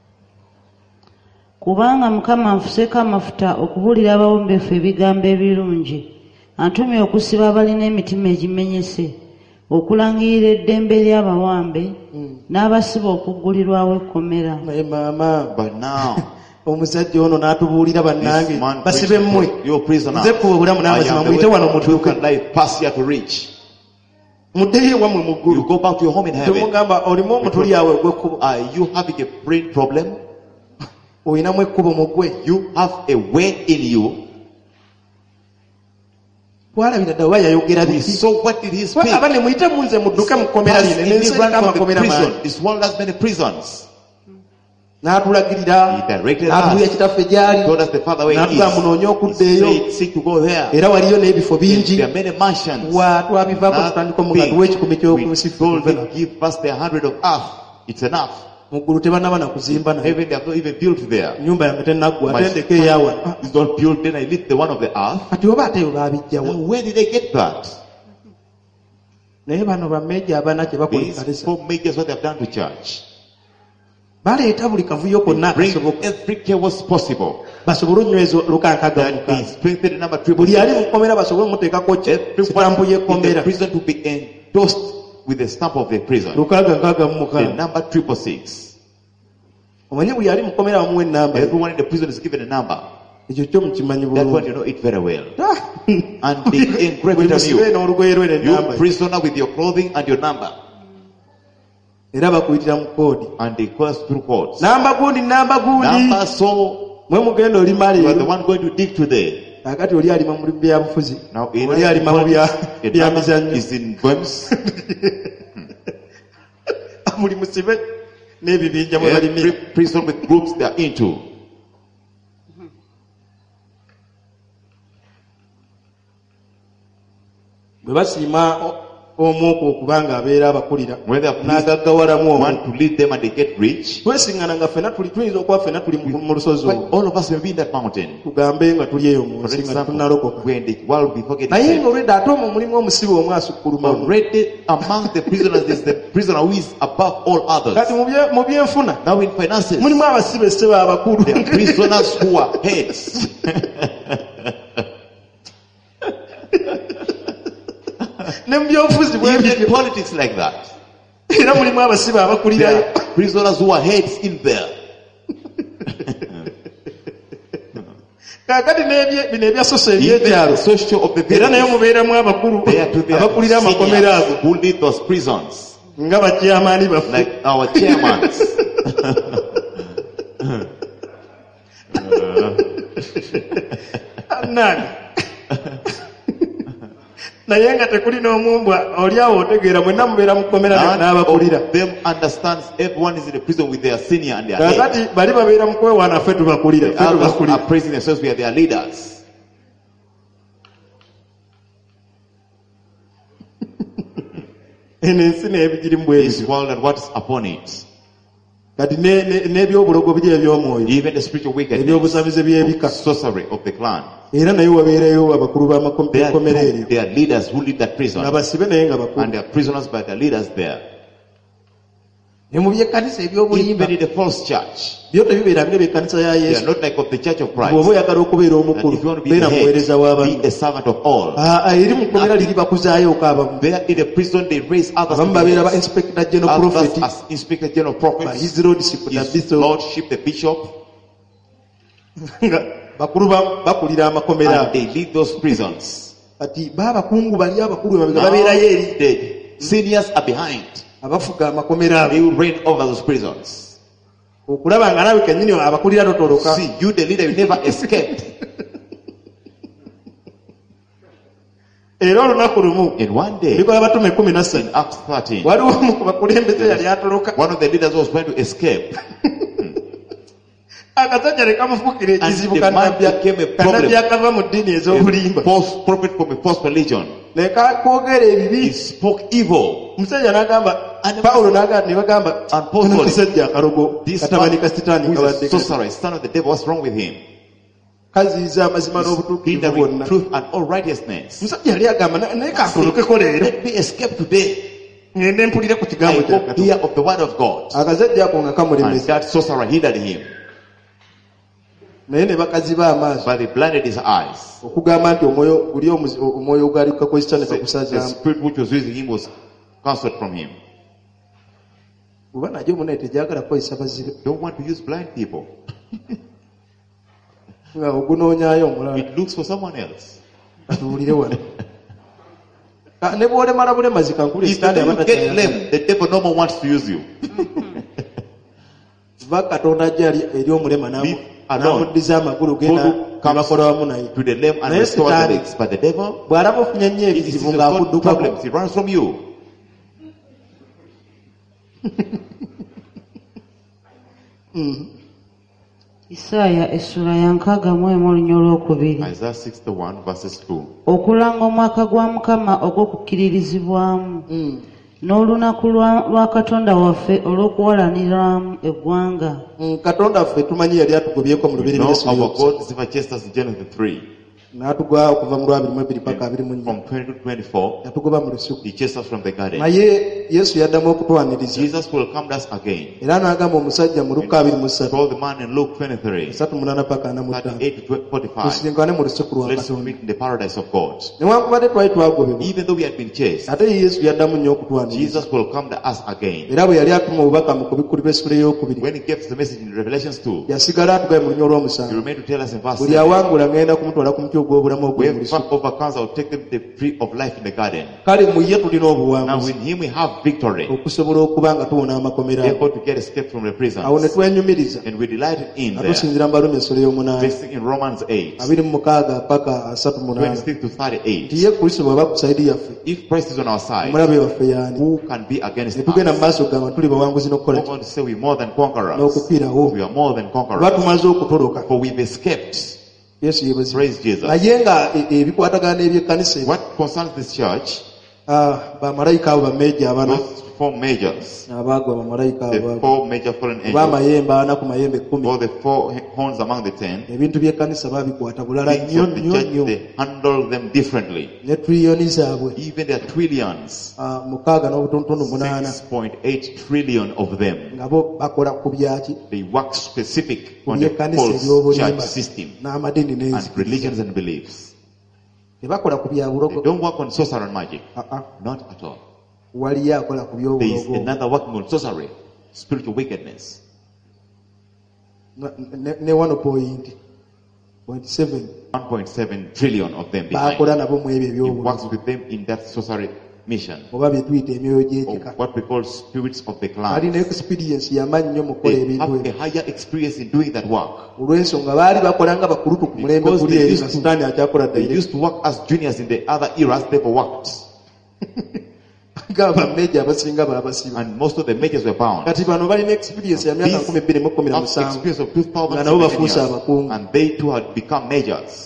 Kubanga Mukama anfuseeko amafuta okubuulira abawombeefu ebigambo ebirungi, antumye okusiba abalina emitima egimenyese, okulangirira eddembe ly'abawambe n'abasiba okuggulirwawo ekkomera. naye maama But now, omusajja ono n'atubuulira bannange this man basibe mmwe your prisoner. nze kuba obulamu I n'amazima am the muyite way wano to truth mutuuke and life. Pass here to reach. muddeyo ewammwe mu You ggulu. go back to your home in heaven. temugamba olimu omutuli awo ogw'ekkubo Are you having a brain problem? olinamu ekkubo mu ggwe. You have a way in you. twalabira dda oba yayogera We biki saw what did he speak? aba ne muyite munze mudduke mu kkomera Pass lino in the nensereka run from the amakomera prison. mangi. This world has many prisons. n'atulagirira He directed n'atubuulira us. kitaffe gy'ali Told us the Father where he n'atugamba is. munoonye okuddeeyo Said, seek to go there. era waliyo n'ebifo bingi There are many mansions. wa twabivaako tutandika omugati w'ekikumi ky'okunsi Told him, give us the 100 of earth. It's enough. mu ggulu tebanaba na kuzimba naye Heaven, they have not even built there. ennyumba yange tenaggwa My atendeko eyawa is not built, then I lit the one of the earth. kati oba ate yo baabijjawo Now, where did they get that? naye bano bameeja abana kye bakola These ekanisa four majors, what they have done to church. baleeta buli kavuyo konna Bring akasoboka every chaos possible. basobole onyweza lukanka That gamuka is strengthened number buli ali mu 6. kkomera basobole omuteekako sitampu Everyone in the y'ekkomera prison to be endorsed with the stamp of the prison. lukaaga nkaaga mu The mukaaga number 666. omanyi buli ali mu kkomera bamuwa ennamba Everyone in the prison is given a number. ekyo kyo mukimanyi That one bulungi you know it very well. Ah! And they engrave buli it on musibe you. n'olugoye lwe You n'ennamba prisoner with your clothing and your number. era bakuyitira mu koodi And they call us through codes. namba gundi Number so mwe mugenda olima you are the leero one going to dig today. kakati oli alima mu byabufuzi Now oli alima mu bya mizannyo is in Burns. muli musibe n'ebibinja mwe Every balimira prison with groups they are into. bwe basiima omwoko okubanga abeera abakulira When they are n'agaggawalamu omu want to lead them and they get rich. twesiŋŋana nga ffena tuyinza okuba ffena tuli mu lusozi But olwo all of us will be in that mountain. tugambe nga tuli eyo mu For nsi nga example, tetunnalokoka when the world before getting naye saved. ng'olwedde ate omwo mulimu omusibe omu asukkulumamu Already among the prisoners is the prisoner who is above all others. kati mu byenfuna Now in finances, mulimu abasibe ssebe abakulu there are prisoners who are heads. ne mu byobufuzi bwe Even bityo politics like that. era mulimu abasibe There abakulirayo are prisoners who are heads in there. kaakati bino ebyasoso Even ebyekyalo the social of the era naye village. mubeeramu abakulu They are to their abakulira amakomera ago seniors who lead those prisons. nga bakyamaani baffe Like our chairmans. nani naye nga tekuli n'omumbwa oli awo otegeera mwenna mubeera mu kkomera None n'abakulira of them understands everyone is in the prison with their senior and their head. kakati bali babeera mu kwewaana ffe tubakulira The ffe others tubakulira are praising themselves, we are their leaders. eno ensi n'ebigirimu This bwebityo world and what is upon it. kati n'ebyobulogo biri eby'omwoyo Even the spiritual wickedness, ebyobusabize by'ebika sorcery of the clan. era naye wabeerayo abakulu They are, b'ekkomera eryo they are leaders who lead that prison. nga basibe naye nga bakulu And they are prisoners by the leaders there. ne mu byekkanisa ebyobulimba Even in the false church. byo tebibeera bire byekkanisa ya They are yesu not like of the church of Christ. bw'oba oyagala okubeera That omukulu if you want to be beera the muweereza head, w'abantu be a servant of all. eri mu kkomera liri bakuzaayo okaabamu There in the prison they raise others to abamu be babeera ba heads. inspector general Others prophet as inspector general prophets. his lordship the His bishop lordship the bishop. nga bakulu bakulira amakomera And ago they lead those prisons. kati baabakungu bali abakulu emabega babeerayo eri The seniors are behind. abafuga amakomera They ago will reign over those prisons. okulaba nga nawe kennyini abakulira totoloka See, you the leader, you never escaped. era olunaku lumu In one day, bikola batume 13 in Acts 13, waliwo omu ku bakulembeze yali atoloka one of the leaders was trying to escape. akasajja ne kamufuukira And ekizibu the man became a problem. kanabbi akava mu ddiini A ez'obulimba false prophet from a false religion. ne kakwogera He ebibi spoke evil. omusajja n'agamba pawulo n'agamba ne bagamba And Paul "Ono told him, musajja akalogo This katabani man ka sitaani who is kabadde a sorcerer, son of the devil, what's wrong with him? kaziyiza amazima n'obutuukirivu Hindering bwonna truth and all righteousness. omusajja yali agamba naye katolokeko leero Let me escape today. ngende mpulire ku I kigambo kya hope Katonda hear of the word of God. akazajja ako nga And kamulemesa that sorcerer hindered him. naye ne bakaziba amaaso But they blinded his eyes. okugamba nti omwoyo guli omwoyo ogwali kukakozesa ne The kakusazaamu spirit which was using him was counseled from him. Don't want to use blind people. It looks for someone else. If you get lame, the devil no more wants to use you. Leave alone. Comes to the lame and restores the legs. But the devil, he sees problems. He runs from you. Isaiah essula ya 61 Isaiah 61 verses 2. Okulanga omwaka gwa Mukama ogw'okukiririzibwamu n'olunaku lwa Katonda waffe olw'okuwalaniramu eggwanga. Katonda ffe tumanyi yali atugobyeko mu lubiri Our God is purchased in Genesis 3. N'atugoba okuva mu 22 paka 24. From 20 to 24, yatugoba mu lusuku. He chased us from the garden. Naye Yesu yaddamu okutwaniriza. Jesus will come to us again. Era n'agamba omusajja mu Luka 23. Told the man in Luke 23. 38 paka 45. 45. Tusisinkane mu lusuku lwa Let's Katonda. meet in the paradise of God. Newankubadde twali twagobebwa. Even though we had been chased, ate Yesu yaddamu nnyo okutwaniriza. Jesus will come to us again. Era bwe yali atuma obubaka mu kubikulu b'essula ey'okubiri. When he gave the message in Revelations 2, yasigala atugaye mu lunya olw'omusanvu. He remained to tell us in verse 7. Buli awangula ngenda kumutwala ku muti ogw'obulamu ogw'omu lusuku. Whoever overcomes, I will take them the tree of life in the garden. Kale mu ye tulina obuwanguzi. Now with him we have victory. Okusobola okuba nga tuwona amakomera. Able to get escape from the prisons. Awo ne twenyumiriza. And we delighted in there. Atusinzira mu Barumi essula y'omunaana. Based in Romans 8. 26 paka 38. 26 to 38. Tiye Kristo bw'aba ku sayidi yaffe. If Christ is on our side, omulabe waffe y'ani? Who can be against us? Netugenda mu maaso gamba tuli bawanguzi n'okukola. We're going to say we're more than conquerors. N'okufiirawo. We are more than conquerors. Batumaze okutoloka. For we've escaped. Yesu yebazi. Praise Jesus. Naye nga ebikwatagana n'ebyekkanisa. What concerns this church? Bamalayika abo bameeja abana. Those 4 majors. Abaagwa bamalayika abo. The 4 major fallen angels. B'amayembe ana ku mayembe 10. Or the 4 horns among the 10. Ebintu by'ekkanisa babikwata bulala nnyo nnyo. They handle them differently. Ne trillioni zaabwe. Even their trillions. 6.8 trillion of them. Ngabo bakola ku byaki. They work specific on the false church system n'amadini and religions and beliefs. They don't work on sorcery and magic. Not at all. There is another working on sorcery, spiritual wickedness. 1.7 trillion of them behind. He works with them in that sorcery mission. What we call spirits of the clan. They have a higher experience in doing that work. They used to work as juniors in the other eras they worked. And most of the majors were bound. These have experience of 2,000 years, and they too had become majors.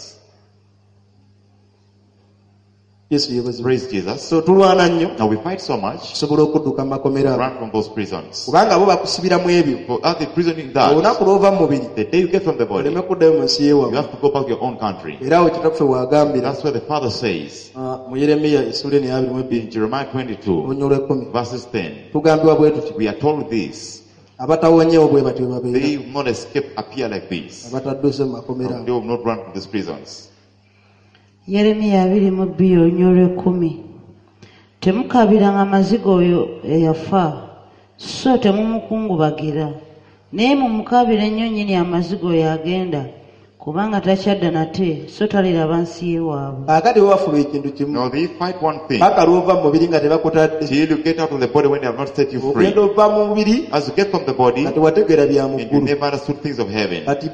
Praise Jesus. So now we fight so much to run from those prisons. For other prison in that, the day you get from the body, you have to go back to your own country. That's what the Father says in Jeremiah 22 verses 10. We are told this. They will not escape, appear like this. They will not run from these prisons. Yeremiya 22:10 Temukabiranga amaziga oyo eyafa so temumukungubagira naye mumukabira ennyo nnyini amaziga oyo agenda kubanga takyadda nate so taliraba nsi ye waabwe. No, they fight one thing. Till you get out of the body when they have not set you free. As you get from the body, and you never understood things of heaven. Now, they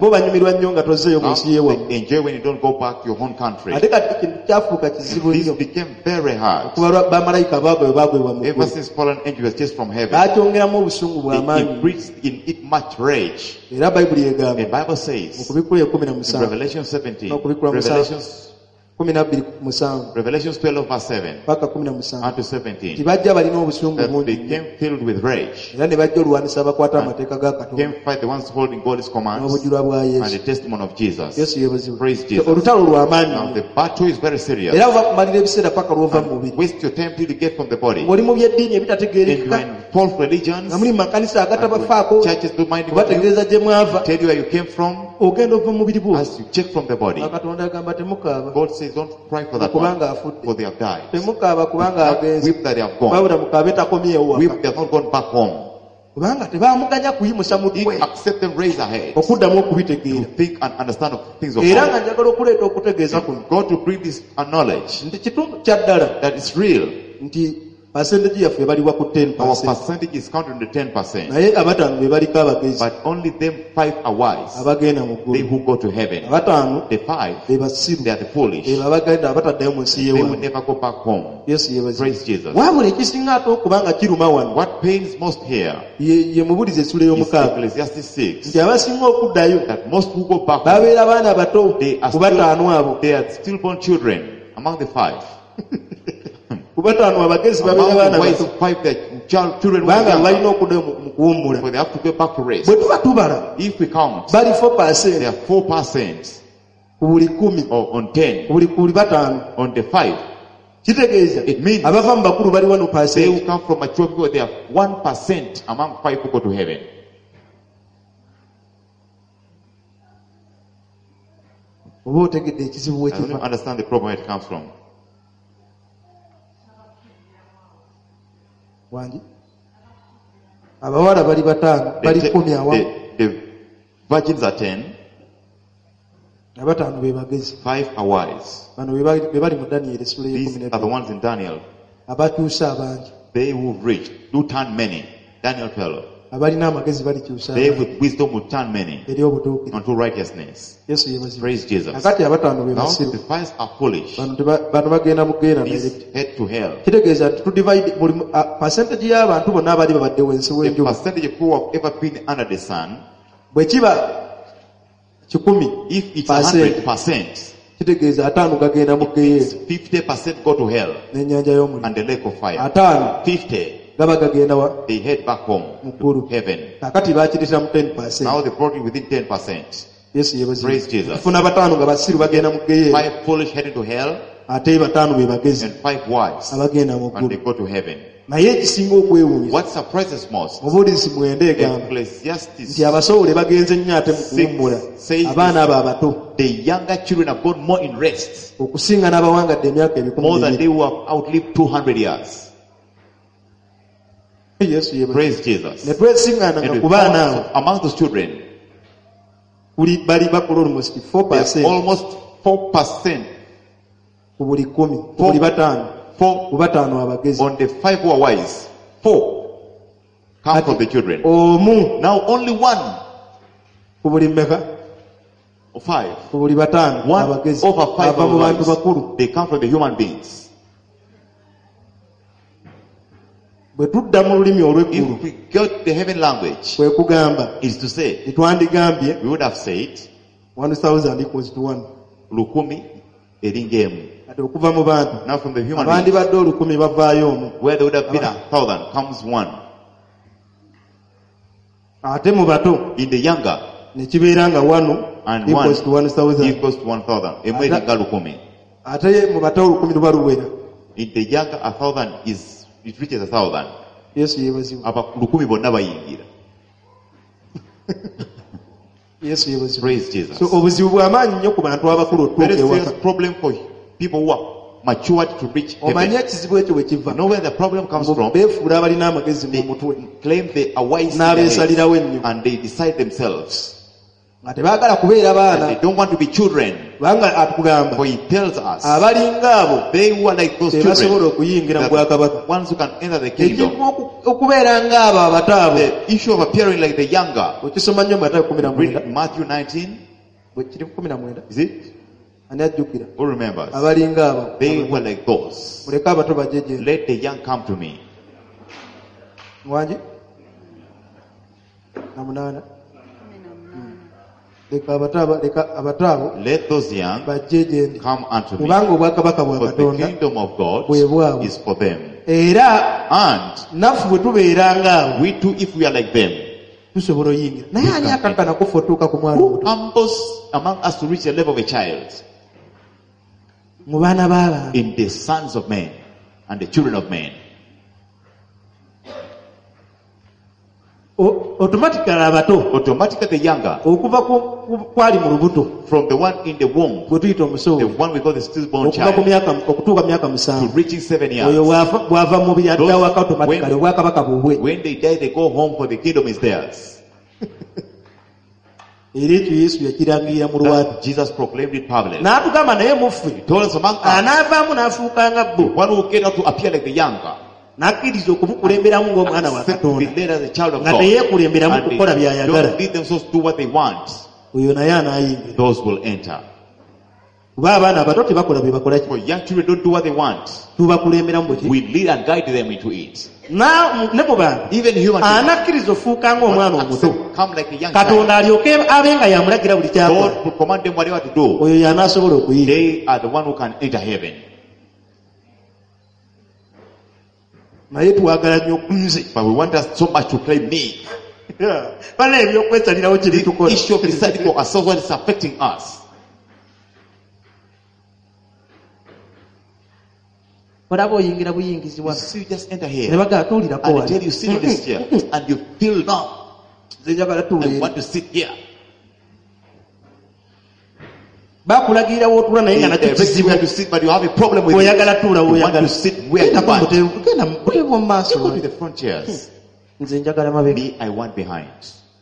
enjoy when you don't go back to your own country. This became very hard. Ever since fallen angel was chased from heaven, it breeds in it much rage. The Bible says in Revelation 17, Revelations 12 verse 7 unto 17, that they came filled with rage and came fight the ones holding God's commands and the testimony of Jesus. Praise Jesus. Now the battle is very serious. And waste your time till you get from the body. And you are in false religions, churches don't mind what you tell you where you came from. As you check from the body, God says says, don't cry for that one, for they have died. Temukaaba kubanga agenze. Weep that they have gone. Wabula mukaabe takomyewo waka. Weep they have not gone back home. Kubanga tebaamuganya kuyimusa mutwe. If accept them, raise their heads. Okuddamu okubitegeera. To think and understand of things of Era God. nga njagala okuleeta okutegeeza kuno. God to bring this knowledge Nti kitundu kya ddala. that is real. Nti percentage yaffe ebaliwa ku Our 10%. percentage is counted on the 10%. Naye abataano be baliko abagezi. But only them 5 are wise. Abagenda mu They ggulu. who go to heaven. Abataano The 5, be basiru. they are the foolish. Ebo abagenda abataddayo mu nsi They will y'ewaabwe. never go back home. Yesu yebazibu. Praise Jesus. Wabula ekisinga ate okubanga kiruma wano. What pains most here Ye mubulize essula is ey'omukaaga. Ecclesiastes 6. Nti abasinga okuddayo That most who go back home, babeera baana bato they are ku bataano abo. they are stillborn children among the 5. Ku bataano abagezi babeera Among baana the wise bato. 5, their children will Kubanga be balina young, okuddayo mu kuwummula. but they have to go back to rest. Bwe tuba tubala If we count, bali they 4% are 4% ku buli 10 or on 10 ku buli bataano. on the 5. Kitegeeza It means abava mu bakulu bali 1%. they who come from mature people, they are 1% among 5 who go to heaven. Oba otegedde ekizibu I don't wekiva. understand the problem where it comes from. Wangi abawala bali bataano bali 10 awamu. The virgins are 10, Abataano be bagezi. 5 are wise. Bano be bali mu Daniel essula These are the y'ekumi ones in Daniel. abatuuse abangi. They who reach do turn many. Daniel fell. Abalina amagezi balikyusa They abangi with wisdom will turn many eri obutuukirivu. unto righteousness. Yesu yebazibu. Praise Jesus. Nakati abataano be Now basiru. the 5 are foolish. Bano bagenda mu genda These direct. head to hell. Kitegeeza nti tudivide buli percentage y'abantu bonna abali babadde wansi The w'enjuba. percentage of who have ever been under the sun, Bwe kiba 10, if it's 100%, kitegeeza 5 gagenda mu geyeera 50% go to hell n'ennyanja y'omuliro. and the lake of fire. 5 50, gaba gagenda wa they head back home mu to ggulu. heaven. Kakati baakireta mu 10%. Now they brought it within 10%. Yesu yebazibu. Praise Jesus. Tufuna 5 nga basiru bagenda mu geyeera 5 foolish heading to hell ate 5 be bagezi and 5 wise abagenda mu and they ggulu. go to heaven. Naye ekisinga okwewuunyisa What surprises most, obuulizi mwenda egamba Ecclesiastes, nti abasowole bagenze nnyo ate mu kuwummula. Says Abaana abo abato the younger children have gone more in rest, okusinga n'abawangadde emyaka more than 200. they who have outlived 200 years. Yesu yebazibu. Praise Jesus. Ne twesiŋŋaana nga And ku baana abo among those children, bali bakola almost there's 4% almost 4% ku buli 10 ku buli bataano ku bataano abagezi. on the 5 who are wise. 4 come from the children. Omu Now only 1 ku buli mmeka or 5, ku buli bataano 1 abagezi over 5 ava mu are bantu wise. bakulu. They come from the human beings. Bwe tudda mu lulimi olw'eggulu If we get the heaven language, kwe kugamba is to say, tetwandigambye we would have said 1000 equals to 1. lukumi eringa Kati okuva mu bantu Now from the human abandi beings, badde 1000 bavaayo omu. where there would have been 1,000 comes 1. Ate mu bato In the younger, ne kibeera nga 1 and equals to 1 1000. equals to 1,000. Emu eringa lukumi. Ate mu bato 1000 luba luwera. In the younger, 1,000 it reaches 1,000. Yesu yebazibu. Aba lukumi bonna bayingira. Yesu yebazibu. Praise Jesus. So obuzibu bw'amaanyi nnyo ku bantu abakulu Very otuuka serious ewaka. problem for people who are matured to reach Omanye heaven. ekizibu ekyo bwe kiva. You know where the problem comes from? Beefuula abalina amagezi mu They mutwe claim they are wise in their heads, n'abeesalirawo ennyo and they decide themselves. nga tebaagala kubeera And baana they don't want to be children. kubanga atugamba For he tells us, abalinga abo they who are like those tebasobola children, okuyingira mu they are bwakabaka. the ones who can enter the kingdom. Ekimu okubeera ng'abo abato abo The issue of appearing like the younger. okisoma nnyo mu Matayo 19 Read Matthew 19. bwe kiri ku 19 Is it? ani ajjukira Who remembers? abalinga abo They were like those. muleke abato bajje gye Let the young come to me. wangi na 8 leka abato abo Let those young bajje gye ndi come unto me. kubanga obwakabaka bwa For the Katonda kingdom of God bwe bwabwe. is for them. era And naffe bwe tubeera ng'abo we too, if we are like them, tusobola oyingira naye ani akakkana kufa otuuka ku mwana who omuto humbles among us to reach the level of a child mu baana b'abantu in the sons of men and the children of men? automatically abato, automatically the younger, okuva kwali mu lubuto, from the one in the womb, gwe tuyita omusowo, the one we call the stillborn okuva ku child, myaka okutuuka myaka to 7, reaching 7 years. oyo bw'ava mu biri addawo aka automatically obwakabaka bubwe. When they die, they go home, for the kingdom is theirs. Era ekyo Yesu yakirangirira mu lwatu. That Jesus proclaimed it publicly. N'atugamba naye muffe He told us among us, anaavaamu n'afuuka nga bo, one who came out to appear like the younger, n'akkiriza okumukulemberamu ng'omwana wa accept to be Katonda, led as a child of nga God, teyeekulemberamu and they kukola by'ayagala. don't lead themselves to do what they want. Oyo naye anaayingira. Those will enter. Kuba abaana abato tebakola bye bakola ki, For young children don't do what they want. tubakulemberamu bwe ki. We lead and guide them into it. Ne mu bantu Even human beings anakkiriza ofuuka ng'omwana omuto, accept, come like a young child. Katonda alyoke abe nga yamulagira buli kyakola, God will command them whatever to do. oyo y'anaasobola okuyiga. They are the one who can enter heaven. Naye twagala nnyo nze. But we want us so much to claim me. Bana ebyokwesalirawo kye The bitukola. issue of deciding for ourselves what is affecting us. Olaba oyingira buyingizi You wano. see, you just enter Ne here bagala tuwulirako and they wano. tell you sit on this chair and you feel no, Nze njagala tuwulire. I want to sit here. Bakulagirira w'otula naye nga They nakyo direct you kizibu. where to sit, but you have a problem with it. Oyagala tuula You want w'oyagala. to sit where you Genda want. genda mu buteevu mu maaso. You go to the front chairs. Nze njagala mabega. Me, I want behind.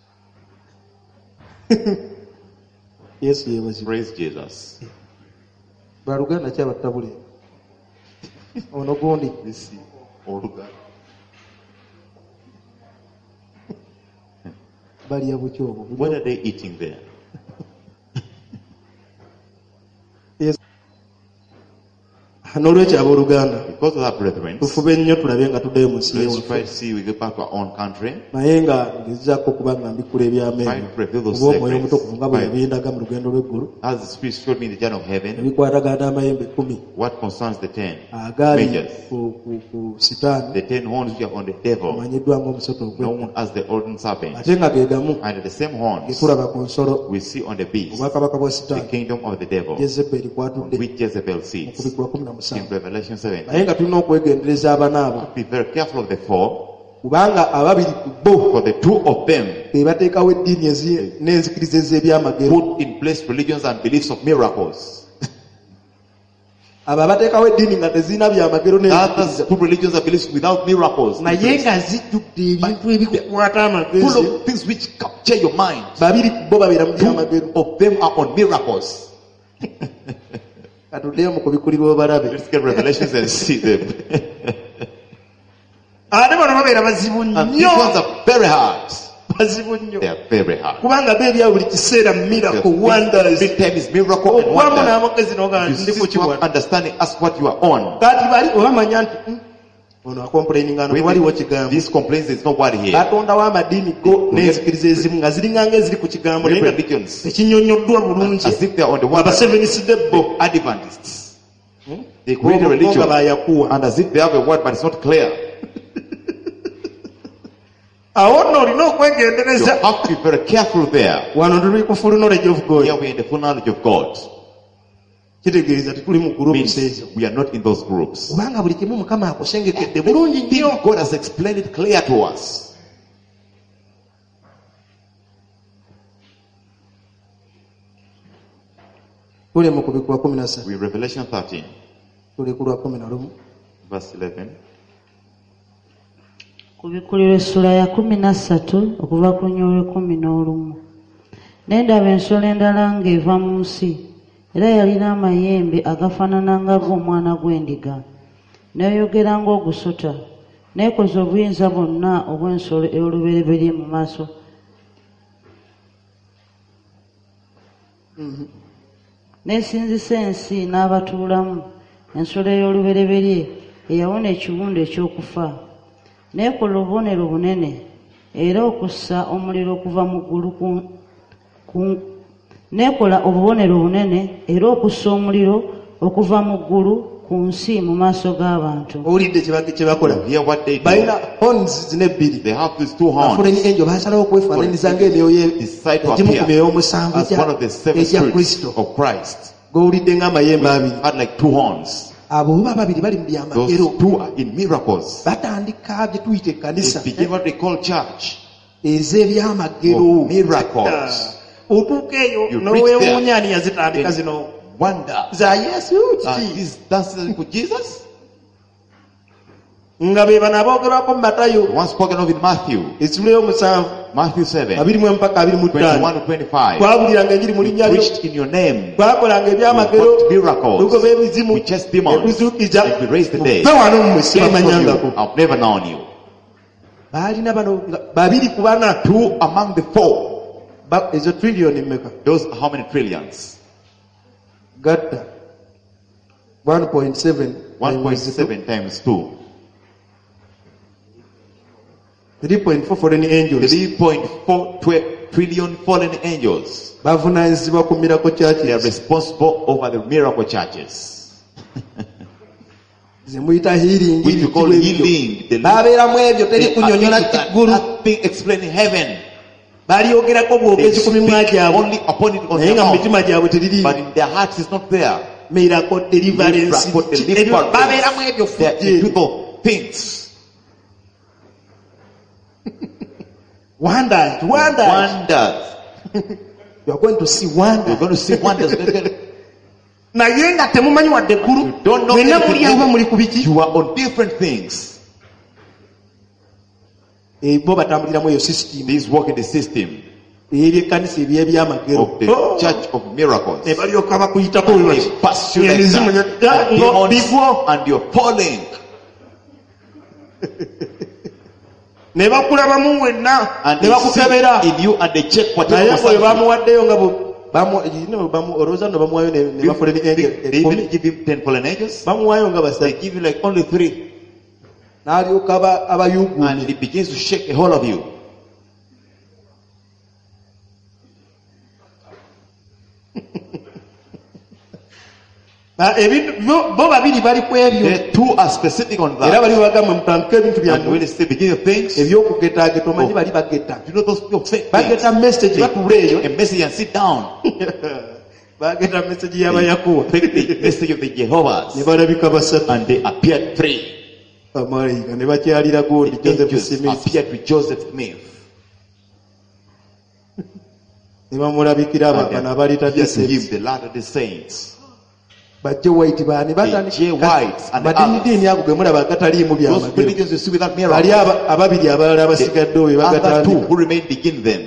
Yesu yeebazibwa. Praise Jesus. Baluganda ki abattabule? Ono gundi. This is all God. Balya buki obwo? What are they eating there? N'olwekyo abooluganda Because of that, brethren, tufube nnyo tulabe nga tuddayo mu nsi let's y'ewaffe. try to see we get back to our own country. Naye nga ngezaako okuba nga mbikula eby'amenyo Try to reveal those oba omwoyo secrets. omutukuvu nga bwe Right. yabindaga mu lugendo lw'eggulu, As the Spirit showed me in the journey of heaven, ebikwatagana n'amayembe 10 what concerns the 10 agali majors, ku sitaani the 10 horns which are on the devil, amanyiddwa ng'omusota ogw'edda, known as the olden serpent, ate nga ge gamu and the same ge horns tulaba ku nsolo we see on the beast, obwakabaka bwa the sitaani kingdom of the devil, Jezeberi kwatudde which Jezebel mu sees Kubikkulwa in 17. Revelation 7. Naye nga tulina okwegendereza abana abo, Be very careful of the 4, kubanga ababiri ku bo for the 2 of them be bateekawo eddiini n'enzikiriza ez'ebyamagero. put in place religions and beliefs of miracles. Abo abateekawo eddiini nga tezirina byamagero Others n'enzikiriza, put religions and beliefs without miracles. naye nga zijjudde ebintu ebikukwata Full amagezi. of things which capture your mind. Babiri ku bo babeera mu 2 byamagero. of them are on miracles. Katuddeyo mu kubikulirwa balabe. Let's get revelations and see them. Ate bano babeera bazibu And these ones nnyo. are very hard. Bazibu nnyo. They are very hard. Kubanga beebya buli kiseera miracle wonders. Every time is miracle and Okwamu wonder. n'amagezi n'ogaa You ndi ku see to have kiwala. understanding, ask what you are on. Kati bali obamanya nti ono akomplaininga ano tewaliwo kigambo. These complaints, there's no word here. Katonda w'amadiini go n'enzikiriza ezimu nga ziringanga eziri ku kigambo naye nga Religions, tekinyonnyoddwa bulungi. as if they are on the one Abasevenisi bo Adventists. They create a nga religion bayakuwa. and as if they have a word but it's not clear. Awo nno olina You okwegendereza. have to be very careful there. Wano tuli ku full knowledge of Here God. we are in the full knowledge of God. Kitegeeza tetuli mu groups Means ezo. we are not in those groups. Kubanga buli kimu Mukama akusengekedde bulungi nnyo. God has explained it clear to us. Tuli mu Kubikkulwa 13. We Revelation 13, Tuli ku lwa 11. verse 11. Kubikkulirwa essula ya 13 okuva ku lunyolo lw'ekkumi n'olumu. Ne ndaba ensolo endala ng'eva mu nsi, era yalina amayembe agafaanana nga g'omwana gw'endiga, n'eyogera ng'ogusota, n'ekoze obuyinza bwonna obw'ensolo ey'olubereberye mu maaso. N'esinzisa ensi n'abatuulamu, ensolo ey'olubereberye eyawona ekiwundu eky'okufa. N'ekola obubonero bunene era okussa omuliro okuva mu ggulu n'ekola obubonero bunene era okussa omuliro okuva mu ggulu ku nsi mu maaso g'abantu. Owulidde kye bakola? Hear what they do. Balina horns zino ebbiri. They have these 2 Foreign horns. angel baasalawo okwefaananiza ng'emyoyo Decide to egimu ku appear myoyo omusanvu as one of the 7 egya spirits Kristo. of Christ. G'owulidde ng'amayembe abiri. Had like 2 horns. Abo oba babiri bali mu Those byamagero. 2 are in miracles. Batandika bye tuyita ekkanisa. They begin what they call church. ez'ebyamagero miracles. otuuka eyo You n'oweewuunya ani yazitandika zino Wonder. za Yesu That's for Jesus. nga be bano aboogerwako mu Matayo Once spoken of in Matthew. essula y'omusanvu Matthew 7. 21 mpaka 25 21 to 25. twabuliranga enjiri mu linnya lyo Preached in your name. twakolanga ebyamagero Worked miracles. tugoba ebizimu We chased demons. ekuzuukiza And we raised the dead. muve wano mmwe Came from sibamanyangako you. I've never known you. baalina bano nga babiri ku bana Two among the four. ezo trillioni mmeka Those are how many trillions? gatta 1.7 1.7 times 2. 3.4 foreign angels 3.4 trillion fallen angels. bavunaanyizibwa ku miracle They are churches responsible over the miracle churches. ze muyita healing Which we call healing. The babeeramu ebyo teri kunyonyola kiggulu nothing explained in heaven. balyogerako They bwogezi ku mimwa speak gyabwe only upon it on naye their nga mu mouth. mitima gyabwe teriri But in their hearts it's not there. miracle deliverance Miracle ebyo deliverance. babeeramu ebyo They are fujje people things. wonders Wonders. you are going to see You're wonders going to see wonders. naye nga temumanyi wadde kkulu You don't know mwenna anything. muli aba muli ku biki You are on different things. bo batambuliramu eyo system These work in the system ebyekkanisa ebyebyamagero of the church of miracles. ne balyoka bakuyitako They pass you like emizimu that. And demons, bigwo and you're falling. ne bakulabamu wenna And ne they bakukebera see in you and they check naye whatever bwe was bamuwaddeyo nga olowooza no bamuwaayo ne bafoleni They even ekumi give him 10 fallen angels. bamuwaayo nga They basatu give you like only 3. n'alyoka And abayuguumye it begins to shake the whole of you. bo babiri bali ku ebyo The two are specific on era that. bali bagamba mutandika ebintu And byammwe when they say begin of things, ebyokugetaageta omanyi bali bageta you know those people fake things. bageta message They batuula eyo take a message and sit down. bageta message y'abayakuwa Take the message of the ne Jehovah's. balabika basatu And they appeared 3. amalayika ne bakyalira gundi joseph Angels smith appeared with Joseph Smith. ne bamulabikira And bano abalita they appeared to him, joseph the Lord of the saints. bajje white baani J. Whites and badinidiini ago ge mulaba agataliimu Those byamagero religions you see without bali miracles. ababiri abalala abasigadde oyo Other two bagatandika who remain begin them.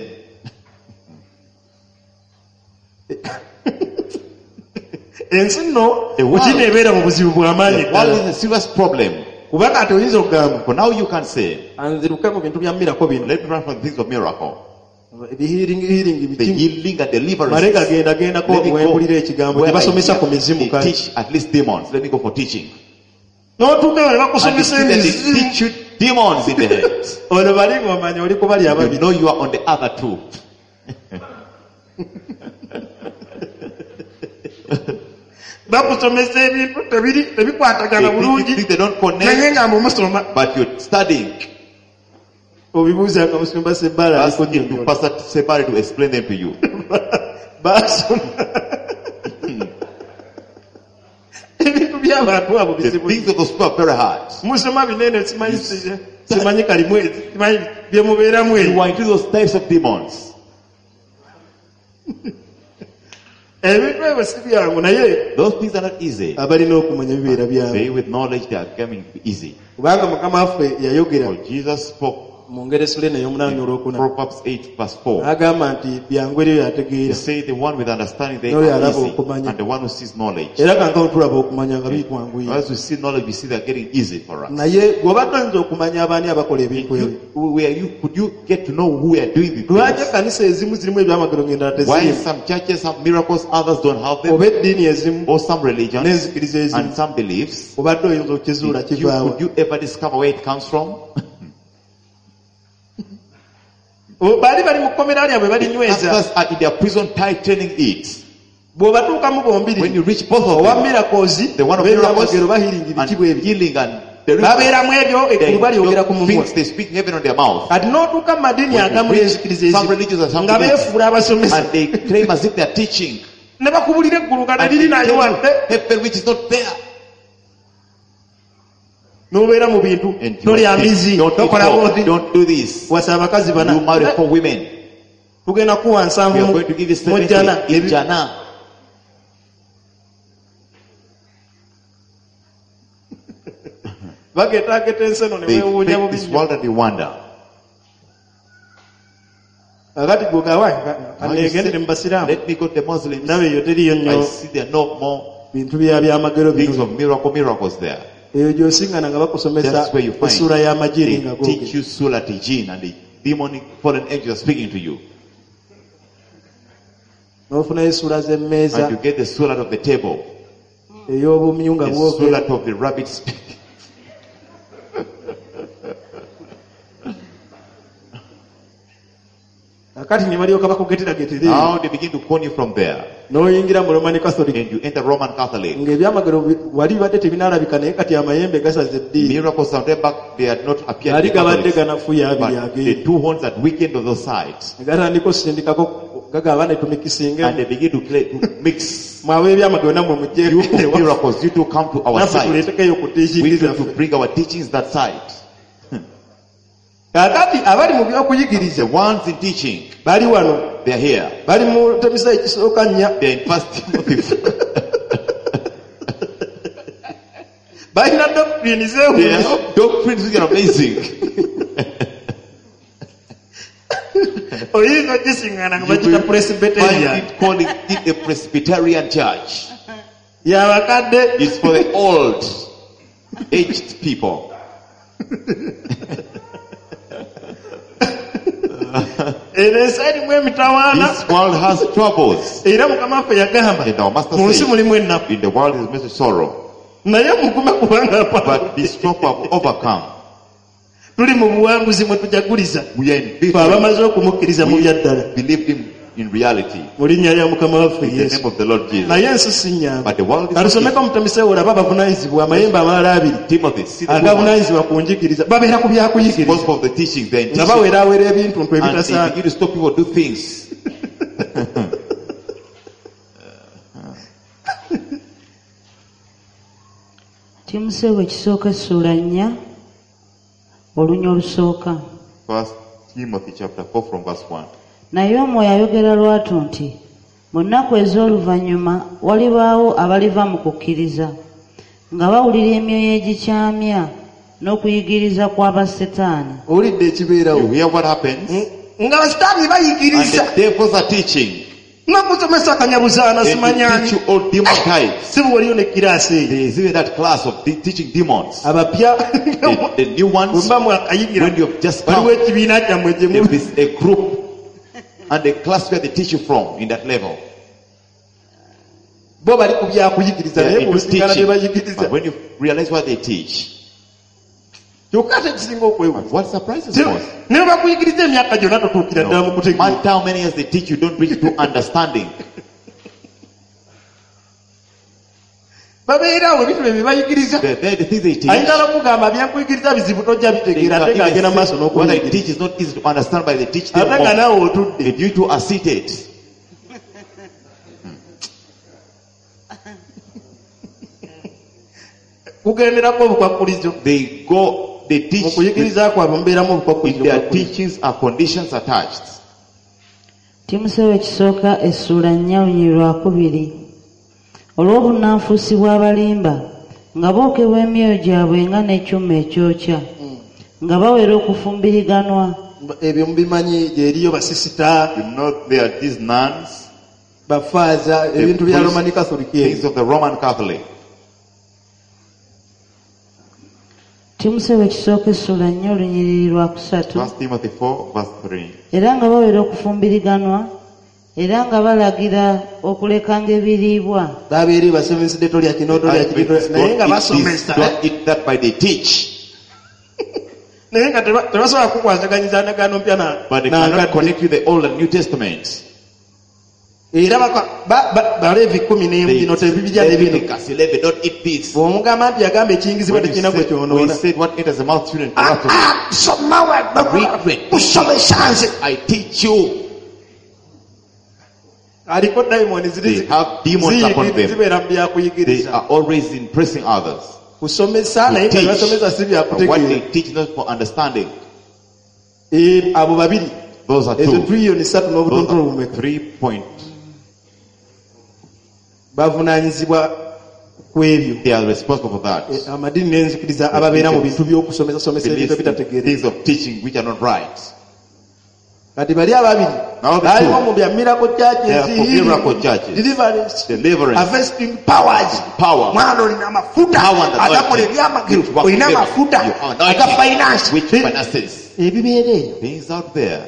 ensi nno The world- kukineebeera mu buzibu bw'amaanyi The world ddala is a serious problem. kubanga ate oyinza okugamba For now you can say, anziruke mu bintu bya mirako bino let me run from the things of miracle. ebihiringi The bikimu healing and deliverance. male gagendagendako Let me go wempulira ekigambo where kye basomesa ku I mizimu they kale teach at least demons. Let me go for teaching. n'otuuka eyo ne And you bakusomesa see that they emizimu teach you demons in the head. ono bali ng'omanyi oli ku bali You ababiri know you are on the other two. bakusomesa ebintu tebikwatagana They bulungi think they don't naye connect, nga mumusoma but you're studying. obibuuzanga musumba sebbala Ask him to Pastor Sebari to explain them to you. basoma ebintu by'abantu abo The bizibu things of the spirit are very hard. musoma binene simanyi kalimu simanyi byemubeeramu You eyo are into those types of demons. ebintu ebyo si byangu naye Those things are not easy. abalina okumanya bibeera byabo They with knowledge they are becoming easy. kubanga mukama waffe yayogera For Jesus spoke mu ngeresulene ey'omunaana olwokuna Proverbs 8 verse 4. agamba nti byangu eryo They yategeera say the one with understanding they No, are yeah, easy, okumanya. and the one who sees knowledge. era kankano tulaba okumanya nga bitwanguye As we see knowledge, we see they're getting easy for us. naye gweobadde oyinza okumanya abaani abakola ebintu ebyo Could you get to know who are doing the lwaki things? ekkanisa ezimu zirimu ebyamagero ng'endala Why tezirimu some churches have miracles, others don't have oba them? eddiini ezimu Or some religions n'enzikiriza ezimu and some beliefs? obadde oyinza okizuula kivaawa Could you ever discover where it comes from? baali bali mu kkomera lyabwe balinyweza Others are in their prison tightening it. bw'obatuukamu bombiri When you reach both of owa them, mirakozi the one of miracles b'ebyamagero bahiringi biki and bwebi healing and deliverance, babeeramu ebyo ekkulu balyogera ku they munwa things they speak heaven on their mouth. kati n'otuuka mu madiini When you agamu preach, n'enzikiriza some religions are ezimu some nga beliefs, beefuula abasomesa and they claim as if they are teaching. ne bakubulira eggulu nga And teriri they nayo tell wadde you heaven which is not there. Nobeera mu bintu tolya mizi tokola bodi. Don't do this. Wasa abakazi bana. You marry 4 women. Tugenda kuwa nsanvu We are going to give you 70 in Jana. This world and you wonder. Let me go to the Muslims. I see there are no more things of miracles there. That's where you find they teach you Surah Tijin and the demonic fallen angels are speaking to you. And you get the Surah of the table. The Surah of the rabbit speaking. Now they begin to call you from there. And you enter Roman Catholic. Miracles are there back, they had not appeared in the but the 2 horns that weakened on those sides. And they begin to mix. You of miracles, you to come to our side. We need to bring our teachings that side. The ones in teaching, they are here. They are in 1 Timothy. Their doctrines which are amazing. You find it calling it a Presbyterian church. It's for the old, aged people. This world has troubles. And our Master says, in the world is much sorrow. But be strong to overcome. We are in victory. We believe him in reality. In the name of the Lord Jesus. But the world is Timothy, see the most of the teachings they teach. And they begin to stop people do things. Timoseewo ekisooka ssuula 4 olunya olusooka. 1 Timothy chapter 4 from verse 1. Naye Omwoyo ayogera lwatu nti mu nnaku ez'oluvannyuma walibaawo abaliva mu kukkiriza nga bawulira emyoyo egikyamya n'okuyigiriza kw'abasetaani. Owulidde ekibeerawo? You hear what happens? Nga abasetaani bayigiriza. And the devils are teaching. Nakusomesa akanyabuzaana simanyanyi. They teach you all demon types. Si waliyo ne kiraasi eyo. There is even that class of teaching demons. Abapya. The new ones. When you have just come. There is a group. And the class where they teach you from in that level. But when you realize what they teach, what surprises us? No matter how many years they teach you, don't reach to understanding. They're the things they teach. What they teach is not easy to understand, but they teach them more. If you two are seated. They go, they teach. If their teachings are conditions attached. Timoseewo ekisooka essuula 4:2. Olw'obunnanfuusi bw'abalimba nga bookebwa emyoyo gyabwe nga n'ekyuma ekyokya nga bawera okufumbiriganwa. Ebyo mubimanyi gyeriyo basisita. You know there are these nuns. Bafaaza ebintu bya Roman Catholic. Things of the Roman Catholic. Timoseewo ekisooka essuula 4:3. 1 Timothy 4 verse 3. Era nga bawera okufumbiriganwa era nga balagira okulekanga ebiriibwa. Babeere basomesede tolya kino tolya kino naye nga basomesa. Don't eat that by they teach. Naye nga tebasobola kukwasaganyiza ndagaano mpya na. But they cannot connect with the Old and New Testaments. Era Baleevi 11 bino tebibijja nebino. Don't eat this. Omugamba nti yagamba ekiyingizibwa tekina gwe kyonoona. We said what enters the mouth shouldn't corrupt. I teach you. They have demons upon them. They are always impressing others. kusomesa naye nga basomesa si bya kutegeera. What they teach not for understanding. Abo babiri. Those are ezo two. trillion 3 n'obutontolo bumeka. 3 point. Bavunaanyizibwa ku ebyo. They are responsible for that. Amadini n'enzikiriza ababeera mu bintu by'okusomesa ebintu ebitategeera. Things of teaching which are not right. Kati bali ababiri baliwo mu bya miracle churches, deliverance, harvesting powers, mwana olina amafuta agakola ebyamagero, olina amafuta aga finance, ebibeera eyo. Things out there.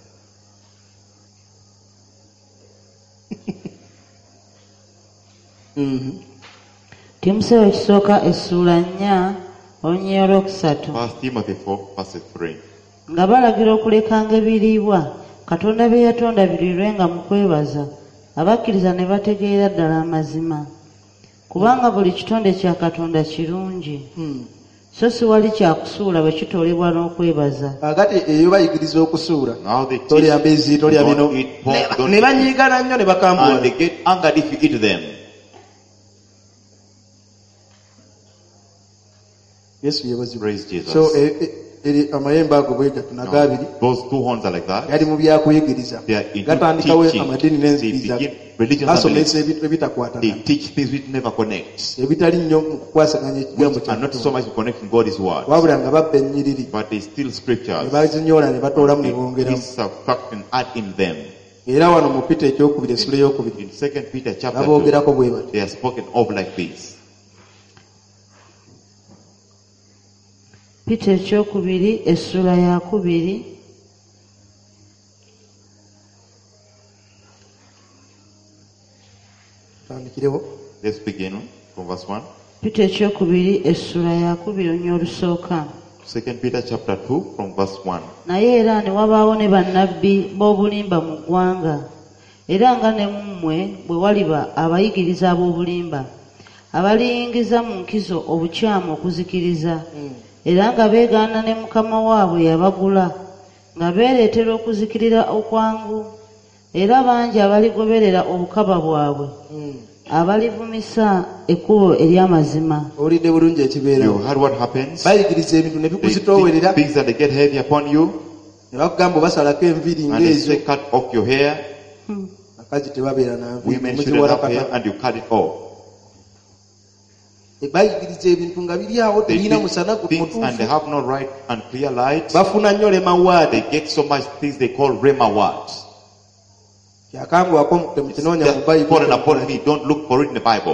Timotheo ekisooka essula 4 olunyiriri olwokusatu. 1 Timothy 4 verse 3. Nga balagira okulekanga ebiriibwa Katonda bye yatonda birirwenga mu kwebaza abakkiriza ne bategeera ddala amazima. Kubanga buli kitonde kya Katonda kirungi. So si wali kyakusuula bwe kitolebwa n'okwebaza. Agati eyo bayigiriza okusuula. Tolya mbizzi, tolya bino. Ne banyiigana nnyo ne bakambula. And they get angered if you eat them. Yesu yebazibu. Praise Jesus. So amayembe ago bwega tunagabiri. Those two horns are like that. Yali mu byakuyigiriza. Gatandikawo amadini n'enzikiriza. Basomesa ebintu ebitakwatana. They teach things which never connect. Ebitali nnyo mu kukwasaganya ekigambo kya. And not so much connecting God's word. Wabula nga babba ennyiriri. But they still scriptures. Ne bazinyola ne batoolamu ne bongeramu. They subtract and add in them. Era wano mu Peter ekyokubiri essula ey'okubiri. In 2 Peter chapter 2. Aboogerako bwe bati. They are spoken of like this. Peter ekyokubiri essula ya 2. Let's begin from verse 1. Peter ekyokubiri essula ya 2 olunyiriri olusooka. 2 Peter chapter 2 from verse 1. Naye era ne wabaawo ne bannabbi b'obulimba mu ggwanga, era nga ne mu mmwe bwe waliba abayigiriza ab'obulimba abaliyingiza mu nkizo obukyamu okuzikiriza, era nga beegaana ne Mukama waabwe yabagula, nga beereetera okuzikirira okwangu, era bangi abaligoberera obukaba bwabwe, abalivumisa ekkubo ery'amazima. Olidde bulungi ekibeera. You heard what happens? Bayigiriza ebintu ne bikuzitoowerera. Things that they get heavy upon you. Ne bakugamba obasalako enviiri And they ng'ezo. say cut off your hair. Bakazi tebabeera na nviiri. Women shouldn't have hair and you cut it off. Bayigiriza ebintu nga biri awo terina musana ku things and they mutuufu. have no right and clear light. Bafuna nnyo lema waadi. They get so much things they call rhema words. Yakangwako mutenoonya mu Just fallen upon Bayibuli. me. Don't look for it in the Bible.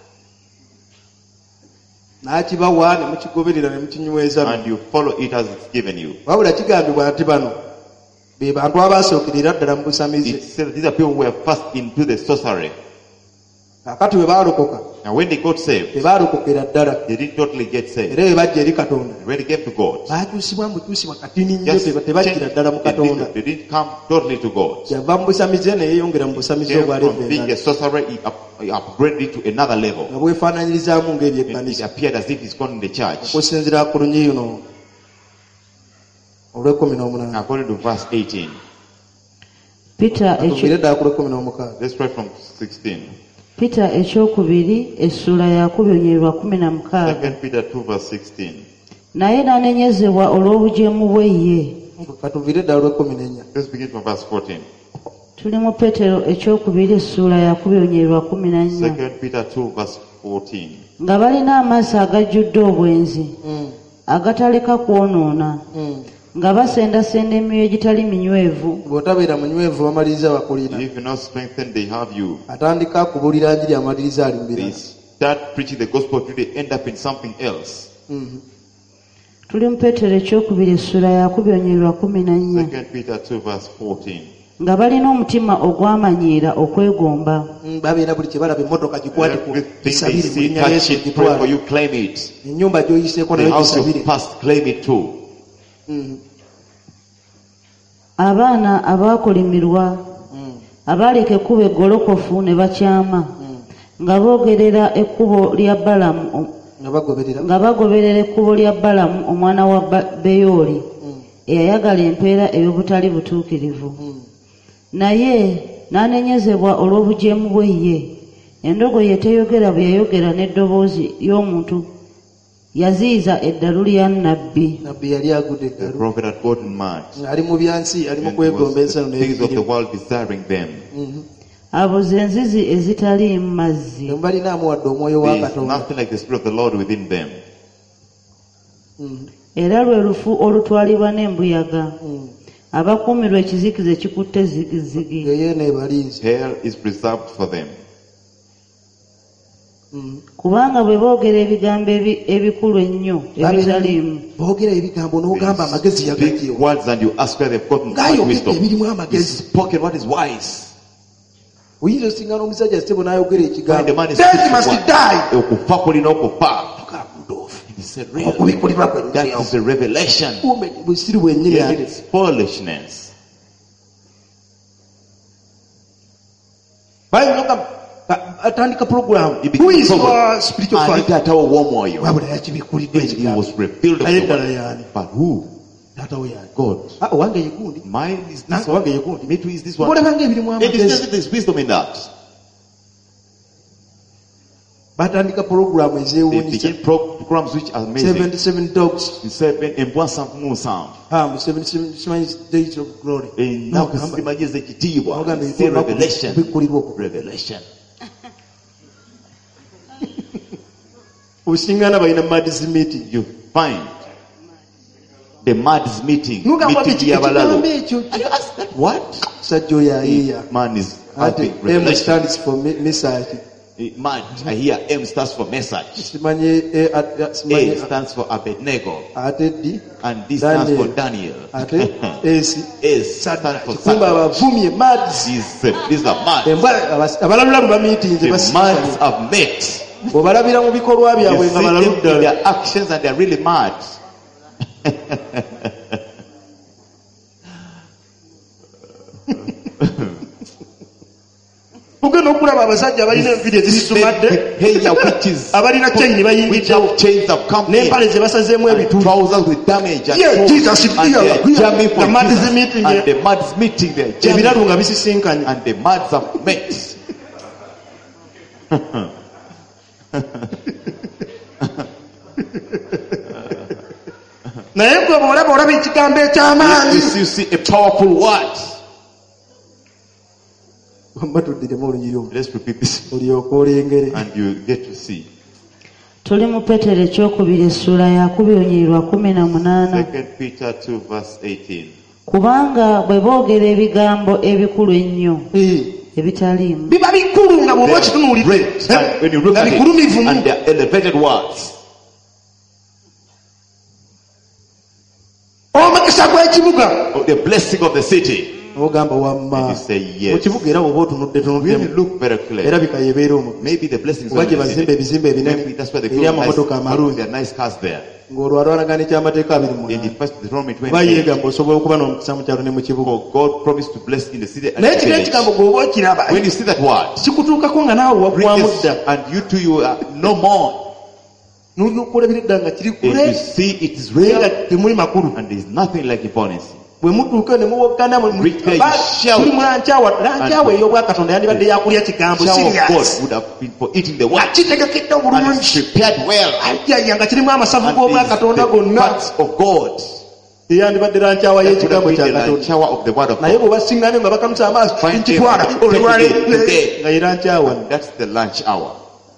N'akibawa ne mukigoberera ne mukinyweza. And you follow it as it's given you. Wabula kigambibwa nti bano be bantu abaasookerera ddala mu busamize. It says these are people who were first into the sorcery. Kakati bwe baalokoka Now when they got saved, tebaalokokera ddala. they didn't totally get saved. Era bwe bajja eri Katonda When they came to God, baakyusibwa mu bukyusibwa katini nnyo just tebajjira ddala mu changed a Katonda. little. They didn't come totally to God. Yava mu busamize ne yeeyongera mu busamize Came obwalevu from being a endala. sorcerer, he upgraded it to another level. Nga bwefaananyirizaamu It ng'ebyekkanisa. appeared as if he's gone in the church. Okusinziira ku lunyi luno olw'ekkumi n'omunaana. According to verse 18. Peter Tuviire ddala ku lw'ekkumi n'omukaaga. Let's read from 16. Peter ekyokubiri essula ya 2 olunyiriri lwa 16. 2 Peter 2 verse 16. Naye n'anenyezebwa olw'obujeemu bwe ye. Katuviire ddala olw'ekkumi n'ennya. Let's begin from verse 14. Tuli mu Petero ekyokubiri essula ya 2 olunyiriri lwa 14. 2 Peter 2 verse 14. Nga balina amaaso agajjudde obwenzi agataleka kwonoona, nga basendasenda emyoyo egitali minywevu. Bw'otabeera munywevu bamaliriza bakulina. If you're not strengthened, they have you. Atandika kubuulira njiri amaliriza ali mu They birala. start preaching the gospel till they end up in something else. Tuli mu Petero ekyokubiri essula ya 2 olunyiriri lwa 14. 2 Peter 2 verse 14. Nga balina omutima ogwamanyiira okwegomba. Babeera buli kye balaba emmotoka gikwate ku Everything they gisabire mu see, linnya touch Yesu it, pray for gitwale. you, claim it. Ennyumba gy'oyiseeko The nayo house you gisabire. passed, claim it too. Abaana abaakolimirwa abaaleka ekkubo eggolokofu ne bakyama, nga boogerera ekkubo lya Balamu, nga bagoberera ekkubo lya Balamu omwana wa Beyooli, eyayagala empeera ey'obutali butuukirivu. Naye n'anenyezebwa olw'obujeemu bwe ye. Endogoyi teyogera bwe yayogera n'eddoboozi ly'omuntu yaziyiza eddalu lya nnabbi. Nabbi yali agudde The eddalu. prophet had gotten mad. Ali mu byansi, ali mu And kwegomba was ensalo the things of the n'ebigere. world desiring them. Abo ze nzizi ezitaliimu mazzi. Temubalinaamu wadde omwoyo wa There is Katonda. nothing like the Spirit of the Lord within them. Era lwe lufu olutwalibwa n'embuyaga. Abakuumirwa ekizikiza ekikutte zigizigi. Eyo n'ebaliizi. Hell is preserved for them. Kubanga bwe boogera ebigambo ebikulu ennyo ebitaliimu. Boogera ebigambo n'ogamba amagezi Speak yagaggyewo. words and you ask where they've gotten Ng'ayogedde what wisdom. ebirimu He's amagezi. spoken what is wise. Oyinza osinga n'omusajja sitebo n'ayogera When the ekigambo. man is Death speaking must what- die. okufa kulina okufa. He said, really? Okubikulirwa kwe That is a revelation. busiru bwennyini Yes, ate. it's foolishness. Bayinza atandika program. He Who is became your spiritual Ani father? taata wo w'omwoyo. Wabula yakibikulidde He ekigambo. was revealed of Naye the ddala word. y'ani? But who? Taata we y'ani? God. Owange ye gundi. Mine is this Owange ye one. gundi. Me too is this one. Olaba ng'ebirimu It is amagezi. just that there's wisdom in that. Batandika program They ezewuunyisa. begin programs which are amazing. 77 dogs. Embwa nsanvu mu nsanvu. 77 days of glory. Ennaku N'ogamba- zimanyi ez'ekitiibwa. n'ogamba See ebikola revelation. kubikkulirwa okwo. Revelation. Obusingana balina madis meeting. You find the mad's meeting. N'ogamba Meeting biki y'abalalu. ekigambo ekyo. And you ask that what? Musajja oyo ayiiya. Man is Ate having M revelation. stands for message. Man, I hear M stands for message. Simanyi A simanyi stands for Abednego. ate D And D stands for Daniel. ate S S stands for kumba Sadrach. abavumye mads. These are mads. Embwa abalalula ba meeting The basi. mads have met. Obalabira mu bikolwa You byabwe see nga them in balaludda. their actions and they're really mad. Ogenda okulaba abasajja abalina enviiri ezibisumadde. Hair which is Abalina chain which bayingiddewo. have chains have come in. N'empale ze basazeemu And ebitundu. trousers with damage and Yeah, holes. Jesus, And yeah, they're yeah. jamming for The mads Jesus. meeting, And yeah. the mads meeting, they're jamming. Ebiralu nga bisisinkanye. And the mads have met. Naye gwe olaba ekigambo eky'amaanyi. Yes, you see a powerful word. Mbatuddirimu olunyiri olwo. Let's repeat this. Olyoka olengere. And you get to see. Tuli mu Petero ekyokubiri essula ya 2:18. 2 Peter 2 verse 18. Kubanga bwe boogera ebigambo ebikulu ennyo ebitaliimu. Biba bikulu nga bw'oba okitunuulidde. Great. And when you look Nga at it, bigulumivu. and they're elevated words. Omukisa gw'ekibuga. Oh, the blessing of the city. Ogamba And wamma. you say yes. Mu kibuga era bw'oba otunudde Really tunuddemu. look very clear. Erabika yebeera omwo. Maybe the blessings Oba of gye the bazimba city. ebizimbe ebinene. Maybe that's why they Eri build amamotoka amalungi. nice, nice cars there. Ng'olwalwanagana ekyamateeka In the 28. first Deuteronomy Oba 28. yeegamba osobola okuba n'omukisa mu kyalo ne mu kibuga. For God promised to bless in the city and Naye the kino village. ekigambo gw'oba okiraba. When you see that word, Kikutuukako nga naawe read waggwamu this, dda. and you too, you are no more. N'olyoka olabira edda nga kiri And you kule. see it is Naye nga real, temuli makulu. and there is nothing like hypocrisy. Bwe mutuuka ne muwoggana Read there, you shout. tuli mu lankyawa ey'obwakatonda yandibadde yakulya kigambo Shower of God serious. would have been for eating the word, Nga kitegekedde and obulungi. it's prepared well, Ajjajja nga kirimu amasavu and g'obwakatonda the gonna. parts of God. Eyandibadde lankyawa That would have y'ekigambo been kya the Katonda. shower of the word of Naye God. bwe basingayo nga bakanusa amaaso Find nkitwala them, olwale take it today. nga ye lankyawa. That's the lunch hour.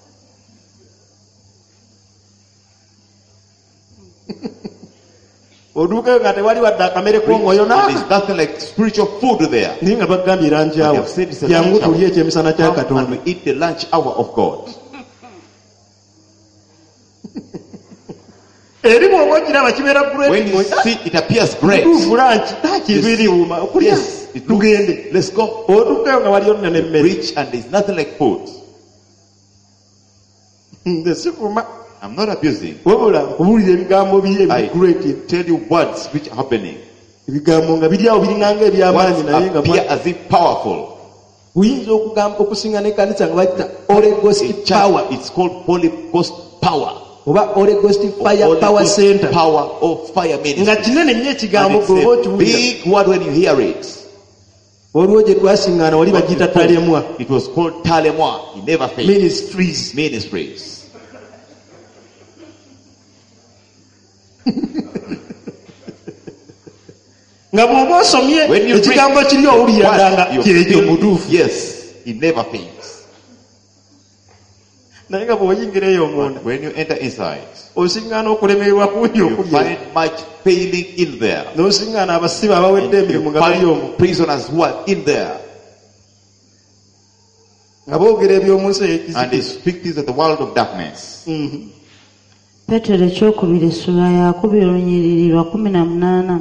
Oduukayo nga tewali wadde akamere k'omwoyo And there's nothing like spiritual food there. naye nga bagambye They lankyawa. have said it's a Jangu lunch hour. tulye ekyemisana kya Come and Katonda. we eat the lunch hour of God. Eri bw'oba okiraba kibeera When you great. see it appears great. Tuufu lanki kibiriwuma okulya. Yes, it Tugende. Let's go. Otuukayo nga waliyo nna n'emmere. Rich, and there's nothing like food. Nze sifuma. I'm not abusing. Wabula okubuulira ebigambo biri I ebigreat. tell you words which are happening. Ebigambo nga biri awo biringanga eby'amaanyi Words naye nga appear as if powerful. buyinza okugambo okusinga n'ekkanisa nga bayita Holy Ghost In church, power it's called Holy Ghost power. oba Holy Ghost fire Holy power Ghost center power or fire nga ministry. kinene nnyo ekigambo And gwe oba it's a okiwulira. big word when you hear it. Waliwo gye twasiŋŋaana wali bagiyita talemwa It was called Talemwa. He never failed. ministries. Ministries. nga bw'oba osomye ekigambo kiri owulira nga kyekyo mutuufu. Yes, he never fails. Naye nga bw'oyingira eyo omunda, when you enter inside, osingaana okulemererwa kungi you okulya. find much failing in there. N'osingaana abasibe abawedde emirimu nga bali omwo. Find prisoners who are in there. Nga boogera eby'omu nsi And they ey'ekizikiza. speak things of the world of darkness. Petero ekyokubiri essula yakubiri olunyiriri lwa 18.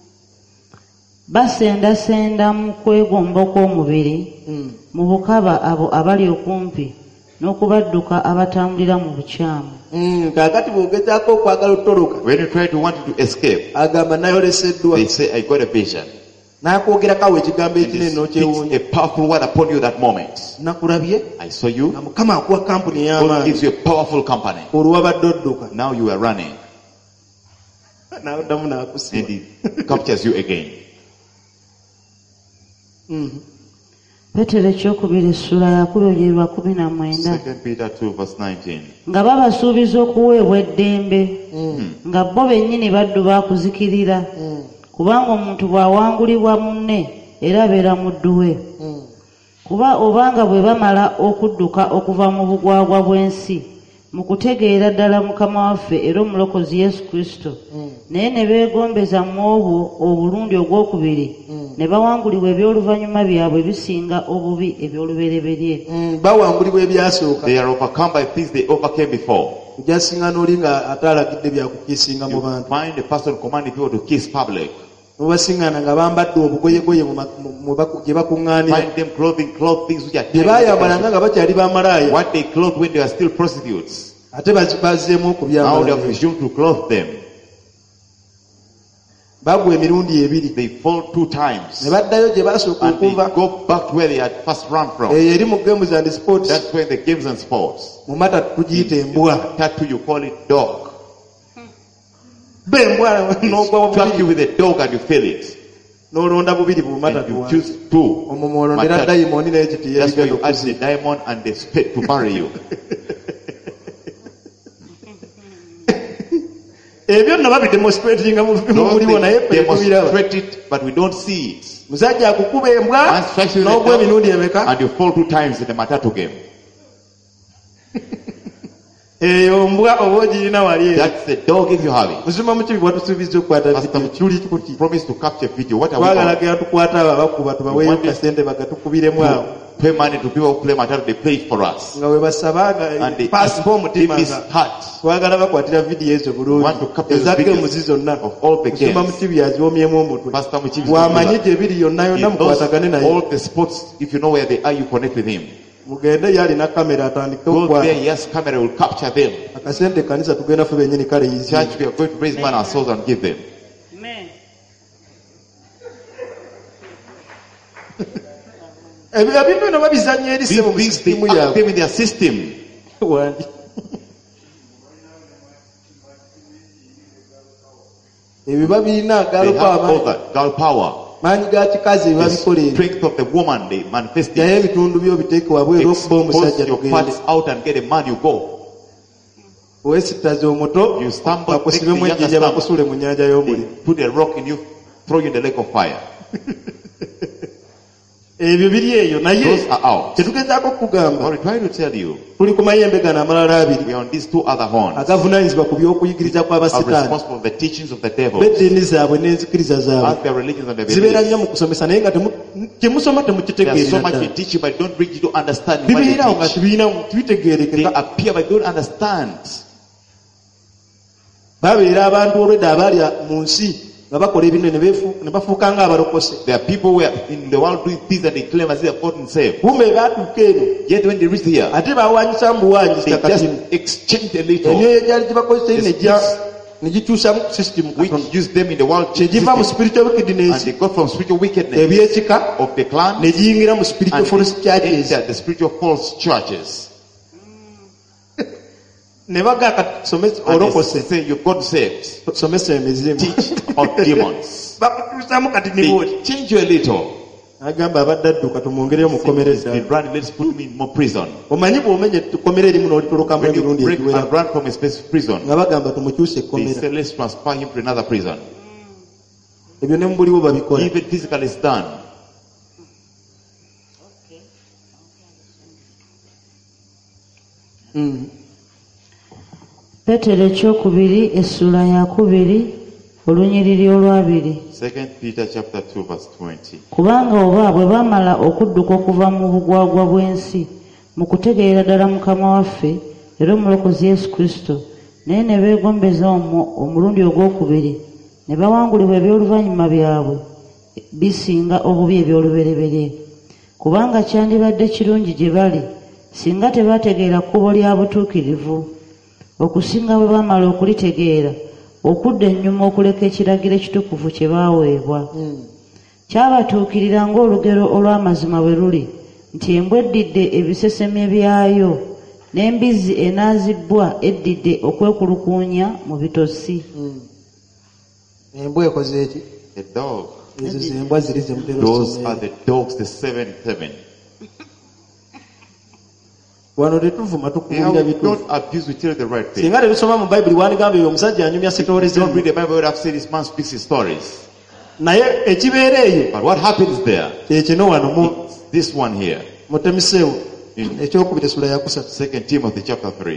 Basendasenda mu kwegomba kw'omubiri mu bukaba abo abali okumpi n'okubadduka abatambulira mu bukyamu. Kaakati bw'ogezaako okwagala otoloka, When you try to want to escape, agamba nayoleseddwa. they say, I got a vision. N'akwogerako awo ekigambo And ekinene he n'okyewuunya. speaks a powerful word upon you that moment. Nakulabye I saw you. nga Mukama akuwa kampuni God ey'amaanyi gives you a powerful company. olwabadde odduka. Now you are running. N'addamu And n'akusiba. he captures you again. Petero ekyokubiri essula yakubiri lwa 19. 2 Peter 2 verse 19. Nga babasuubiza okuweebwa eddembe nga bo bennyini baddu baakuzikirira, kubanga omuntu bw'awangulibwa munne era abeera muddu we. Kuba obanga bwe bamala okudduka okuva mu bugwagwa bw'ensi mu kutegeera ddala Mukama waffe era omulokozi Yesu Kristo, naye ne beegombeza mu obwo obulundi ogwokubiri, ne bawangulibwa eby'oluvannyuma byabwe bisinga obubi eby'olubereberye. Bawangulibwa ebyasooka. They are overcome by things they overcame before. Jasinga n'oli nga ate alagidde byakukiisinga mu You bantu. find a person commanding people to kiss public. Mubasiŋŋaana nga bambadde obugoyegoye gye bakuŋŋaanira. Find them cloth things which are Bye baayambalanga nga bakyali bamalaaya. what they clothed when they are still prostitutes. Ate bazzeemu Now they have okubyambala. resumed to clothe them. Bagwa emirundi ebiri. They fall 2 times. Ne baddayo gye basooka And they okuva. go back to where they had first run from. Eyo eri mu games and sports. That's where the games and sports. Mu mata tugiyita embwa. Tattoo, you call it dog. Bembwa n'ogwa Struck you bubiri. with a dog and you feel it. N'olonda bubiri bu mata And you tuwa. choose 2. Omwo mwolondera Matata. dayimooni n'ekiti That's where yebigenda you add the okuziika. diamond and the spade to marry you. Ebyo nno babidemonstratinga mu muliwo naye Those ffe they tubiraba. demonstrate it, but we don't see it. Musajja akukuba embwa One strikes you with a n'ogwa emirundi dog emeka. and you fall 2 times in the matatu game. Eyo mbwa oba ogirina wali eri. That's the dog if you have it. Musima mu kibi bwatusuubiza okukwata Pastor video. Tuli tukuti. promise to capture video. What are we Twagala doing? gera tukwata abo abakuba tubaweeyo kasente bagatukubiremu awo. Pay money to people who play matatu, they play it for us. Nga we basabanga And they paasi b'omutima give his nga heart. twagala bakwatira vidiyo ezo Want to bulungi. capture the Eza videos gemuzi zonna. of all the Musima mu games. kibi aziwomyemu omutwe. Pastor Muchibi, Bw'amanyi gye biri yonna yonna in those, mukwatagane naye. all the sports, if you know where they are, you connect with him. Mugende yalina kamera atandike Go okukwata. there, yes, camera will capture them. Akasente kanisa tugenda ffe bennyini kale yizi. Church, we are going to raise money ourselves and give them. Ebintu bino babizannya eri These ssebo mu things, they sisitimu act yaabwe. them in their system. Wandi. Ebiba birina They have all agalopa that girl power. maanyi ga kikazi The ebibabikola ebyo. strength of the woman, they manifest Naye it. ebitundu byo biteeke wabweru okuba omusajja Expose your tugende. parts out and get a man, you go. Weesittaze omuto You stumble, take the bakusibemu younger ejjinja stumble. bakusule mu nnyanja They y'omuliro. put a rock in you, throw you in the lake of fire. Ebyo biri eyo naye Those are out. kyetugezaako okugamba What we're trying to tell you, tuli ku mayembe gano amalala abiri we are on these 2 other horns, agavunaanyizibwa ku by'okuyigiriza are kw'abasitaani responsible for the teachings of the devil, b'eddiini zaabwe n'enzikiriza zaabwe. as their religions and their Zibeera nnyo beliefs. mu kusomesa naye nga kye musoma There's so temukitegeerera much ddala. we teach you, but don't bring you to understand what Bibeera awo nga they teach. They tibitegeerekeka. appear, but don't understand. Babeera abantu olwedda abaali mu nsi nga bakola ebintu ne bafuuka nga abalokose. There are people who are in the world doing things that they claim as they have gotten saved. Kumbe baatuuka eno Yet when they reach here, ate bawanyisa mu buwanyizi they just kakatimu. exchange a little, Emyoyo egyali gibakozesa ne gikyusa mu sisitimu which Katonda. use them in the world, change Giva mu system. spiritual And wickedness they got from spiritual wickedness ebyekika of the clan ne giyingira mu spiritual and false churches enter the spiritual false churches. ne baga somesa And they olokose say you got saved. somesa emizimu Teach about demons. bakutuusamu kati nibooli They change you a little. agamba abadde adduka tumwongereyo mu kkomera He's been eddala. running, let's put him in more prison. Omanyi bw'omenye kkomera erimu n'olitolokamu When you emirundi break egiwera and run from a specific prison, nga bagamba tumukyuse they ekkomera. say let's transfer him to another prison. ebyo ne mubuliwo babikola. Even physically it's done. Petero ekyokubiri essula ya 2 olunyiriri olwabiri. 2 Peter chapter 2 verse 20. Kubanga oba bwe bamala okudduka okuva mu bugwagwa bw'ensi mu kutegeera ddala Mukama waffe era omulokozi Yesu Kristo, naye ne beegombeza omulundi ogwokubiri ne bawangulibwa eby'oluvannyuma byabwe bisinga obubi eby'olubereberye. Kubanga kyandibadde kirungi gye bali singa tebategeera kkubo lya butuukirivu, okusinga bwe bamala okulitegeera okudda ennyuma okuleka ekiragiro ekitukuvu kye baaweebwa. Kyabatuukirira ng'olugero olw'amazima bwe luli, nti embwa eddidde ebisesemye byayo n'embizzi enaazibbwa eddidde okwekulukuunya mu bitosi. Embwa ekoze eki? A dog. Embwa ziri ze mutero. Those are the dogs, the 7. Wano tetuvuma tukubuulira bituufu. Don't abuse, we tell the right thing. Singa tebisoma mu Bayibuli wandikamba eyo omusajja anyumya sitoori ze. Don't read the Bible where I've said this man speaks his stories. Naye ekibeera eyo. But what happens there? Kino wano mu this one here. Mutemiseewo ekyokubiri essula ya 3. 2 Timothy chapter 3.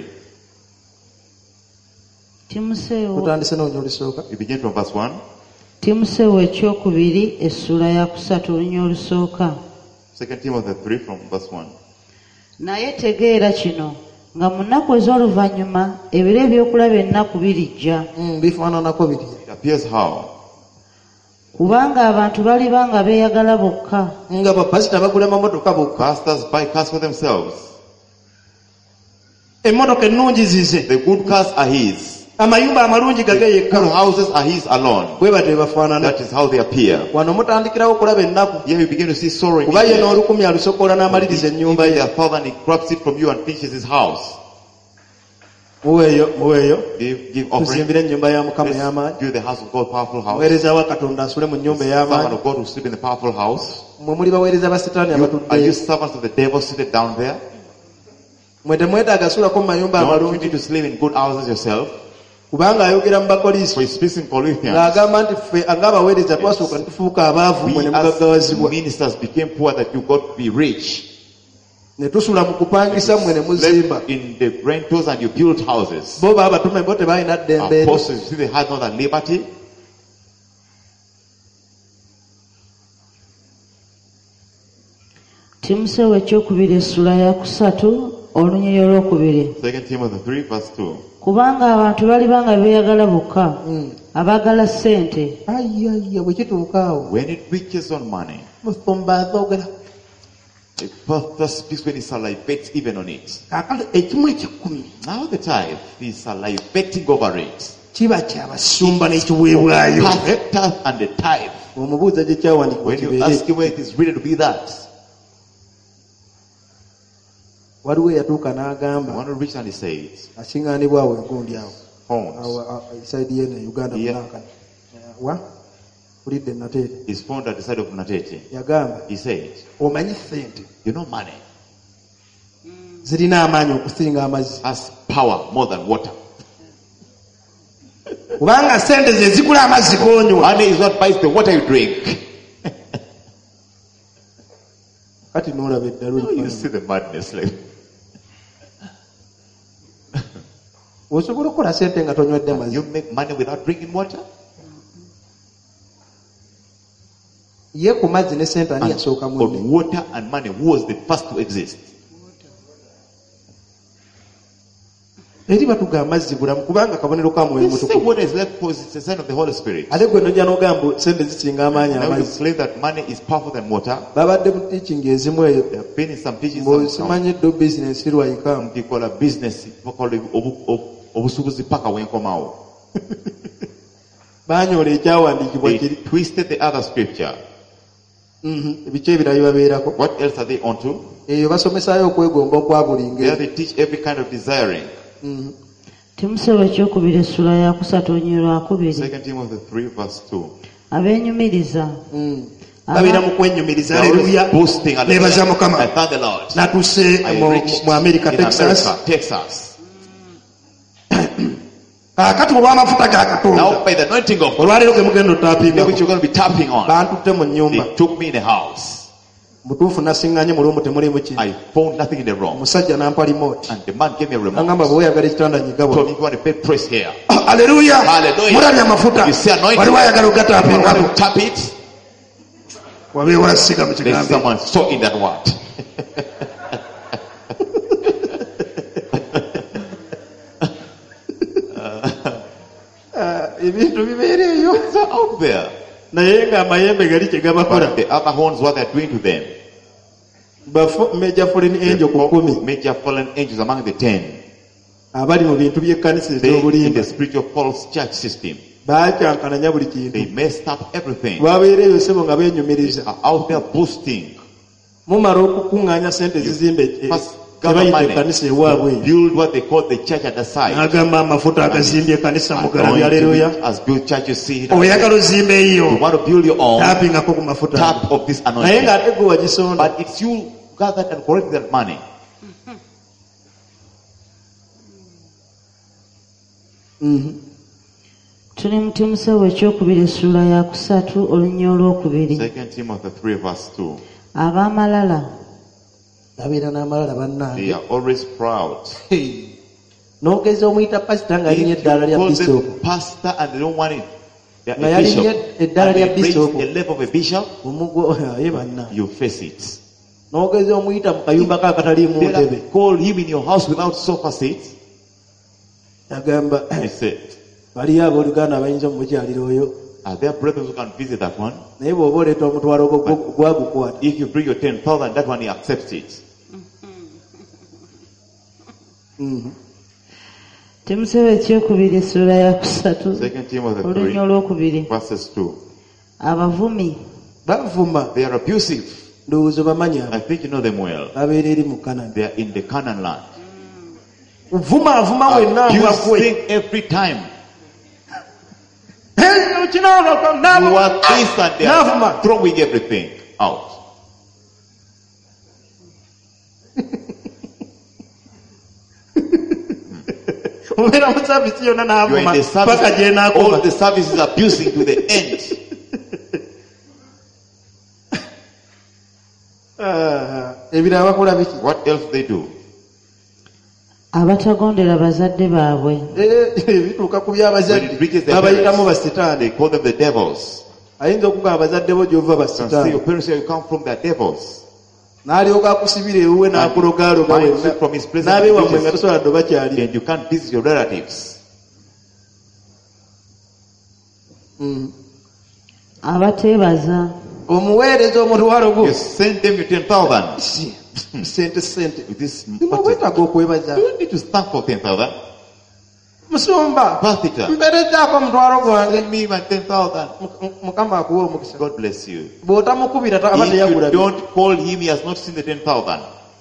Timoseewo. Tutandise n'olunya olusooka. We begin from verse 1. Timoseewo ekyokubiri essula ya 3 olunya olusooka. 2 Timothy 3 from verse 1. Naye tegeera kino nga mu nnaku ez'oluvannyuma ebiro ebyokulaba ennaku birijja. Bifaananako biri. It appears how? Kubanga abantu baliba nga beeyagala bokka. Nga bapasita bagula amamotoka bokka. Pastors buy cars for themselves. Emmotoka ennungi zize. The good cars are his. Amayumba amalungi gage yekka. Good houses are his alone. Bwe bate bafaanana. That is how they appear. Wano mutandikirawo okulaba ennaku. Here you begin to see sorrow. Kuba ye n'olukumi alusokoola n'amaliriza ennyumba ye. A thousand, he grabs it from you and finishes his house. Muweeyo. Give offering. Tuzimbire ennyumba ya Mukama ey'amaanyi. Do the house of God, powerful house. Muweereza wa Katonda asule mu nnyumba ey'amaanyi. Servant of God who sleep in the powerful house. Mwe muli baweereza ba Setaani abatudde. Are you servants of the devil seated down there? Mwe temwetaaga sulako mu mayumba amalungi. Don't you need to sleep in good houses yourself? Kubanga ayogera mu Bakolinso. For he speaks in Corinthians. Ng'agamba nti ffe ng'abaweereza twasooka ne tufuuka abaavu mwe ne mugaggawazibwa. Ministers became poor that you got to be rich. Ne tusula mu kupangisa mwe ne muzimba. In the rentals and you built houses. Bo batume bo tebalina ddembe. Apostles, you see, they had not that liberty. Timoseewo ekyokubiri essula ya 3 olunyiriri olwokubiri. 2 Timothy 3 verse 2. Kubanga abantu baliba nga beeyagala bokka, abaagala ssente. Bwe kituuka awo. When it reaches on money, Musumba azoogera. the pastor speaks when he salivates even on it. Kaakale ekimu eky'ekkumi. Now the tithe is salivating over it. Kiba ky'abasumba n'ekiweebwayo. Tithe and the tithe. Omubuuza gye kyawandiikibwa When you kibeere. ask him where it is ready to be that, Waliwo eyatuuka n'agamba. one will reach and he says, Akiŋŋaanibwa awo engundi awo. Phones. Isaidi y'eno Uganda munanka. Wa? Pulidde Nateete. He's found at the side of Natete. Yagamba. He said, Omanyi ssente. you know money Zirina amaanyi okusinga amazzi. has power more than water. Kubanga ssente ze zigula amazzi g'onywa. Money is what buys the water you drink. Kati n'olaba eddalu You see the madness like. osobola okukola ssente nga tonywedde You mazzi. make money without drinking water? Ye ku mazzi ne ssente ani yasooka mu On water and money, who was the first to exist? eri batugamba amazzi bulamu kubanga kabonero ka mwoyo You say mutukuvu. water is left because it's a sign of the Holy Spirit. Ate gwe nojja n'ogamba ssente zisinga amaanyi Now you amazzi. claim that money is powerful than water. Babadde mu teaching ezimu eyo. There have been in some teachings Simanyi eddo bizinesi lwayikamu. people are business obusubuzi paka wenkomawo. Baanyola ekyawandiikibwa They kiri. twisted the other scripture. Ebiki ebirala bibabeerako. What else are they onto? Eyo basomesaayo okwegomba okwa buli There ngeri. they teach every kind of desiring. Timoseewo ekyokubiri essula ya 3 olunyiriri lwakubiri. 2 Timothy 3 verse 2. Abeenyumiriza. Babeera mu kwenyumiriza. They're always Haleluya. boasting. Neebaza I Mukama. thank the Lord. Natuuse I mu reached America, in Texas. America, Texas. Kaakati olw'amafuta ga Katonda. Now by the anointing of God, Olwaleero ge mugenda otappinga. which you're going to be tapping on. Bantutte mu nnyumba. They took me in a house. Mutuufu nasiŋŋanye mulumbu temulimu ki. I found nothing in the room. Omusajja n'ampa remote. And the man gave me a remote. N'agamba bwe weeyagala ekitanda nyiga Told bwe. me if you want to bed press here. Hallelujah. Hallelujah. Mulabye amafuta. You see anointing. Waliwo ayagala You ogatappingako. want to tap it? Wabeewo wasiga mu There's kigambo. someone so in that word. Ebintu bibeereeyo. It's out there. Naye ng'amayembe gali kye gabakola. But the other horns, what they're doing to them. Major fallen angel ku 10 Major fallen angels among the 10. abali mu bintu by'ekkanisa They in ez'obulimba the spiritual false church system. baakyankananya buli kintu. They messed up everything. Babeereeyo sebo nga beenyumiriza. Are out there boosting. Mumala okukuŋŋaanya sente ezizimbe First tebayita gather ekkanisa money. ewaabwe. Build what they call the church at the side. N'agamba amafuta agazimbye ekkanisa mugalabye. Anointing Haleluya. as build churches, see it. Oyagala ozimba You eyo. want to build your own, Taapingako ku mafuta. tap of this Naye anointing. ng'ate gwe wagisonda. But it's you gathered and collected that money. tuli mu timoseewo ekyokubiri essula ya 3 olunya olwokubiri. 2 Timothy 3 verse 2. Ab'amalala Abeera n'amalala They bannange. are always proud. N'ogeza omuyita pasita ng'alinya If eddaala lya you call bisoopu. them pastor and they don't want it, they are Na a yali bishop. eddala And lya they raise bishop. the level of a bishop, Omugwo ye banna. you face it. N'ogeza omuyita mu kayumba ka akataliimu They ntebe. are call him in your house without sofa seats. Agamba He said, baliyo abooluganda abayinza omukyalira oyo. are there brethren who can visit that one? Naye bw'oba oleeta omutwalo gwagukwata. If you bring your 10,000, that one he accepts it. timoseewo ekyokubiri essula ya 3 2 Timothy olunya 3 olwokubiri. verses 2. Abavumi Bavuma. They are abusive. Ndowooza bamanyi abo. I think you know them well. Abeera eri mu Kanani. They are in the Canaan land. Vuma avuma wenna mbwakwe. Abusing every time. Kinaaba You are this and they are Navuma. throwing everything out. Obeera mu saavisi yonna You are n'avuma in the paka service. gye All n'akoma. the services abusing to the end. Ebirala bakola biki? What else they do? abatagondera bazadde baabwe. Bituuka ku When by'abazadde it reaches the babayitamu parents, basitaani. they call them the devils. Ayinza okugamba bazadde bo gy'ova You can say basitaani. your parents say you come from the devils. N'alyoka akusibira ewuwe n'akulogaloga Finds you wenna. from his presence N'abeewamwe nga tosobola ddo bakyali. and you can't visit your relatives. Abateebaza Omuweereza omutwalo gwo. You send them your 10,000. Sente. With this, Sima weetaaga okwebaza. you don't need to thank for 10,000. Musumba. Pastor, Mperezaako omutwalo gwange. send me my 10,000. Mukama akuwa omukisa. God bless you. Bw'otamukubira aba If teyagula. you don't call him, he has not seen the 10,000.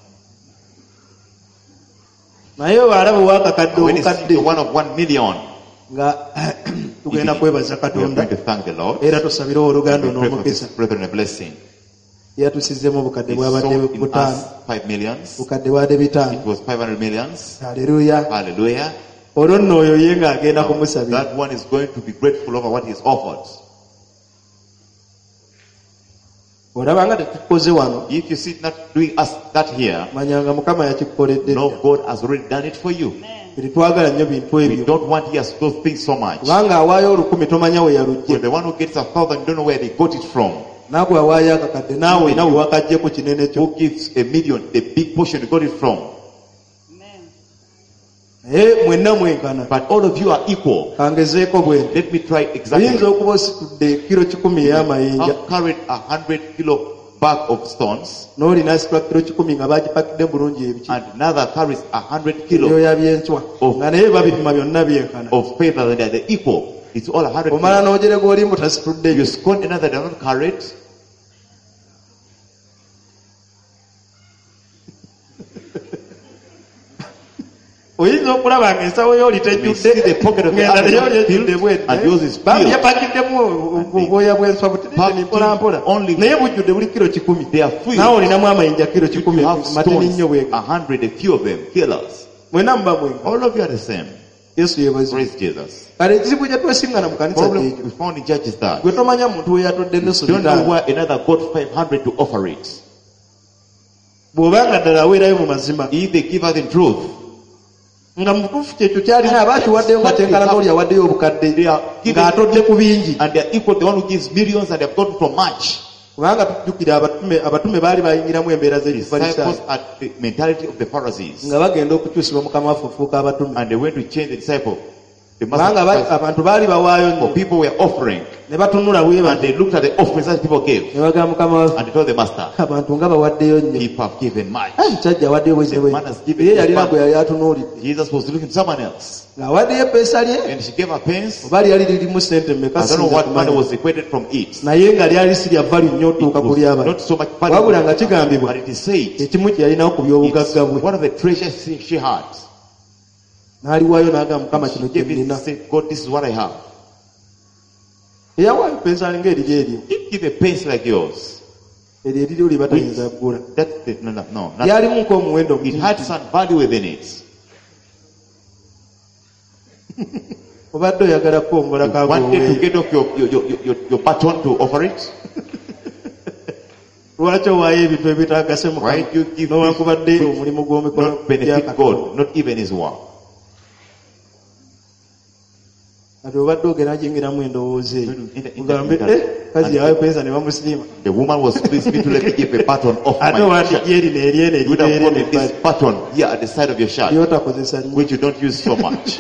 Naye bw'alaba ow'akakadde When he's obukadde the one of 1 million, nga tugenda kwebaza we are Katonda. going to thank the Lord. Era tusabirewo oluganda We pray for this n'omukisa. brethren a blessing. Yatusizzemu obukadde He bwabadde sold in butaano. us 5 millions. Bukadde bwadde bitaano. It was 500 millions. Haleluya. Hallelujah. Olwo nno oyo ye ng'agenda Now, kumusabira. that one is going to be grateful over what he has offered. Olaba nga tetukoze wano. If you see not doing us that here, Manyanga Mukama yakikukoledde. no, God has already done it for you. Twagala nnyo bintu We ebyo. don't want he has those things so much. Kubanga awaayo 1,000 tomanya we For yalugye. the one who gets 1,000, you don't know where they got it from. Naagwe awaayo akakadde naawe nawe wakaggyeko kinene kyo. Who gives a million, the big portion you got it from. Naye mwenna mwenkana. But all of you are equal. Kangezeeko bwe. Let me try Oyinza exactly. okuba ositudde kilo 10 ey'amayinja. I've carried 100 kilo bag of stones, N'oli n'asitula kilo 10 nga bagipakidde bulungi ebiki. and another carries 100 kilo Ebyoya by'enswa. Of- Nga naye babipima byonna byenkana. of feather, and they're equal. It's all 100 Omala kilo. n'ogerega oli mbu tasitudde You byo. scorn another that are not carried. Oyinza okulaba ng'ensawo y'oli You see tejjudde. the pocket of the Ng'endala y'oli other ejjudde filled, bw'eti. and yours is Bambi filled. yapakiddemu obwoya bw'enswa butitini Packed mpola mpola. only- Naye bujjudde buli kilo 10. They are filled. Naawe olinamu amayinja kilo 10 You have matini stones, nnyo bwega. 100, a few of them, killers. Mwenna muba mwenga. All of you are the same. Yesu yebazi. Praise Jesus. Kale ekizibu kye twesingana mu kanisa Problem ekyo. we found in church is that Gwe tomanya muntu we yatodde ennusu don't know bitaano. why another got 500 to offer it. Bw'obanga ddala aweerayo mu mazima. If they give us in truth, Nga mutuufu kyekyo kyalina abakiwaddeyo nga tenkana n'oli awaddeyo obukadde ng'atodde ku bingi. and they are equal to the one who gives millions and they have gotten from much. Kubanga tujjukira abatume baali bayingiramu embeera Disciples z'Efalisaayo at the mentality of the Pharisees, nga bagenda okukyusibwa Mukama waffe ofuuka abatume. and they went to change the disciple. The Kubanga master, abantu baali bawaayo for nnyo people were offering, ne batunula bwe and bati they looked at the offerings that people gave, ne bagamba Mukama waffe and they told the master, abantu nga bawaddeyo nnyo. people have given much. Musajja awaddeyo bwezi bwe. Man has given Ye his yalina man. gwe yali atunuulidde. Jesus was looking at someone else, Ng'awaddeyo eppeesa lye and she gave her pence. oba lyali lirimu sente mmeka I don't know singa what money kumanya. was equated from it. Naye nga lyali si lya valu nnyo otuuka It was kuli abantu. not so much money, Wabula nga kigambibwa but it is said ekimu kye yalinawo ku by'obugagga bwe. it's one of the treasures she had. N'aliwaayo n'agamba Mukama kino She kye gave it nnina. and said, God, this is what I have. Eyawaayo eppeesa alinga eriri eryo. Didn't give a pence like yours. Eryo eriri oli batayinza kugula. That's the, no. Not, Lyalimu nk'omuwendo it muti. had some value within it. Obadde oyagala kuwongola You wanted to kaagowe. get off your baton to offer it. Lwaki owaayo ebintu ebitaagase Why Mukama do you give n'owankubadde this omulimu gw'emikono not benefit God, not even his work? Kati obadde ogenda jingiramu endowooza eyo. Mugambe kazi And yawaayo pesa ne bamusiima. the woman was pleased to let me give a baton off Ate my wandi shirt. lyeri n'eryene You would have eribeere wanted this baton here at the side of your shirt, lyotakozesa nnyo. which you don't use so much.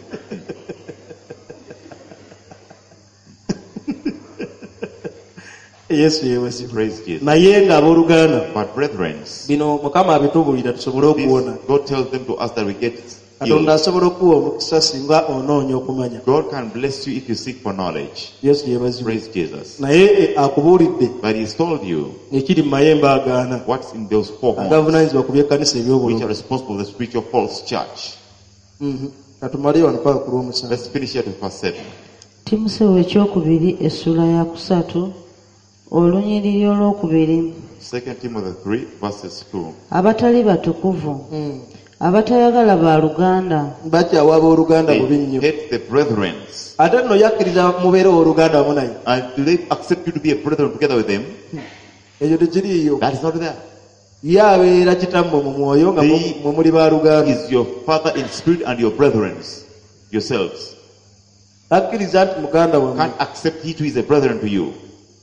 Yesu yeebazibwe. Praise Jesus. Naye ng'abooluganda But brethren, bino Mukama abitubuulira tusobole okuwona. God tells them to us that we get Katonda healed. asobola okuwa omukisa singa onoonya okumanya. God can bless you if you seek for knowledge. Yesu yeebazibwe. Praise Jesus. Naye akubuulidde But he's told you ekiri mu mayembe agaana what's in those four horns, agavunaanyizibwa ku by'ekkanisa which eby'obulungi. are responsible for the spiritual false church. Katumale wano paka ku lw'omusanvu. Let's finish here to verse 7. timoseewo ekyokubiri essula ya kusatu olunyiriri olwokubiri 2 Timothy 3 verses 2. abatali batukuvu abatayagala baaluganda Bakyawa abooluganda bubi They nnyo. hate the brethren. Ate nno yakkiriza mubeere owooluganda wamu naye. And do they accept you to be a brethren together with them? Ekyo tekiriiyo. That is not there. Ye abeera kitammwe mu mwoyo nga They- mwe muli baaluganda. Is your father in spirit and your brethren yourselves. Akkiriza nti muganda wammwe. Can't accept he too is a brethren to you.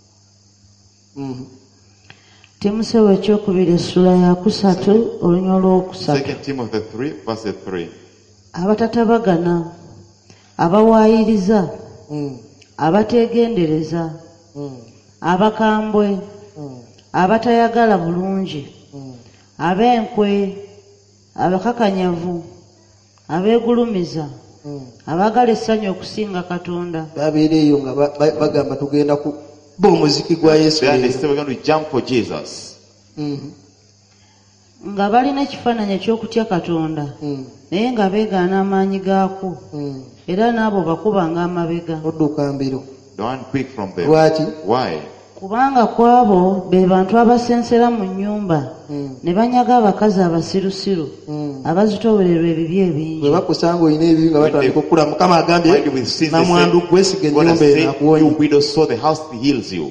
timoseewo ekyokubiri essula ya kusatu olunya olwokusatu 2 Timothy 3 verse 3. abatatabagana abawaayiriza abateegendereza abakambwe abatayagala bulungi ab'enkwe abakakanyavu abeegulumiza abaagala essanyu okusinga Katonda. Babeera eyo nga bagamba tugenda kuba omuziki gwa Yesu. Then they say we're going to jump for Jesus. nga balina ekifaananyi eky'okutya Katonda naye nga beegaana amaanyi gaako era n'abo bakubanga amabega. Odduka mbiro. Don't quick from them. Lwaki? Why? Kubanga kwabo be bantu abasensera mu nnyumba ne banyaga abakazi abasirusiru abazitowererwa ebibi Bwe ebingi. bakusanga olina ebibi nga batandika okula, Mukama agambye Find you with sins, they namwandu say, gwesiga God has ennyumba eno said, you akuwonye. widows sow the house heals you.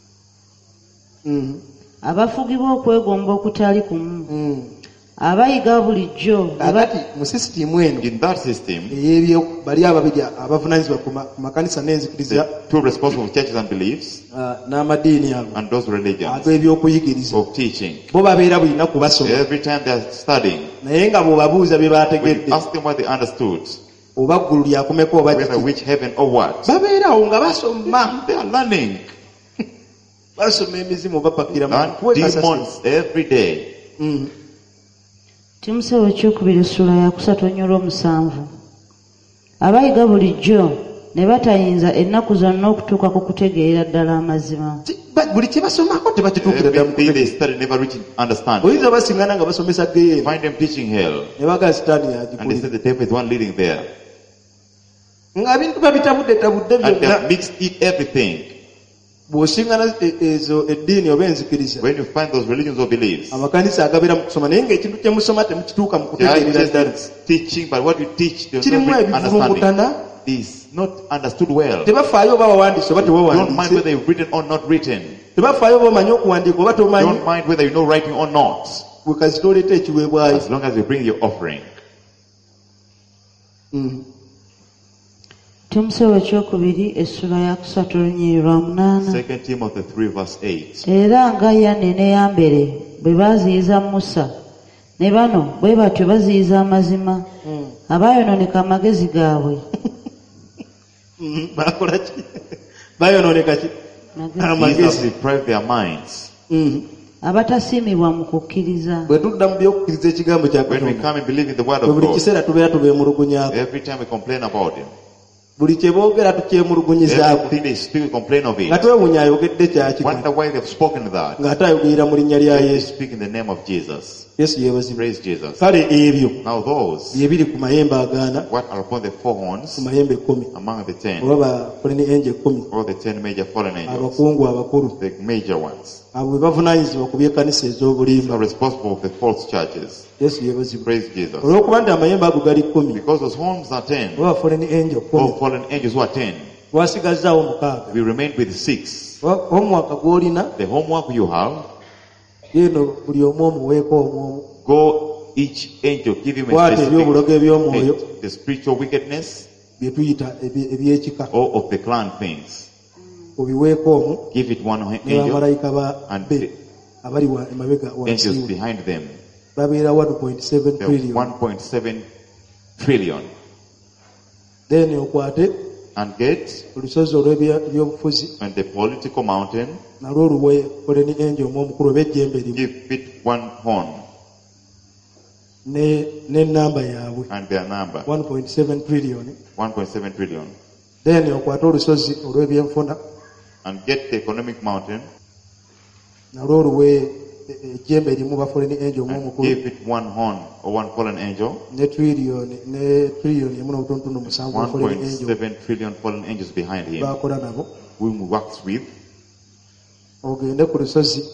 Abafugibwa okwegomba okutali kumu abayiga bulijjo Kakati mu sisitimu eno In that system, ey'ebyo bali ababiri abavunaanyizibwa ku makanisa n'enzikiriza the two responsible churches and beliefs n'amadiini ago and those religions ag'ebyokuyigiriza of teaching. bo babeera bulina kubasoma Every time they are studying, naye nga bw'obabuuza bye when you baategedde ask them what they understood, oba ggulu lyakomeko oba whether kiki, which heaven or what, babeerawo nga basoma they are learning. basoma emizimu bapakira mu And kwekasasa. demons every day. timoseewo ekyokubiri essula ya kusatu olunya olw'omusanvu abayiga bulijjo ne batayinza ennaku zonna okutuuka ku kutegeera ddala amazima. Buli kye basomako tebakituukira ddala mu Everything they kutegeera. study never reach understanding. Oyinza basingana nga basomesa geyeeno Find them teaching hell, ne bagaa sitaani and they say yagikulira the devil is the one leading there. nga bintu babitabudde And they byonna. have mixed it everything. bw'osingana ezo eddiini oba enzikiriza, when you find those religions or beliefs, amakanisa agabeera mu kusoma naye ng'ekintu kye musoma temukituuka mu kutegeerera ddala. teaching, but what you teach, Kirimu ebivurungutana, is not understood well. tebafaayo oba bawandiise oba Don't mind tebawandiise, whether you've written or not written. tebafaayo oba omanyi okuwandiika oba tomanyi, Don't mind whether you know writing or not. bwe kasita oleeta ekiweebwayo. As long as you bring your offering. Timoseewo ekyokubiri essula ya 3 olunyiriri lwa 8. 2 Timothy 3 verse 8. Era nga Yanne ne Yambere bwe baaziyiza Musa, ne bano bwe batyo baziyiza amazima, abaayonooneka amagezi gaabwe. Bakola ki? Bayonooneka ki? These have deprived their minds. Abatasiimibwa mu kukkiriza. Bwe tudda mu by'okukkiriza ekigambo kya When we Katonda, come and believe in the word of buli God, kiseera tubeera tubeemulugunyaako. every time we complain about him, Buli kye boogera tukyemulugunyizaako. everything they speak, we complain of Nga it. twewuunya ayogedde kyaki, Wonder why they've spoken that. ng'ate ayogerera mu linnya lya They Yesu. speak in the name of Jesus. Yesu yeebazibwe. Praise Jesus. Kale ebyo Now those, bye biri ku mayembe agaana, what are upon the four horns ku mayembe 10, among the 10, oba ba fallen angel 10, or the 10 major fallen angels, abakungu abakulu, the major ones, abo be bavunaanyizibwa ku by'ekkanisa are ez'obulimba. responsible for the false churches. Yesu yeebazibwe. Praise Jesus. Olw'okuba nti amayembe ago gali 10, Because those horns are 10, oba fallen angel or 10, fallen angels who are 10, wasigazaawo 6. we remain with 6. Omwaka gw'olina, The homework you have, yeeno buli omu omuweeko omu. go each angel, give him a Kwata ebyobulogo specific eby'omwoyo hate, the spiritual wickedness, bye tuyita ebyekika, or of the clan things. obiweeko omu, Give it one ne angel, bamalayika and be the abali emabega angels wansi behind them. babeera 1.7 They're trillion. 1.7 trillion. Then okwate And get olusozi olw'ebyobufuzi on the political mountain, nalwo oluwe Fallen angel omukulu oba ejjembe limu give it one horn n'ennamba yaabwe and their number. 1.7 trillion. 1.7 trillion. Then okwate olusozi olw'ebyenfuna And get the economic mountain nalwo oluwe ejjembe limu ba Fallen angel and omukulu give it one horn or one fallen angel. ne trillion emu n'obutonotono 7 ba Fallen angel 1.7 trillion fallen angels behind him, bakola nabo. whom he works with. Ogende ku lusozi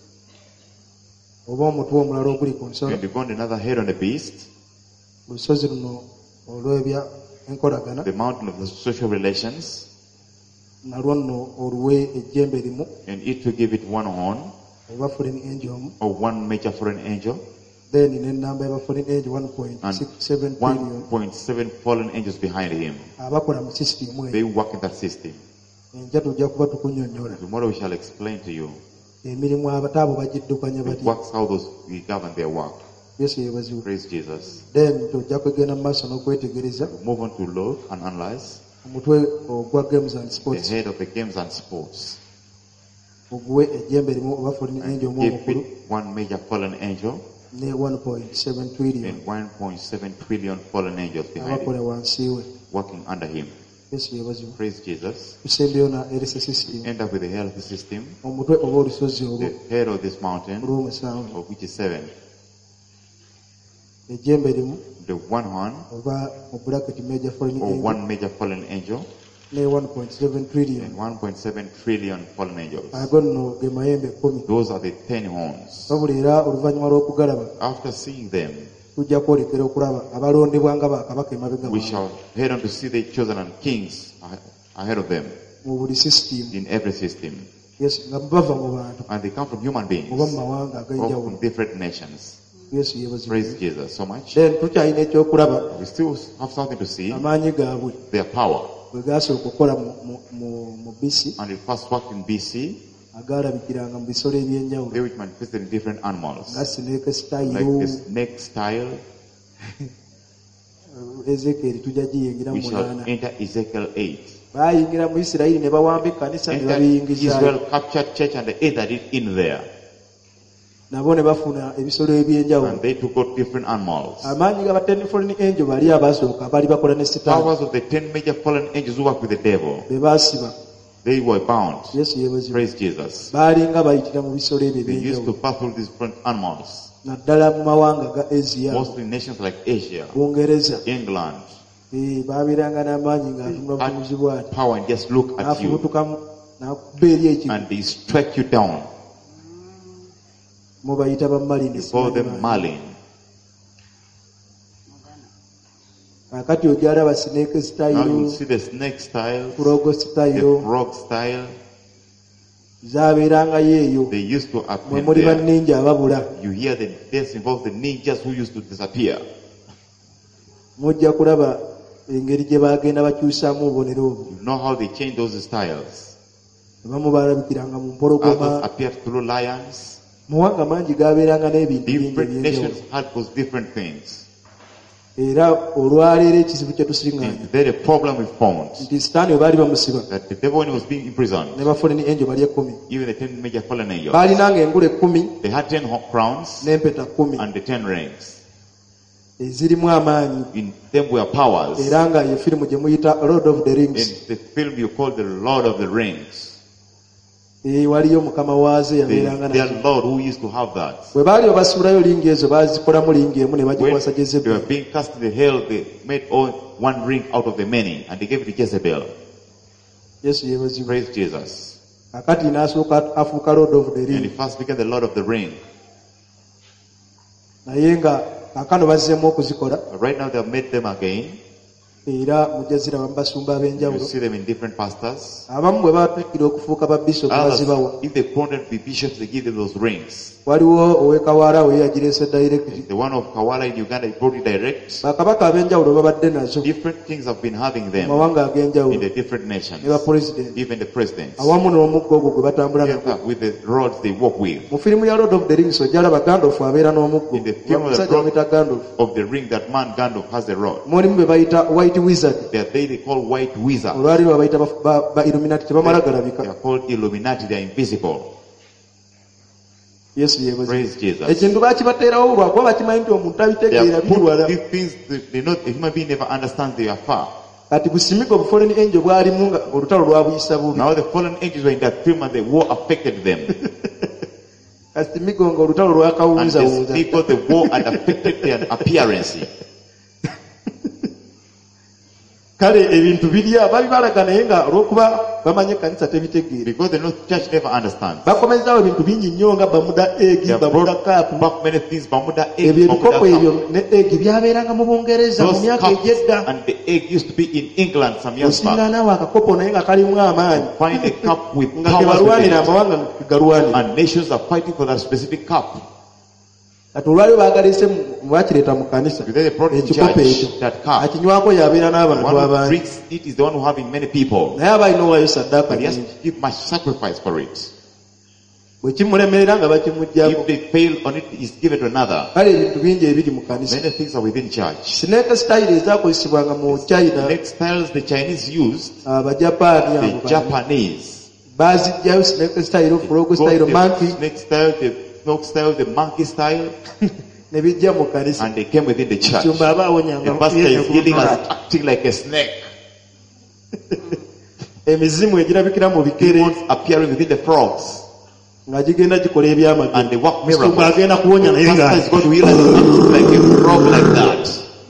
oba omutwe omulala oguli ku nsolo, And you go on another head on the beast, olusozi luno olw'ebya enkolagana the mountain of the social relations, nalwo nno oluwe ejjembe limu and it will give it one horn oba Fallen angel omu. or one major fallen angel, Then n'ennamba y'aba Fallen angel and 1.67 trillion 1.7 fallen angels behind him. abakola mu sisitimu They eyo. work in that system. Enja tujja kuba tukunnyonnyola Tomorrow we shall explain to you emirimu abo bagiddukanya the batya. works, how those we govern their work. Yesu yeebazibwe. Praise Jesus. Then tujja kwegenda mu maaso n'okwetegereza Move on to look and analyze omutwe ogwa games and the sports head of the games and sports. oguwe ejjembe limu oba Fallen angel omu Give omukulu it one major fallen angel ne 1.7 trillion and 1.7 trillion fallen angels behind abakola him, wansi we. working under him. Yesu yeebazibwe. Praise Jesus. Tusembeyo na erisa system End up with the health system, omutwe oba olusozi olwo the head of this mountain, olw'omusanvu of which is 7. ejjembe limu The one horn oba mu bracket major Fallen or angel one major fallen angel ne 1.7 trillion. and 1.7 trillion fallen angels. Ago nno ge mayembe 10. Those are the 10 horns. Wabula era oluvannyuma lw'okugalaba After seeing them, tujja kwolekera okulaba abalondebwa nga bakabaka emabega we baabwe shall head on to see the chosen and kings ahead of them mu buli system. in every system. Yesu nga bava mu bantu And they come from human beings oba mu mawanga or ag'enjawulo. from different nations. Yesu yeebazibwe. Praise Jesus so much. Then tukyalina ekyokulaba We still have something to see, amaanyi gaabwe their power. bwe gaasooka okukola mu bisi And it first worked in BC, agaalabikiranga mu bisolo ebyenjawulo they which manifested in different animals, nga sineeke like sitayiro. the snake style. Ezekiel tujja giyingira We mu shall 8. enter Ezekiel 8. Baayingira mu Isirayiri ne bawamba ekkanisa ne Enter babiyingizaayo. Israel captured church and they entered it in there. Nabo ne bafuna ebisolo ebyenjawulo. And they took out different animals. Amaanyi ga ba10 Fallen angel bali abasooka baali bakola ne sitaani Powers of the 10 major fallen angels who work with the devil, be baasiba. they were bound. Yesu yeebazibwe. Praise Jesus. Baalinga bayitira mu bisolo ebyo They used to ebyenjawulo. pass through these different animals, Naddala mu mawanga ga Asia, mostly nations like Asia, Bungereza. England. Baabeeranga n'amaanyi ng'atunula butunuzi bw'ati. Power and just look at you. N'afubutuka and they strike you down. You call them Marlin. Now you see the snake style, the frog style. They used to appear there. You hear the deaths involve the ninjas who used to disappear. You know how they change those styles. Others appeared through lions. Different nations had those different things. And then a problem we found that the devil, when he was being imprisoned, even the 10 major fallen angels, they had 10 crowns and the 10 rings. In them were powers. In the film you call the Lord of the Rings. Their Lord who used to have that. When they were being cast into hell, they made one ring out of the many and they gave it to Jezebel. Praise Jesus. And he first became the Lord of the Ring. Right now they have made them again. You see them in different pastors. Others, if they wanted to be bishops, they give them those rings. The one of Kawala in Uganda, he brought it direct. Different things have been having them in the different nations. Even the presidents. With the rods they walk with. In the film of the ring, that man Gandalf has the rod. Wizard. They call white wizards. They are called Illuminati. They are invisible. Yes, praise Jesus. They are put these things they know a human being never understands they are far. Now the fallen angels were in that film and the war affected them. And the war had affected their appearance. Kale ebintu birya bali balagana yenga olwokuba bamanye kanisa tebitegeera. Because the church never understands. Bakomezawo ebintu bingi nnyo nga Bermuda egg, Bermuda cup. Many things, Bermuda egg, ebikopo ebyo ne egg byabeeranga mu Bungereza mu myaka egyedda. And the egg used to be in England some years back. Osinga naawe akakopo naye nga kalimu amaanyi. Find a cup with powers amawanga galwanira. And nations are fighting for that specific cup. Atulwalyo bagalese mwakireta mu kanisa ekikopo ekyo akinywako yabeera n'abantu abangi. It is the one who having many people. Naye aba alinaowayo saddaaka. But he has to give much sacrifice for it. Bwe kimulemerera nga bakimuggyako. If they fail on it, is given to another. Kale ebintu bingi ebiri mu kanisa. Many things are within church. Snake style ezakozesebwanga mu China. Snake styles the Chinese used. Abajapani the Japanese. Bazijjayo snake style, frog style, monkey. Snake style, the snoke style, the monkey style. And they came within the church. The pastor is healing us, acting like a snake. Demons appearing within the frogs. And they work miracles. The pastor is going to heal us, acting like a frog like that.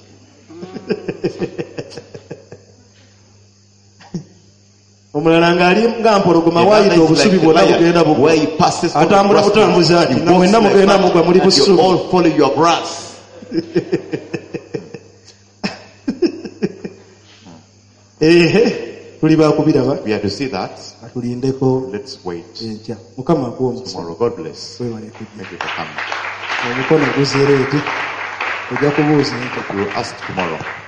Omulala ng'ali nga mpologoma waayita obusubi bwonna bugenda bugwa atambula butambuza ati nga mwenna mugenda mugwa muli busubi. Tuli baakubiraba atulindeko enkya. Mukama akuwomukisa. Webale kujja. Omukono guzeereeti ojja kubuuza enkya.